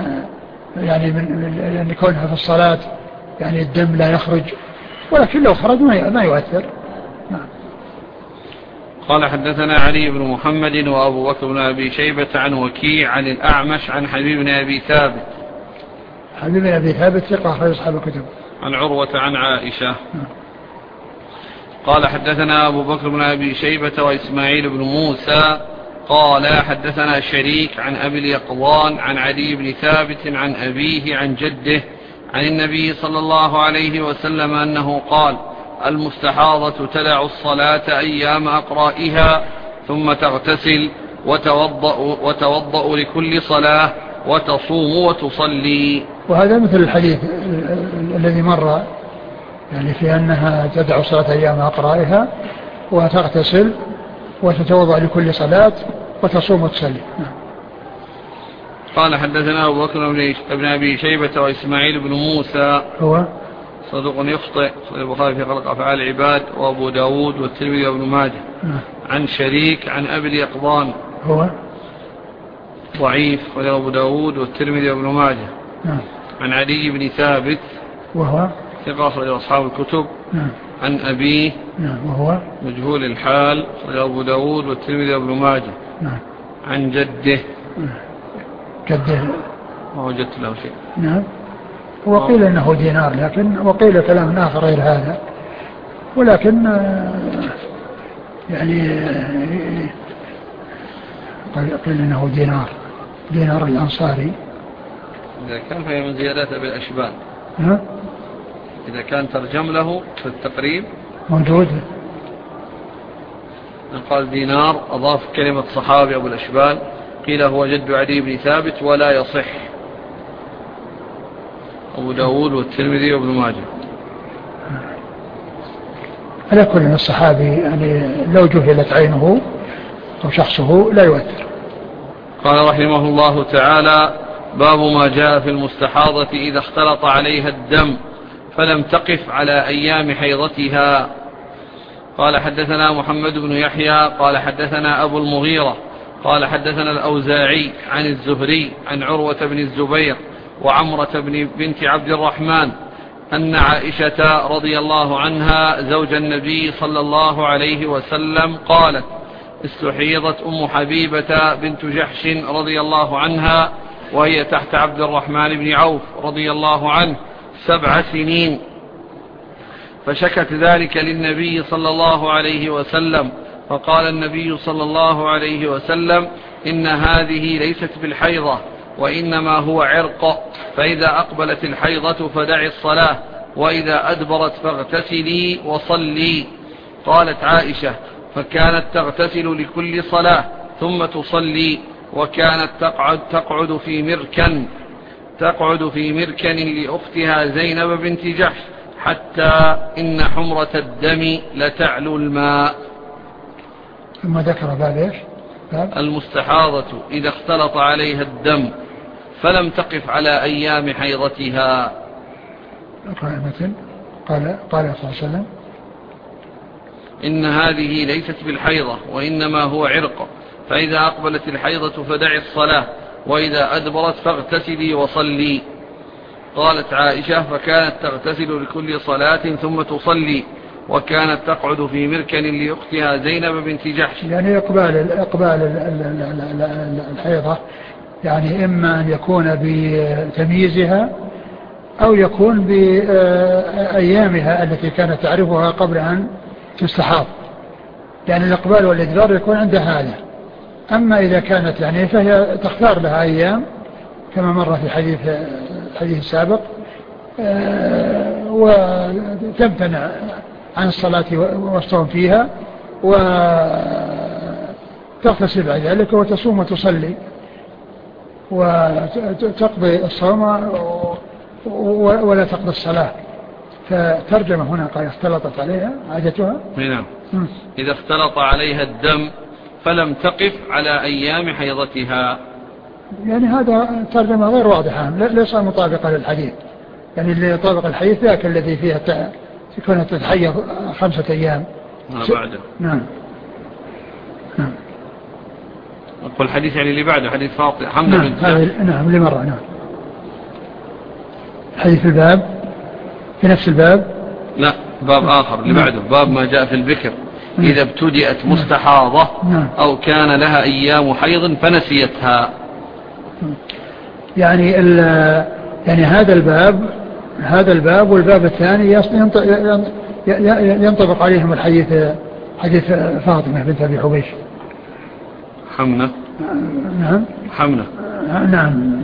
من كونها في الصلاة يعني الدم لا يخرج، ولكن لو خرج ما يؤثر. نعم. قال حدثنا علي بن محمد وأبو بكر بن أبي شيبة عن وكيع عن الأعمش عن حبيب بن أبي ثابت. حبيب بن أبي ثابت ثقة أخرج أصحاب الكتب. عن عروة عن عائشة. قال حدثنا أبو بكر بن أبي شيبة وإسماعيل بن موسى قال حدثنا شريك عن أبي اليقظان عن علي بن ثابت عن أبيه عن جده عن النبي صلى الله عليه وسلم أنه قال: المستحاضة تدع الصلاة أيام أقرائها ثم تغتسل وتوضأ لكل صلاة وتصوم وتصلي. وهذا مثل الحديث الذي مر، يعني في أنها تدع الصلاة أيام أقرائها وتغتسل وتتوضأ لكل صلاة وتصوم وتصلي. قال حدثنا أبو بكر بن أبي شيبة وإسماعيل بن موسى هو صدوق يخطئ، البخاري في خلق أفعال العباد وأبو داود والترمذي وابن ماجه. عن شريك عن أبي اليقظان هو ضعيف، وله أبو داود والترمذي وابن ماجه. عن علي بن ثابت وهو ثقة أخرج أصحاب الكتب. عن أبيه وهو مجهول الحال، وله أبو داود والترمذي وابن ماجه. عن جده ما وجدت له شيء. نعم. وقيل انه دينار، لكن وقيل كلام اخر غير هذا، ولكن يعني قيل انه دينار الانصاري. اذا كان فهي من زيادات بالاشبال. اذا كان ترجم له في التقريب موجود، قال دينار اضاف كلمة صحابي ابو الاشبال، قيل هو جد علي بن ثابت ولا يصح. أبو داود والترمذي وابن ماجه. على كل الصحابي يعني لو جهلت عينه أو شخصه لا يؤثر. قال رحمه الله تعالى: باب ما جاء في المستحاضة إذا اختلط عليها الدم فلم تقف على أيام حيضتها. قال حدثنا محمد بن يحيى قال حدثنا أبو المغيرة قال حدثنا الأوزاعي عن الزهري عن عروة بن الزبير وعمرة بنت عبد الرحمن أن عائشة رضي الله عنها زوج النبي صلى الله عليه وسلم قالت: استحيضت أم حبيبة بنت جحش رضي الله عنها وهي تحت عبد الرحمن بن عوف رضي الله عنه 7 سنين، فشكت ذلك للنبي صلى الله عليه وسلم، فقال النبي صلى الله عليه وسلم: إن هذه ليست بالحيضة، وإنما هو عرق، فإذا أقبلت الحيضة فدعي الصلاة، وإذا أدبرت فاغتسلي وصلي. قالت عائشة: فكانت تغتسل لكل صلاة ثم تصلي، وكانت تقعد في مركن لأختها زينب بنت جحش، حتى إن حمرة الدم لتعلو الماء. ثم ذكر باب ايش؟ المستحاضة إذا اختلط عليها الدم فلم تقف على أيام حيضتها. قال صلى الله عليه وسلم: إن هذه ليست بالحيضة وإنما هو عرق، فإذا أقبلت الحيضة فدعي الصلاة، وإذا أدبرت فاغتسلي وصلي. قالت عائشة: فكانت تغتسل لكل صلاة ثم تصلي، وكانت تقعد في مركن لأختها زينب بنت جحش. يعني إقبال الحيضة يعني إما أن يكون بتمييزها أو يكون بأيامها التي كانت تعرفها قبل أن تستحاض، يعني الإقبال والإدبار يكون عند هذا. أما إذا كانت يعني فهي تختار لها أيام كما مر في الحديث السابق، وتمتنع عن الصلاة والصوم فيها، وتغتسل بعد ذلك وتصوم وتصلي وتقضي الصوم ولا تقضي الصلاة. فترجمة هنا قال: اختلطت عليها عادتها. نعم. إذا اختلط عليها الدم فلم تقف على أيام حيضتها. يعني هذا ترجمة غير واضحة، ليس مطابقة للحديث. يعني اللي يطابق الحديث ذاك الذي فيها تكون تتحيض 5 أيام. بعده. نعم. أقول الحديث يعني اللي بعده حديث فاطمة حمزة بنت جحش. نعم اللي مرة. نعم. حديث الباب في نفس الباب. لا، باب آخر اللي بعده، باب ما جاء في البكر إذا ابتدأت مستحاضة أو كان لها أيام حيض فنسيتها. يعني هذا الباب والباب الثاني ينطبق عليهم حديث فاطمة بنت أبي حبيش. حمنة. نعم. حمنة. نعم.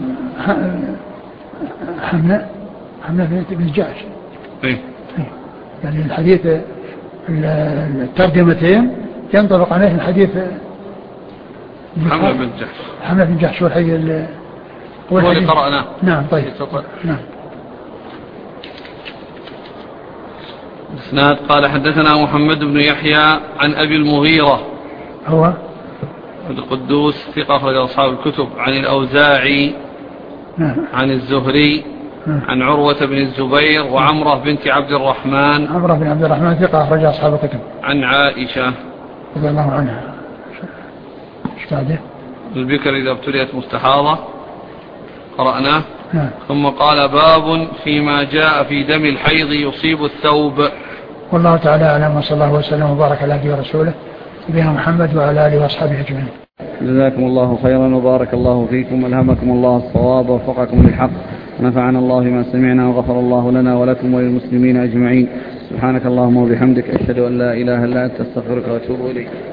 حمنة بنت جحش. يعني الحديث الترجمتين ينطبق عليه الحديث حمنة بنت جحش. حمنة بنت جحش هو اللي قرأناه. نعم. طيب. نعم. اسناد. قال: حدثنا محمد بن يحيى عن أبي المغيرة هو القدوس ثقة أخرج أصحاب الكتب، عن الأوزاعي عن الزهري عن عروة بن الزبير وعمرة بنت عبد الرحمن. عمرة بن عبد الرحمن ثقة أخرج أصحاب الكتب. عن عائشة رضي الله عنها. ايش بعده؟ البكر إذا ابتليت مستحاضة قرأناه. ثم قال: باب فيما جاء في دم الحيض يصيب الثوب. والله تعالى أعلم، وصلى الله وسلم وبارك على عبده ورسوله نبينا محمد وعلى آله وأصحابه أجمعين. جزاكم الله خيرا وبارك الله فيكم، ألهمكم الله الصواب ووفقكم للحق، ونفعنا الله ما سمعنا، وغفر الله لنا ولكم وللمسلمين أجمعين. سبحانك اللهم وبحمدك، أشهد أن لا إله إلا أنت، أستغفرك وأتوب إليك.